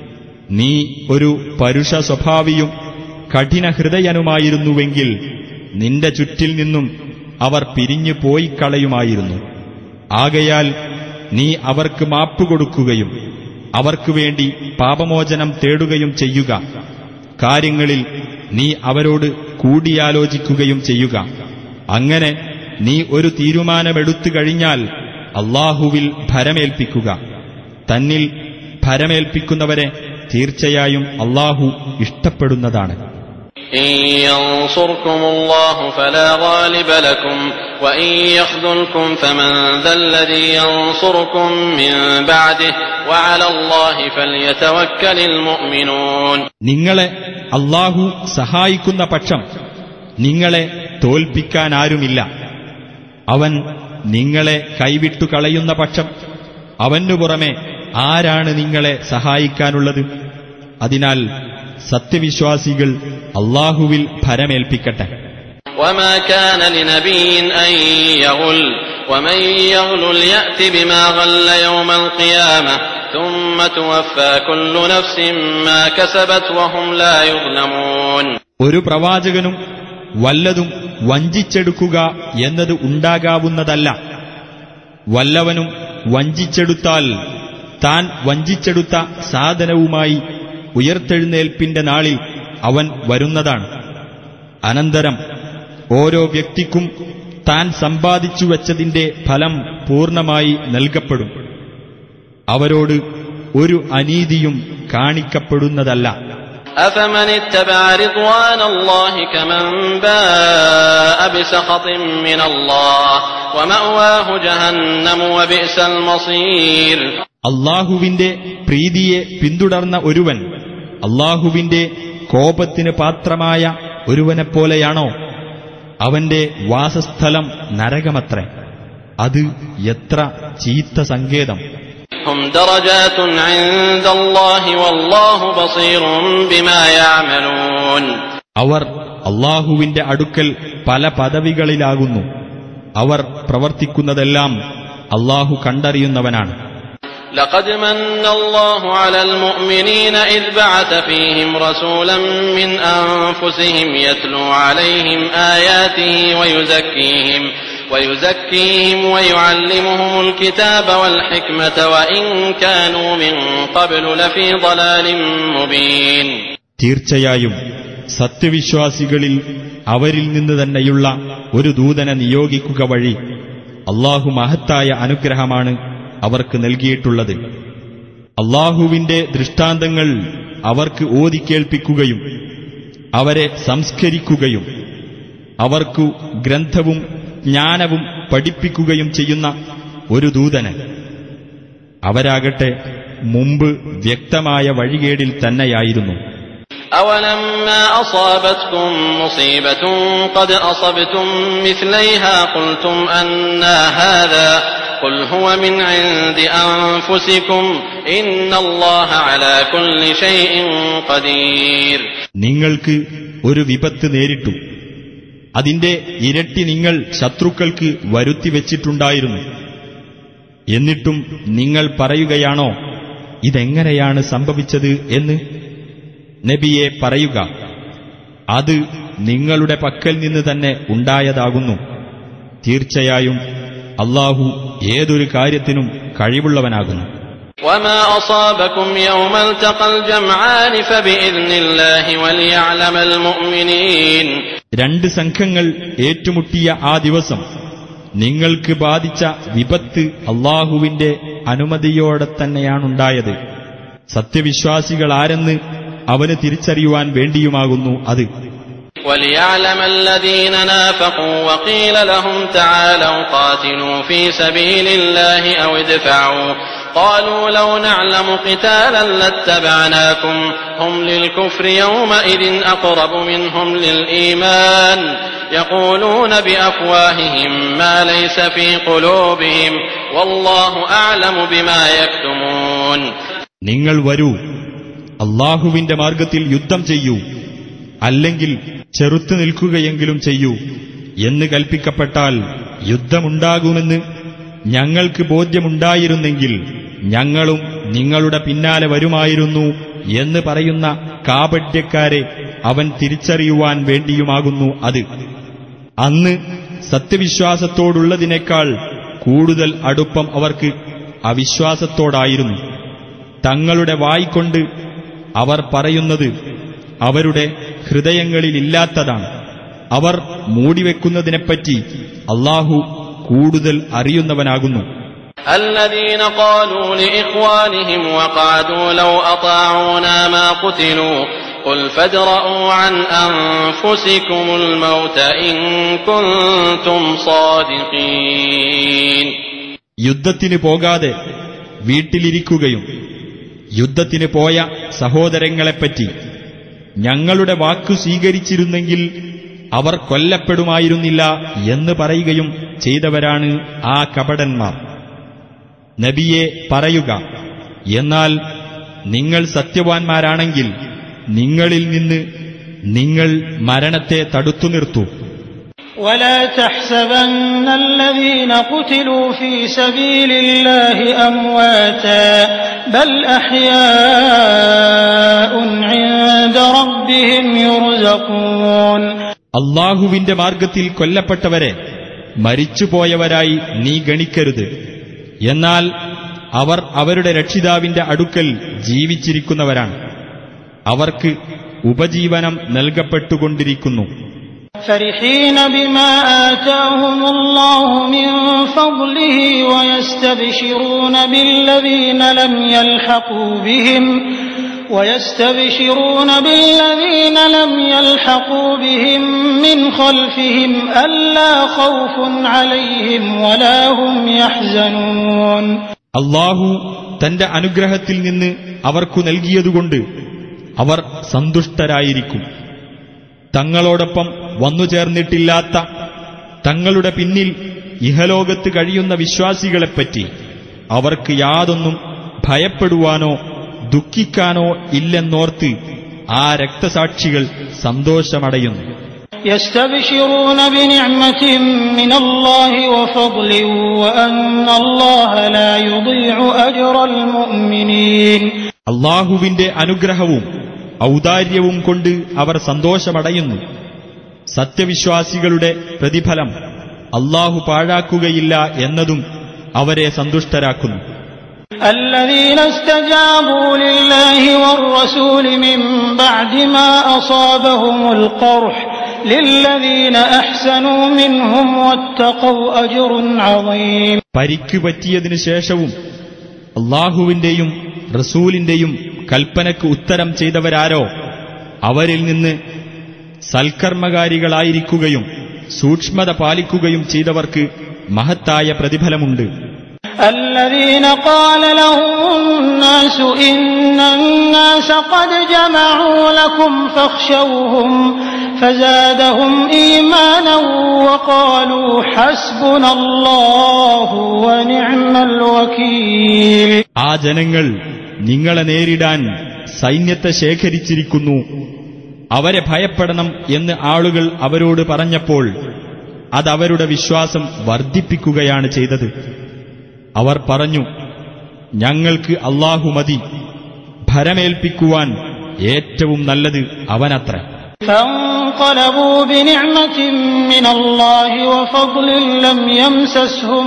നീ ഒരു പരുഷ സ്വഭാവിയും കഠിന ഹൃദയനുമായിരുന്നുവെങ്കിൽ നിന്റെ ചുറ്റിൽ നിന്നും അവർ പിരിഞ്ഞു പോയി കളയുമായിരുന്നു. ആകയാൽ നീ അവർക്ക് മാപ്പുകൊടുക്കുകയും അവർക്കു വേണ്ടി പാപമോചനം തേടുകയും ചെയ്യുക. കാര്യങ്ങളിൽ നീ അവരോട് കൂടിയാലോചിക്കുകയും ചെയ്യുക. അങ്ങനെ നീ ഒരു തീരുമാനമെടുത്തു കഴിഞ്ഞാൽ അല്ലാഹുവിൽ ഭരമേൽപ്പിക്കുക. തന്നിൽ ഭരമേൽപ്പിക്കുന്നവരെ തീർച്ചയായും അല്ലാഹു ഇഷ്ടപ്പെടുന്നതാണ്.
إن ينصركم الله فلا غالب لكم وإن يخذلكم فمن ذا الذي ينصركم من بعده وعلى الله فليتوكل المؤمنون. നിങ്ങളെ അല്ലാഹു സഹായിക്കുന്ന പക്ഷം നിങ്ങളെ തോൽപ്പിക്കാനാരുമില്ല. അവൻ നിങ്ങളെ കൈവിട്ടു കളയുന്ന പക്ഷം അവനു പുറമെ ആരാണ് നിങ്ങളെ സഹായിക്കാനുള്ളത്? അതിനാൽ സത്യവിശ്വാസികൾ അല്ലാഹുവിൽ ഭരമേൽപ്പിക്കട്ടെ. وما كان لنبي أن يغل ومن يغل يأت بما غل يوم القيامة ثم توفى كل نفس ما كسبت وهم لا يظلمون.
ഒരു പ്രവാചകനും വല്ലതും വഞ്ചിച്ചെടുക്കുക എന്നത് ഉണ്ടാകാവുന്നതല്ല. വല്ലവനും വഞ്ചിച്ചെടുത്താൽ താൻ വഞ്ചിച്ചെടുത്ത സാധനവുമായി ഉയർത്തെഴുന്നേൽപ്പിന്റെ നാളിൽ അവൻ വരുന്നതാണ്. അനന്തരം ഓരോ വ്യക്തിക്കും താൻ സമ്പാദിച്ചു വച്ചതിന്റെ ഫലം പൂർണ്ണമായി നൽകപ്പെടും. അവരോട് ഒരു അനീതിയും കാണിക്കപ്പെടുന്നതല്ല.
أفمن اتبع رضوان الله كمن باء بسخط من الله ومأواه جهنم وبئس المصير.
അല്ലാഹുവിന്റെ പ്രീതിയെ പിന്തുടർന്ന ഒരുവൻ അല്ലാഹുവിന്റെ കോപത്തിന് പാത്രമായ ഒരുവനെപ്പോലെയാണോ? അവന്റെ വാസസ്ഥലം നരകമത്രേ. അത് എത്ര ചീത്ത സങ്കേതം.
هم درجات عند الله والله بصير بما يعملون.
അവർ അല്ലാഹുവിന്റെ അടുക്കൽ പല പദവികളിലാകുന്നു. അവർ പ്രവർത്തിക്കുന്നതെല്ലാം അല്ലാഹു കണ്ടറിയുന്നവനാണ്.
لقد من الله على المؤمنين إذ بعث فيهم رسولا من أنفسهم يتلو عليهم آياته ويزكيهم ويعلمهم الكتاب والحكمة وإن كانوا من قبل لفي ضلال مبين.
തീർച്ചയായും സത്യവിശ്വാസികളിൽ അവരിൽ നിന്ന് തന്നെയുള്ള ഒരു ദൂതനെ നിയോഗിക്കുക വഴി അല്ലാഹു മഹത്തായ അനുഗ്രഹമാണ് അവർക്ക് നൽകിയിട്ടുള്ളത്. അല്ലാഹുവിന്റെ ദൃഷ്ടാന്തങ്ങൾ അവർക്ക് ഓതിക്കേൾപ്പിക്കുകയും അവരെ സംസ്കരിക്കുകയും അവർക്കു ഗ്രന്ഥവും ജ്ഞാനവും പഠിപ്പിക്കുകയും ചെയ്യുന്ന ഒരു ദൂതന്. അവരാകട്ടെ മുമ്പ് വ്യക്തമായ വഴികേടിൽ തന്നെയായിരുന്നു.
أَوَلَمَّا أَصَابَتْكُم مُّصِيبَةٌ قَدْ أَصَبْتُم مِّثْلَيْهَا قُلْتُمْ أَنَّىٰ هَٰذَا قُلْ هُوَ مِنْ عِندِ أَنفُسِكُمْ إِنَّ اللَّهَ عَلَىٰ كُلِّ شَيْءٍ قَدِيرٌ.
നിങ്ങൾക്ക് ഒരു വിപത്ത് നേരിട്ടു, അതിന്റെ ഇരട്ടി നിങ്ങൾ ശത്രുക്കൾക്ക് വരുത്തിവെച്ചിട്ടുണ്ടായിരുന്നു. എന്നിട്ടും നിങ്ങൾ പറയുകയാണോ ഇതെങ്ങനെയാണ് സംഭവിച്ചത് എന്ന്? നബിയെ പറയുക, അത് നിങ്ങളുടെ പക്കൽ നിന്ന് തന്നെ ഉണ്ടായതാകുന്നു. തീർച്ചയായും അല്ലാഹു ഏതൊരു കാര്യത്തിനും കഴിവുള്ളവനാകുന്നു.
وَمَا أَصَابَكُمْ يَوْمَ الْتَقَى الْجَمْعَانِ فَبِإِذْنِ اللَّهِ وَلِيَعْلَمَ الْمُؤْمِنِينَ. രണ്ട് സംഘങ്ങൾ ഏറ്റുമുട്ടിയ ആ ദിവസം നിങ്ങൾക്ക് ബാധിച്ച വിപത്ത് അല്ലാഹുവിന്റെ അനുമതിയോടെ തന്നെയാണുണ്ടായത്. സത്യവിശ്വാസികൾ ആരെന്ന് അവന് തിരിച്ചറിയുവാൻ വേണ്ടിയുമാകുന്നു അത്. وَلِيَعْلَمَ الَّذِينَ نَافَقُوا وَقِيلَ لَهُمْ تَعَالَوْا قَاتِلُوا فِي سَبِيلِ اللَّهِ أَوِ ادْفَعُوا قَالُوا لَوْ نَعْلَمُ قِتَالًا لَاتَّبَعْنَاكُمْ هُمْ لِلْكُفْرِ يَوْمَئِذٍ أَقْرَبُ مِنْهُمْ لِلْإِيمَانِ يَقُولُونَ بِأَفْوَاهِهِمْ مَا لَيْسَ فِي قُلُوبِهِمْ وَاللَّهُ أَعْلَمُ بِمَا يَكْتُمُونَ. നിങ്ങൾ
വരൂ, അല്ലാഹുവിന്റെ മാർഗത്തിൽ യുദ്ധം ചെയ്യൂ, അല്ലെങ്കിൽ ചെറുത്തു നിൽക്കുകയെങ്കിലും ചെയ്യൂ എന്ന് കൽപ്പിക്കപ്പെട്ടാൽ യുദ്ധമുണ്ടാകുമെന്ന് ഞങ്ങൾക്ക് ബോധ്യമുണ്ടായിരുന്നെങ്കിൽ ഞങ്ങളും നിങ്ങളുടെ പിന്നാലെ വരുമായിരുന്നു എന്ന് പറയുന്ന കാപട്യക്കാരെ അവൻ തിരിച്ചറിയുവാൻ വേണ്ടിയുമാകുന്നു അത്. അന്ന് സത്യവിശ്വാസത്തോടുള്ളതിനേക്കാൾ കൂടുതൽ അടുപ്പം അവർക്ക് അവിശ്വാസത്തോടായിരുന്നു. തങ്ങളുടെ വായ്കൊണ്ട് അവർ പറയുന്നത് അവരുടെ ഹൃദയങ്ങളിലില്ലാത്തതാണ്. അവർ മൂടിവെക്കുന്നതിനെപ്പറ്റി അല്ലാഹു കൂടുതൽ അറിയുന്നവനാകുന്നു.
الذين قالوا لإخوانهم وقعدوا لو أطاعونا ما قتلوا قل فادرءوا عن أنفسكم الموت إن كنتم صادقين.
യുദ്ധത്തിന് പോകാതെ വീട്ടിലിരിക്കുകയും യുദ്ധത്തിന് പോയ സഹോദരങ്ങളെപ്പറ്റി ഞങ്ങളുടെ വാക്കു സ്വീകരിച്ചിരുന്നെങ്കിൽ അവർ കൊല്ലപ്പെടുമായിരുന്നില്ല എന്ന് പറയുകയും ചെയ്തവരാണ് ആ കപടന്മാർ. നബിയെ പറയുക, എന്നാൽ നിങ്ങൾ സത്യവാൻമാരാണെങ്കിൽ നിങ്ങളിൽ നിന്ന് നിങ്ങൾ മരണത്തെ തടുത്തു നിർത്തൂ.
ولا تحسبن الذين قتلوا في سبيل الله أمواتا بل أحياء عند ربهم يرزقون.
അല്ലാഹുവിന്റെ മാർഗത്തിൽ കൊല്ലപ്പെട്ടവരെ മരിച്ചുപോയവരായി നീ ഗണിക്കരുത്. എന്നാൽ അവർ അവരുടെ രക്ഷിതാവിന്റെ അടുക്കൽ ജീവിച്ചിരിക്കുന്നവരാണ്. അവർക്ക് ഉപജീവനം നൽകപ്പെട്ടുകൊണ്ടിരിക്കുന്നു.
فرحين بما آتاهم الله من فضله ويستبشرون بالذين لم يلحقوا بهم من خلفهم ألا خوف عليهم ولا هم يحزنون.
അല്ലാഹു തന്റെ അനുഗ്രഹത്തിൽ നിന്ന് അവർക്കു നൽകിയതുകൊണ്ട് അവർ സന്തുഷ്ടരായിരിക്കും. തങ്ങളോടൊപ്പം വന്നുചേർന്നിട്ടില്ലാത്ത തങ്ങളുടെ പിന്നിൽ ഇഹലോകത്ത് കഴിയുന്ന വിശ്വാസികളെപ്പറ്റി അവർക്ക് യാതൊന്നും ഭയപ്പെടുവാനോ ദുഃഖിക്കാനോ ഇല്ലെന്നോർത്ത് ആ രക്തസാക്ഷികൾ സന്തോഷമടയുന്നു.
يستبشرون بنعمة من الله وفضل وأن الله لا يضيع أجر المؤمنين.
അല്ലാഹുവിന്റെ അനുഗ്രഹവും ഔദാര്യവും കൊണ്ട് അവർ സന്തോഷമടയുന്നു. സത്യവിശ്വാസികളുടെ പ്രതിഫലം അല്ലാഹു പാഴാക്കുകയില്ല എന്നതും അവരെ സന്തുഷ്ടരാക്കുന്നു.
الذين استجابوا لله والرسول من بعد ما أصابهم القرح للذين أحسنوا منهم واتقوا أجر عظيم.
പരിക്കു പറ്റിയതിനു ശേഷവും അല്ലാഹുവിന്റെയും റസൂലിന്റെയും കൽപ്പനയ്ക്ക് ഉത്തരം ചെയ്തവരാരോ അവരിൽ നിന്ന് സൽക്കർമ്മകാരികളായിരിക്കുകയും സൂക്ഷ്മത പാലിക്കുകയും ചെയ്തവർക്ക് മഹത്തായ പ്രതിഫലമുണ്ട്.
الذين قال لهم الناس إن الناس قد جمعوا لكم فاخشوهم فزادهم إيمانا وقالوا حسبنا الله ونعم الوكيل.
ആ ജനങ്ങൾ നിങ്ങളെ നേരിടാൻ സൈന്യത്തെ ശേഖരിച്ചിരിക്കുന്നു, അവരെ ഭയപ്പെടണം എന്ന് ആളുകൾ അവരോട് പറഞ്ഞപ്പോൾ അതവരുടെ വിശ്വാസം വർദ്ധിപ്പിക്കുകയാണ് ചെയ്തത്. അവർ പറഞ്ഞു, ഞങ്ങൾക്ക് അല്ലാഹു മതി, ഭരമേൽപ്പിക്കുവാൻ ഏറ്റവും നല്ലത് അവനത്രേ.
فانقلبوا بنعمة من الله وفضل لم يمسسهم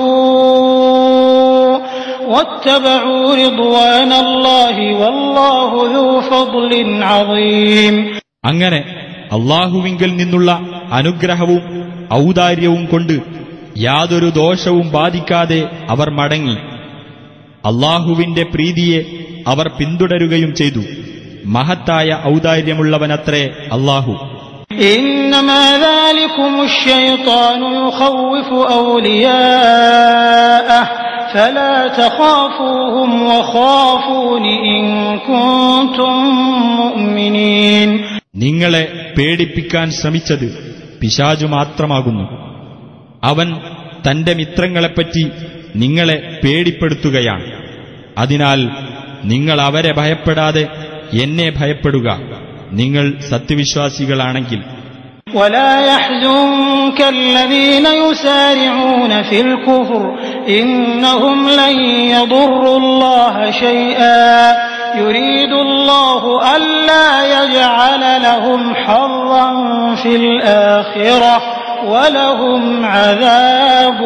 سوء واتبعوا رضوان الله والله ذو فضل عظيم.
അങ്ങനെ അല്ലാഹുവിങ്കൽ നിന്നുള്ള അനുഗ്രഹവും ഔദാര്യവും കൊണ്ട് യാതൊരു ദോഷവും ബാധിക്കാതെ അവർ മടങ്ങി. അല്ലാഹുവിന്റെ പ്രീതിയെ അവർ പിന്തുടരുകയും ചെയ്തു. മഹത്തായ ഔദാര്യമുള്ളവനത്രേ അല്ലാഹു.
إنما ذلكم الشيطان يخوف أولياءه فلا تخافوهم وخافون إن كنتم مؤمنين.
നിങ്ങളെ പേടിപ്പിക്കാൻ ശ്രമിച്ചത് പിശാചു മാത്രമാകുന്നു. അവൻ തന്റെ മിത്രങ്ങളെപ്പറ്റി നിങ്ങളെ പേടിപ്പെടുത്തുകയാണ്. അതിനാൽ നിങ്ങൾ അവരെ ഭയപ്പെടാതെ എന്നെ ഭയപ്പെടുക, നിങ്ങൾ സത്യവിശ്വാസികളാണെങ്കിൽ.
ولا يحزنك الذين يسارعون في الكفر إنهم لن يضروا الله شيئا يريد الله ألا يجعل لهم حظا في الآخرة ولهم عذاب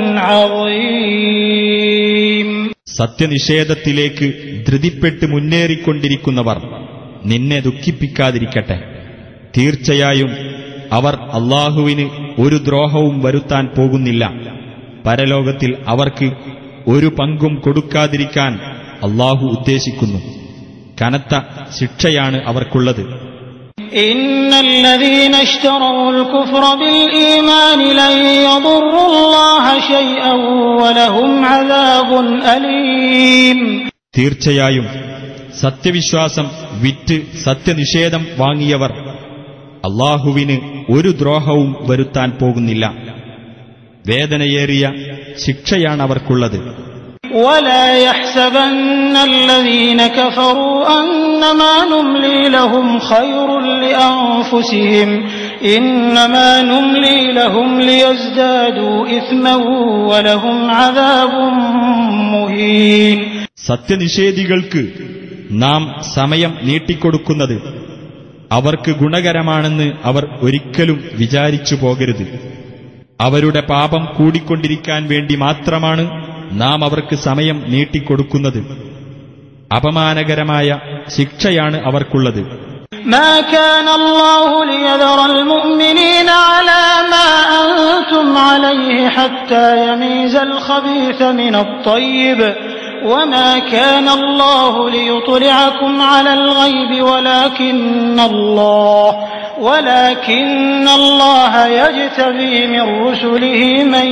عظيم.
സത്യനിഷേധത്തിലേക്ക് ധൃതിപ്പെട്ട് മുന്നേറിക്കൊണ്ടിരിക്കുന്നവർ നിന്നെ ദുഃഖിപ്പിക്കാതിരിക്കട്ടെ. തീർച്ചയായും അവർ അല്ലാഹുവിന് ഒരു ദ്രോഹവും വരുത്താൻ പോകുന്നില്ല. പരലോകത്തിൽ അവർക്ക് ഒരു പങ്കും കൊടുക്കാതിരിക്കാൻ അല്ലാഹു ഉദ്ദേശിക്കുന്നു. കനത്ത ശിക്ഷയാണ് അവർക്കുള്ളത്.
إن الذين اشتروا الكفر بالإيمان لن يضروا الله شيئا ولهم عذاب أليم.
തീർച്ചയായും സത്യവിശ്വാസം വിറ്റ് സത്യനിഷേധം വാങ്ങിയവർ അല്ലാഹുവിന് ഒരു ദ്രോഹവും വരുത്താൻ പോകുന്നില്ല. വേദനയേറിയ ശിക്ഷയാണ് അവർക്കുള്ളത്.
ولا يحسبن الذين كفروا أنما نملي لهم خير لأنفسهم إنما نملي لهم ليزدادوا إثما ولهم عذاب مهين.
സത്യനിഷേധികൾക്ക് നാം സമയം നീട്ടിക്കൊടുക്കുന്നത് അവർക്ക് ഗുണകരമാണെന്ന് അവർ ഒരിക്കലും വിചാരിച്ചു പോകരുത്. അവരുടെ പാപം കൂടിക്കൊണ്ടിരിക്കാൻ വേണ്ടി മാത്രമാണ് നാം അവർക്ക് സമയം നീട്ടിക്കൊടുക്കുന്നത്. അപമാനകരമായ ശിക്ഷയാണ് അവർക്കുള്ളത്.
ما كان الله ليذر المؤمنين على ما أنتم عليه حتى يميز الخبيث من الطيب وما كان الله ليطلعكم على الغيب ولكن الله يجتبي من رسله من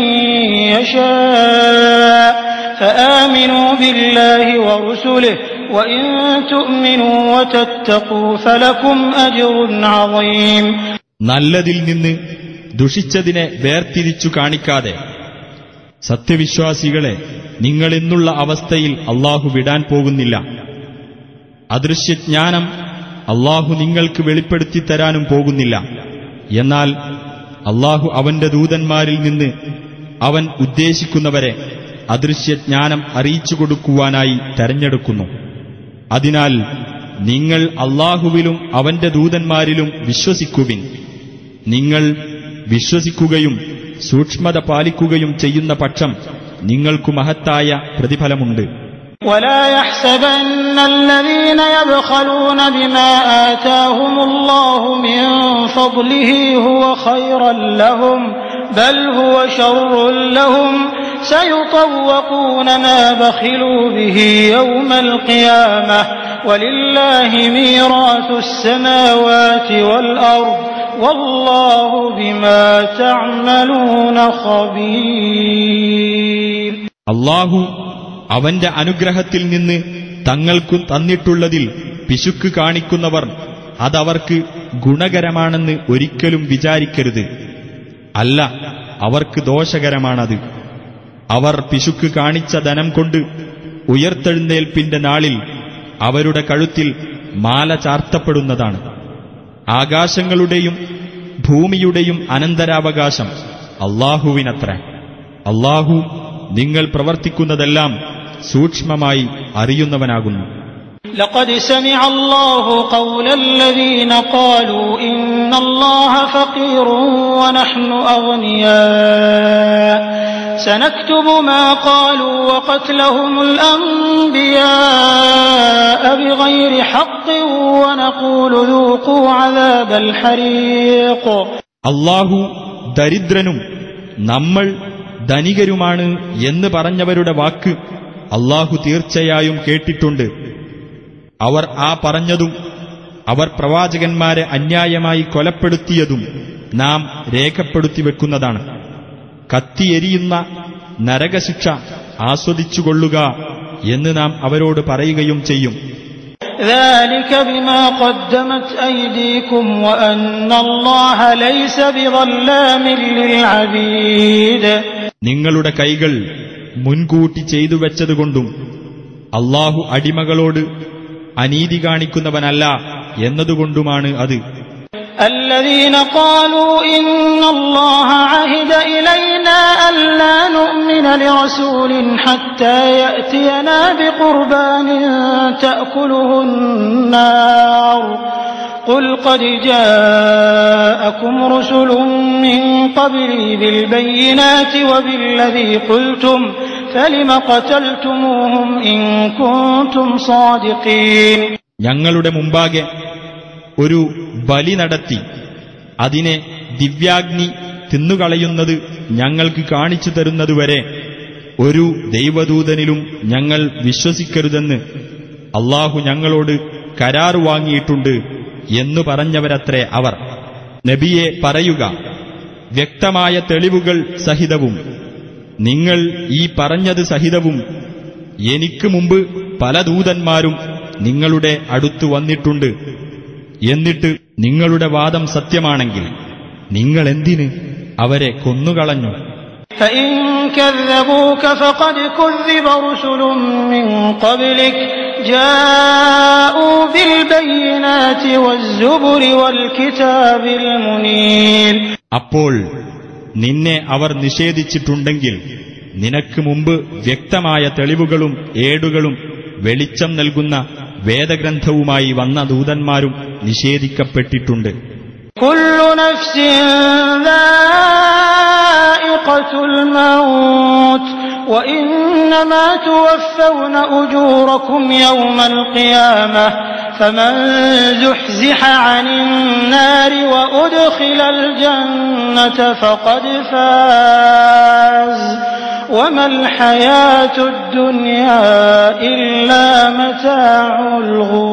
يشاء فآمنوا بالله ورسله وإن تؤمنوا وتتقوا فلكم أجر عظيم.
നല്ലതിൽ നിന്ന് ദുഷിച്ചതിനെ വേർതിരിച്ചു കാണിക്കാതെ സത്യവിശ്വാസികളെ നിങ്ങളെന്നുള്ള അവസ്ഥയിൽ അല്ലാഹു വിടാൻ പോകുന്നില്ല. അദൃശ്യജ്ഞാനം അല്ലാഹു നിങ്ങൾക്ക് വെളിപ്പെടുത്തി തരാനും പോകുന്നില്ല. എന്നാൽ അല്ലാഹു അവന്റെ ദൂതന്മാരിൽ നിന്ന് അവൻ ഉദ്ദേശിക്കുന്നവരെ അദൃശ്യജ്ഞാനം അറിയിച്ചു കൊടുക്കുവാനായി തെരഞ്ഞെടുക്കുന്നു. അതിനാൽ നിങ്ങൾ അല്ലാഹുവിലും അവന്റെ ദൂതന്മാരിലും വിശ്വസിക്കുവിൻ. നിങ്ങൾ വിശ്വസിക്കുകയും സൂക്ഷ്മത പാലിക്കുകയും ചെയ്യുന്ന പക്ഷം നിങ്ങൾക്കു മഹത്തായ പ്രതിഫലമുണ്ട്.
ولا يحسبن الذين يبخلون بما آتاهم الله من فضله هو خيرا لهم بل هو شر لهم سيطوقون ما بخلوا به يوم القيامة ولله ميراث السماوات والأرض والله بما تعملون خبير.
അല്ലാഹു അവന്റെ അനുഗ്രഹത്തിൽ നിന്ന് തങ്ങൾക്കു തന്നിട്ടുള്ളതിൽ പിശുക്ക് കാണിക്കുന്നവർ അതവർക്ക് ഗുണകരമാണെന്ന് ഒരിക്കലും വിചാരിക്കരുത്. അല്ല, അവർക്ക് ദോഷകരമാണത്. അവർ പിശുക്ക് കാണിച്ച ധനം കൊണ്ട് ഉയർത്തെഴുന്നേൽപ്പിന്റെ നാളിൽ അവരുടെ കഴുത്തിൽ മാല ചാർത്തപ്പെടുന്നതാണ്. ആകാശങ്ങളുടെയും ഭൂമിയുടെയും അനന്തരാവകാശം അല്ലാഹുവിനത്രേ. അല്ലാഹു നിങ്ങൾ പ്രവർത്തിക്കുന്നതെല്ലാം സൂക്ഷ്മമായി അറിയുന്നവനാകുന്നു.
لقد سمع الله قول الذين قالوا إن الله فقير ونحن أغنياء سنكتب ما قالوا وقتلهم الأنبياء بغير حق ونقول ذوقوا عذاب الحريق.
അല്ലാഹു ദരിദ്രനും നമ്മൾ ധനികരുമാണ് എന്ന് പറഞ്ഞവരുടെ വാക്ക് അല്ലാഹു തീർച്ചയായും കേട്ടിട്ടുണ്ട്. അവർ ആ പറഞ്ഞതും അവർ പ്രവാചകന്മാരെ അന്യായമായി കൊലപ്പെടുത്തിയതും നാം രേഖപ്പെടുത്തി വെക്കുന്നതാണ്. കത്തിയെരിയുന്ന നരകശിക്ഷ ആസ്വദിച്ചുകൊള്ളുക എന്ന് നാം അവരോട് പറയുകയും ചെയ്യും.
ذلك بما قدمت أيديكم وأن الله ليس بظلام للعبيد.
നിങ്ങളുടെ കൈകൾ മുൻകൂട്ടി ചെയ്തു വെച്ചതുകൊണ്ടും അല്ലാഹു അടിമകളോട് അനീതി കാണിക്കുന്നവനല്ല എന്നതുകൊണ്ടുമാണ് അത്.
الذين قالوا إن الله عهد إلينا ألا نؤمن لرسول حتى يأتينا بقربان تأكله النار قل قد جاءكم رسل من قبلي بالبينات وبالذي قلتم فلم قتلتموهم إن كنتم صادقين.
ഞങ്ങളുടെ മുമ്പാകെ ഒരു ബലി നടത്തി അതിനെ ദിവ്യാഗ്നി തിന്നുകളയുന്നത് ഞങ്ങൾക്ക് കാണിച്ചു തരുന്നതുവരെ ഒരു ദൈവദൂതനിലും ഞങ്ങൾ വിശ്വസിക്കരുതെന്ന് അല്ലാഹു ഞങ്ങളോട് കരാർ വാങ്ങിയിട്ടുണ്ട് എന്നു പറഞ്ഞവരത്രേ അവർ. നബിയെ പറയുക, വ്യക്തമായ തെളിവുകൾ സഹിതവും നിങ്ങൾ ഈ പറഞ്ഞത് സഹിതവും എനിക്ക് മുമ്പ് പല ദൂതന്മാരും നിങ്ങളുടെ അടുത്തു വന്നിട്ടുണ്ട്. എന്നിട്ട് നിങ്ങളുടെ വാദം സത്യമാണെങ്കിൽ നിങ്ങൾ എന്തിന് അവരെ കൊന്നുകളഞ്ഞു?
فإن كذبوك فقد كذب رسل من قبلك جاءوا بالبينات والزبر والكتاب المنير.
അപ്പോൾ നിന്നെ അവർ നിഷേധിച്ചിട്ടുണ്ടെങ്കിൽ നിനക്ക് മുമ്പ് വ്യക്തമായ തെളിവുകളും ഏടുകളും വെളിച്ചം നൽകുന്ന വേദഗ്രന്ഥവുമായി വന്ന ദൂതന്മാരും നിഷേധിക്കപ്പെട്ടിട്ടുണ്ട്.
കുല്ലു നഫ്സിൻ ദാഇഖത്തുൽ മൗത്ത് വഇന്നമാ തുവഫൗന ഉജൂറകും യൗമൽ ഖിയാമഹ് ഫമൻ സുഹ്സിഹ അനിൻ നാരി വഉദ്ഖിലൽ ജന്നത ഫഖദ് ഫാസ് വമൽ ഹയാത്തുദ് ദുനിയാ ഇല്ലാ മതാഉൽ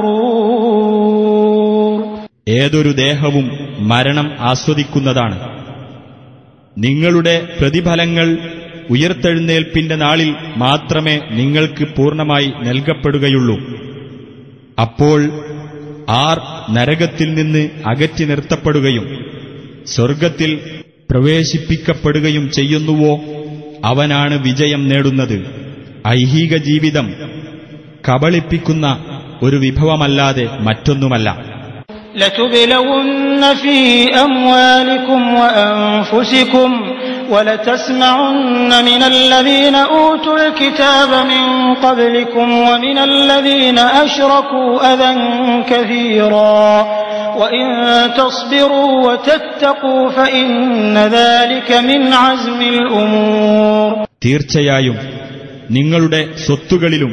ഗുറൂർ.
ഏതൊരു ദേഹവും മരണം ആസ്വദിക്കുന്നതാണ്. നിങ്ങളുടെ പ്രതിഫലങ്ങൾ ഉയർത്തെഴുന്നേൽപ്പിന്റെ നാളിൽ മാത്രമേ നിങ്ങൾക്ക് പൂർണ്ണമായി നൽകപ്പെടുകയുള്ളൂ. അപ്പോൾ ആർ നരകത്തിൽ നിന്ന് അകറ്റി നിർത്തപ്പെടുകയും സ്വർഗത്തിൽ പ്രവേശിപ്പിക്കപ്പെടുകയും ചെയ്യുന്നുവോ അവനാണ് വിജയം നേടുന്നത്. ഐഹിക ജീവിതം കബളിപ്പിക്കുന്ന ഒരു വിഭവമല്ലാതെ മറ്റൊന്നുമല്ല.
لتبلون في أموالكم وأنفسكم ولتسمعن من الذين أوتوا الكتاب من قبلكم ومن الذين أشركوا أذى كثيرا وإن تصبروا وتتقوا فإن ذلك من عزم الأمور.
തീർച്ചയായും നിങ്ങളുടെ സ്വത്തുകളിലും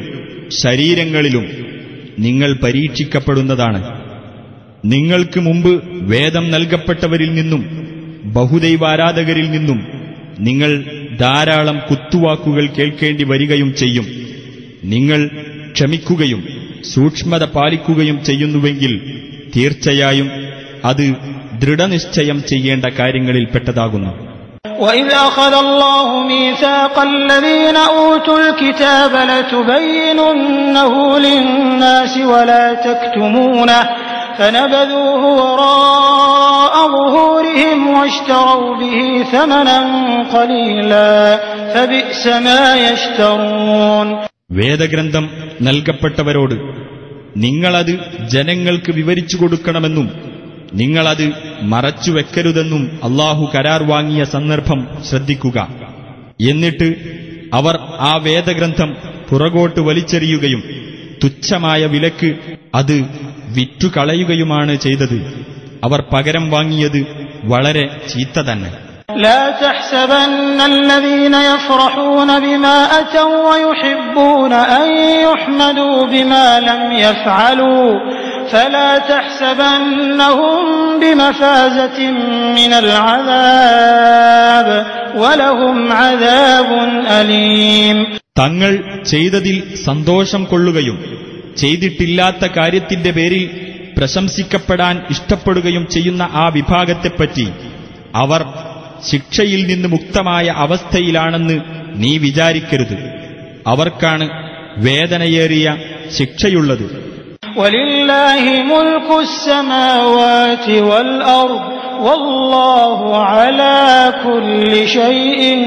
ശരീരങ്ങളിലും നിങ്ങൾ പരീക്ഷിക്കപ്പെടുന്നതാണ്. നിങ്ങൾക്ക് മുമ്പ് വേദം നൽകപ്പെട്ടവരിൽ നിന്നും ബഹുദൈവാരാധകരിൽ നിന്നും നിങ്ങൾ ധാരാളം കുത്തുവാക്കുകൾ കേൾക്കേണ്ടി വരികയും ചെയ്യും. നിങ്ങൾ ക്ഷമിക്കുകയും സൂക്ഷ്മത പാലിക്കുകയും ചെയ്യുന്നുവെങ്കിൽ തീർച്ചയായും അത് ദൃഢനിശ്ചയം ചെയ്യേണ്ട കാര്യങ്ങളിൽപ്പെട്ടതാകുന്നു.
وَإِذْ أَخَذَ اللَّهُ مِيثَاقَ الَّذِينَ أُوتُوا الْكِتَابَ لَتُبَيِّنُنَّهُ لِلنَّاسِ وَلَا تَكْتُمُونَهُ فَنَبَذُوهُ وَرَاءَ ظُهُورِهِمْ وَاشْتَرَوْا بِهِ ثَمَنًا قَلِيلًا فَبِئْسَ مَا يَشْتَرُونَ.
വേദഗ്രന്ഥം നൽകപ്പെട്ടവരോട് നിങ്ങളത് ജനങ്ങൾക്ക് വിവരിച്ചു കൊടുക്കണമെന്നും നിങ്ങളത് മറച്ചുവെക്കരുതെന്നും അല്ലാഹു കരാർ വാങ്ങിയ സന്ദർഭം ശ്രദ്ധിക്കുക. എന്നിട്ട് അവർ ആ വേദഗ്രന്ഥം പുറകോട്ട് വലിച്ചെറിയുകയും തുച്ഛമായ വിലക്ക് അത് വിറ്റുകളയുകയുമാണ് ചെയ്തത്. അവർ പകരം വാങ്ങിയത് വളരെ ചീത്ത തന്നെ.
لا تحسبن الذين يفرحون بما أتوا ويحبون أن يحمدوا بما لم يفعلوا فلا تحسبنهم بمفازة من العذاب ولهم عذاب أليم.
തങ്ങൾ ചെയ്തതിൽ സന്തോഷം കൊള്ളുകയും ചെയ്തിട്ടില്ലാത്ത കാര്യത്തിന്റെ പേരിൽ പ്രശംസിക്കപ്പെടാൻ ഇഷ്ടപ്പെടുകയും ചെയ്യുന്ന ആ വിഭാഗത്തെപ്പറ്റി അവർ ശിക്ഷയിൽ നിന്ന് മുക്തമായ അവസ്ഥയിലാണെന്ന് നീ വിചാരിക്കരുത്. അവർക്കാണ് വേദനയേറിയ ശിക്ഷയുള്ളത്.
വലില്ലാഹി മുൽക്കുസ് സമാവാതി വൽ അർദ് വല്ലാഹു അലാ കുല്ലി ശൈഇൻ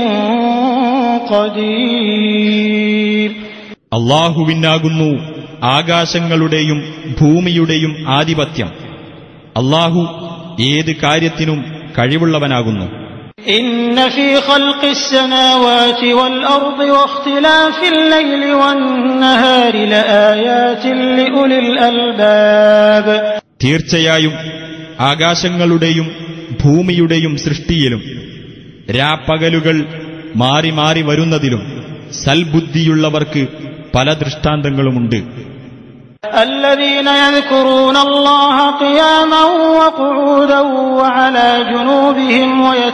ഖദീർ.
അല്ലാഹുവിനാകുന്നു ആകാശങ്ങളുടെയും ഭൂമിയുടെയും ആധിപത്യം. അല്ലാഹു ഏത് കാര്യത്തിനും കഴിവുള്ളവനാകുന്നു.
إن في خلق السماوات والأرض واختلاف الليل والنهار لآيات لأولي الألباب.
തീർച്ചയായും ആകാശങ്ങളുടെയും ഭൂമിയുടെയും സൃഷ്ടിയിലും രാപ്പകലുകൾ മാറി മാറി വരുന്നതിലും സൽബുദ്ധിയുള്ളവർക്ക് പല ദൃഷ്ടാന്തങ്ങളുമുണ്ട്.
الذين يذكرون الله قياما وقعودا وعلى جنوبهم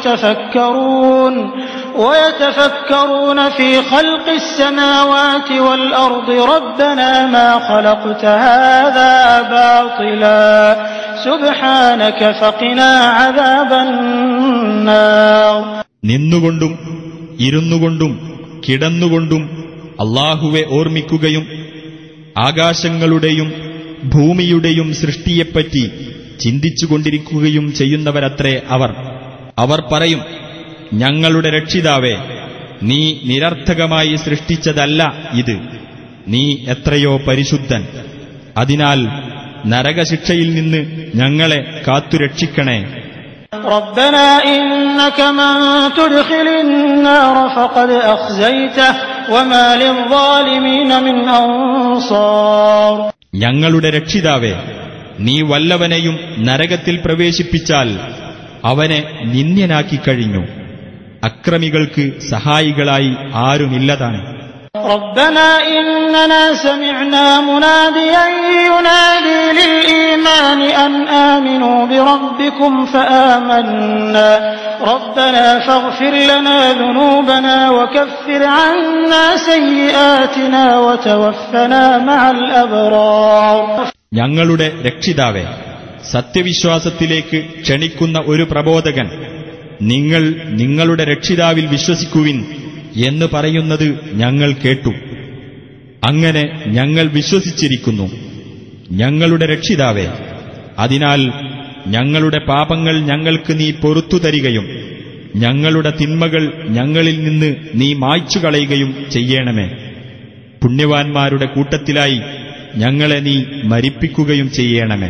ويتفكرون في خلق السماوات والأرض ربنا ما خلقت هذا باطلا سبحانك فقنا عذاب النار.
നിന്നുകൊണ്ടും ഇരുന്നുകൊണ്ടും കിടന്നുകൊണ്ടും അല്ലാഹുവെ ഓർമ്മിക്കുകയും ആകാശങ്ങളുടെയും ഭൂമിയുടെയും സൃഷ്ടിയെപ്പറ്റി ചിന്തിച്ചുകൊണ്ടിരിക്കുകയും ചെയ്യുന്നവരത്രേ അവർ പറയും, ഞങ്ങളുടെ രക്ഷിതാവേ, നീ നിരർത്ഥകമായി സൃഷ്ടിച്ചതല്ല ഇത്, നീ എത്രയോ പരിശുദ്ധൻ. അതിനാൽ നരകശിക്ഷയിൽ നിന്ന് ഞങ്ങളെ കാത്തുരക്ഷിക്കണേ.
ربنا إنك من تدخل النار فقد أخزيته وما للظالمين من أنصار.
ഞങ്ങളുടെ രക്ഷിതാവേ, നീ വല്ലവനെയും നരകത്തിൽ പ്രവേശിപ്പിച്ചാൽ അവനെ നിന്ദ്യനാക്കി കഴിഞ്ഞു. അക്രമികൾക്ക് സഹായികളായി ആരുമില്ലതാണ്.
ربنا إننا سمعنا مناديا ينادي للإيمان أن آمنوا بربكم فآمنا ربنا فاغفر لنا ذنوبنا وكفر عنا سيئاتنا وتوفنا مع الأبرار.
ഞങ്ങളുടെ രക്ഷിതാവേ, സത്യവിശ്വാസത്തിലേക്ക് ക്ഷണിക്കുന്ന ഒരു പ്രബോധകൻ നിങ്ങൾ നിങ്ങളുടെ രക്ഷിതാവിൽ വിശ്വസിക്കുവിൻ എന്ന് പറയുന്നത് ഞങ്ങൾ കേട്ടു. അങ്ങനെ ഞങ്ങൾ വിശ്വസിച്ചിരിക്കുന്നു. ഞങ്ങളുടെ രക്ഷിതാവേ, അതിനാൽ ഞങ്ങളുടെ പാപങ്ങൾ ഞങ്ങൾക്ക് നീ പൊറുത്തു തരികയും ഞങ്ങളുടെ തിന്മകൾ ഞങ്ങളിൽ നിന്ന് നീ മായ്ച്ചു കളയുകയും ചെയ്യണമേ. പുണ്യവാന്മാരുടെ കൂട്ടത്തിലായി ഞങ്ങളെ നീ മരിപ്പിക്കുകയും ചെയ്യണമേ.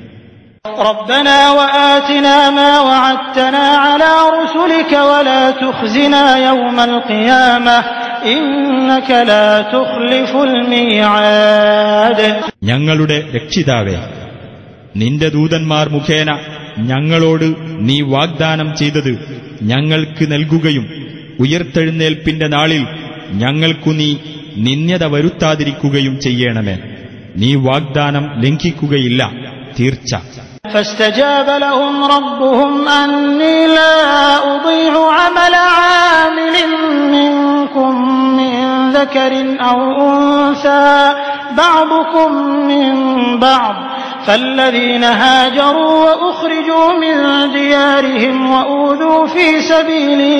ربنا وآتنا ما وعدتنا على رسلك ولا تخزنا يوم القيامة إنك لا تخلف الميعاد.
ഞങ്ങളുടെ രക്ഷിതാവേ, നിന്റെ ദൂതന്മാർ മുഖേന ഞങ്ങളോട് നീ വാഗ്ദാനം ചെയ്തത് ഞങ്ങൾക്ക് നൽകുകയും ഉയർത്തെഴുന്നേൽപ്പിന്റെ നാളിൽ ഞങ്ങൾക്കു നീ നിന്ദ്യത വരുത്താതിരിക്കുകയും ചെയ്യണമേ. നീ വാഗ്ദാനം ലംഘിക്കുകയില്ല, തീർച്ച.
فاستجاب لهم ربهم أني لا أضيع عمل عامل منكم من ذكر أو أنثى بعضكم من بعض فالذين هاجروا وأخرجوا من ديارهم وأوذوا في سبيلي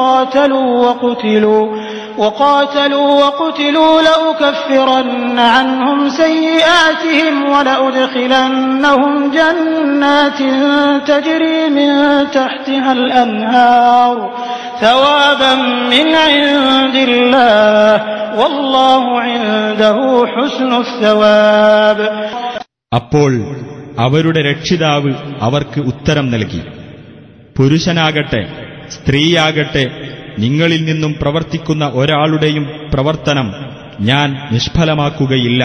وقاتلوا وقتلوا لأكفرن عنهم سيئاتهم ولأدخلنهم جنات تجري من تحتها الأنهار ثوابا من عند الله والله عنده حسن الثواب.
അപ്പോൾ അവരുടെ രക്ഷിതാവ് അവർക്ക് ഉത്തരം നൽകി, പുരുഷനാകട്ടെ സ്ത്രീയാകട്ടെ നിങ്ങളിൽ നിന്നും പ്രവർത്തിക്കുന്ന ഒരാളുടെയും പ്രവർത്തനം ഞാൻ നിഷ്ഫലമാക്കുകയില്ല.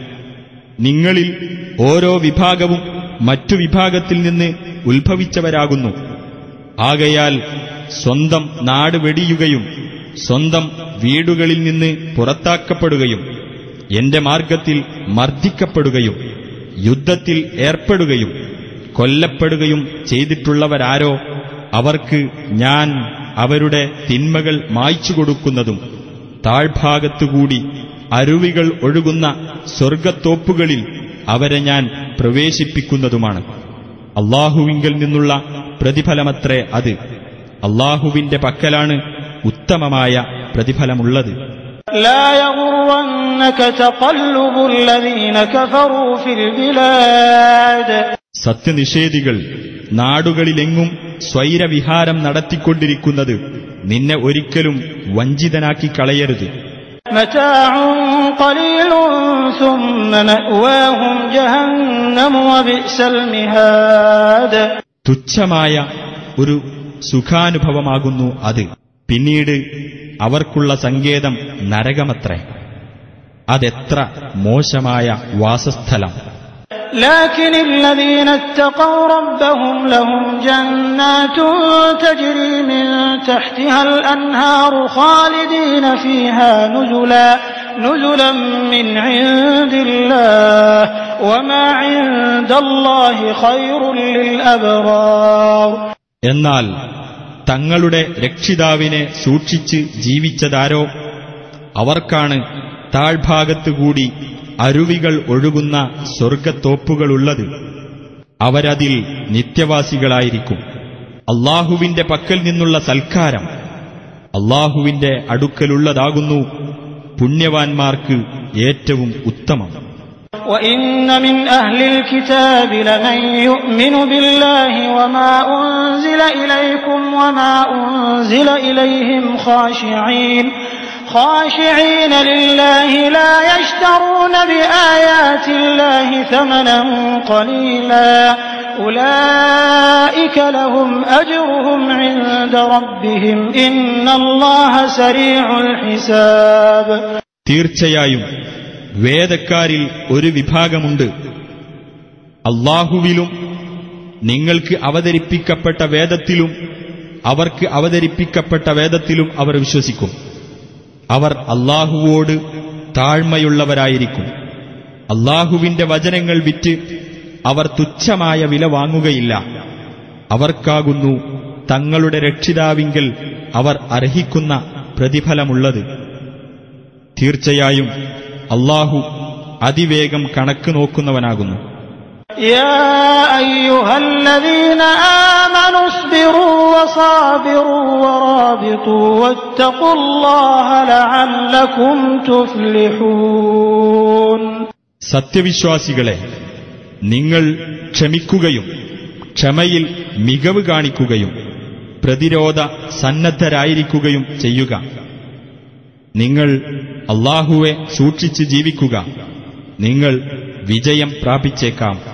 നിങ്ങളിൽ ഓരോ വിഭാഗവും മറ്റു വിഭാഗത്തിൽ നിന്ന് ഉത്ഭവിച്ചവരാകുന്നു. ആകയാൽ സ്വന്തം നാട് വെടിയുകയും സ്വന്തം വീടുകളിൽ നിന്ന് പുറത്താക്കപ്പെടുകയും എന്റെ മാർഗത്തിൽ മർദ്ദിക്കപ്പെടുകയും യുദ്ധത്തിൽ ഏർപ്പെടുകയും കൊല്ലപ്പെടുകയും ചെയ്തിട്ടുള്ളവരാരോ അവർക്ക് ഞാൻ അവരുടെ തിന്മകൾ മായ്ച്ചുകൊടുക്കുന്നതും താഴ്ഭാഗത്തുകൂടി അരുവികൾ ഒഴുകുന്ന സ്വർഗ്ഗത്തോപ്പുകളിൽ അവരെ ഞാൻ പ്രവേശിപ്പിക്കുന്നതുമാണ്. അല്ലാഹുവിങ്കൽ നിന്നുള്ള പ്രതിഫലമത്രേ അത്. അല്ലാഹുവിന്റെ പക്കലാണ് ഉത്തമമായ പ്രതിഫലമുള്ളത്.
لا يغرنك تقلب الذين كفروا في البلاد.
സത്യനിഷേധികൾ നാടുകളിലെങ്ങും സ്വൈരവിഹാരം നടത്തിക്കൊണ്ടിരിക്കുന്നത് നിന്നെ ഒരിക്കലും വഞ്ചിതനാക്കി കളയരുത്.
متاع قليل ثم مأواهم جهنم وبئس المهاد.
തുച്ഛമായ ഒരു സുഖാനുഭവമാകുന്നു അത്. പിന്നീട് അവർക്കുള്ള സങ്കേതം നരകമത്രേ. അതെത്ര മോശമായ വാസസ്ഥലം.
لكن الذين اتقوا ربهم لهم جنات تجري من تحتها الأنهار خالدين فيها نزلا من عند الله وما عند الله خير للأبرار.
എന്നാൽ തങ്ങളുടെ രക്ഷിതാവിനെ സൂക്ഷിച്ച് ജീവിച്ചതാരോ അവർക്കാണ് താഴ്ഭാഗത്തുകൂടി അരുവികൾ ഒഴുകുന്ന സ്വർഗ്ഗത്തോപ്പുകളുള്ളത്. അവരതിൽ നിത്യവാസികളായിരിക്കും. അല്ലാഹുവിന്റെ പക്കൽ നിന്നുള്ള സൽക്കാരം അല്ലാഹുവിന്റെ അടുക്കലുള്ളതാകുന്നു പുണ്യവാന്മാർക്ക് ഏറ്റവും ഉത്തമം.
وَإِنَّ مِنْ أَهْلِ الْكِتَابِ لَمَنْ يُؤْمِنُ بِاللَّهِ وَمَا أُنْزِلَ إِلَيْكُمْ وَمَا أُنْزِلَ إِلَيْهِمْ خاشعين لله لا يشترون بآيات الله ثمنا قليلا أولئك لهم أجرهم عند ربهم إن الله سريع الحساب.
തീർച്ചയായും വേദക്കാരിൽ ഒരു വിഭാഗമുണ്ട്. അല്ലാഹുവിലും നിങ്ങൾക്ക് അവതരിപ്പിക്കപ്പെട്ട വേദത്തിലും അവർക്ക് അവതരിപ്പിക്കപ്പെട്ട വേദത്തിലും അവർ വിശ്വസിക്കും. അവർ അല്ലാഹുവോട് താഴ്മയുള്ളവരായിരിക്കും. അല്ലാഹുവിന്റെ വചനങ്ങൾ വിറ്റ് അവർ തുച്ഛമായ വില വാങ്ങുകയില്ല. അവർക്കാകുന്നു തങ്ങളുടെ രക്ഷിതാവിങ്കൽ അവർ അർഹിക്കുന്ന പ്രതിഫലമുള്ളത്. തീർച്ചയായും അല്ലാഹു അതിവേഗം കണക്ക് നോക്കുന്നവനാകുന്നു.
يا أيها الذين آمنوا اصبروا وصابروا ورابطوا واتقوا الله لعلكم تفلحون.
സത്യവിശ്വാസികളെ, നിങ്ങൾ ക്ഷമിക്കുകയും ക്ഷമയിൽ മികവ് കാണിക്കുകയും പ്രതിരോധ സന്നദ്ധരായിരിക്കുകയും ചെയ്യുക. നിങ്ങൾ അല്ലാഹുവെ സൂക്ഷിച്ച് ജീവിക്കുക, നിങ്ങൾ വിജയം പ്രാപിച്ചേക്കാം.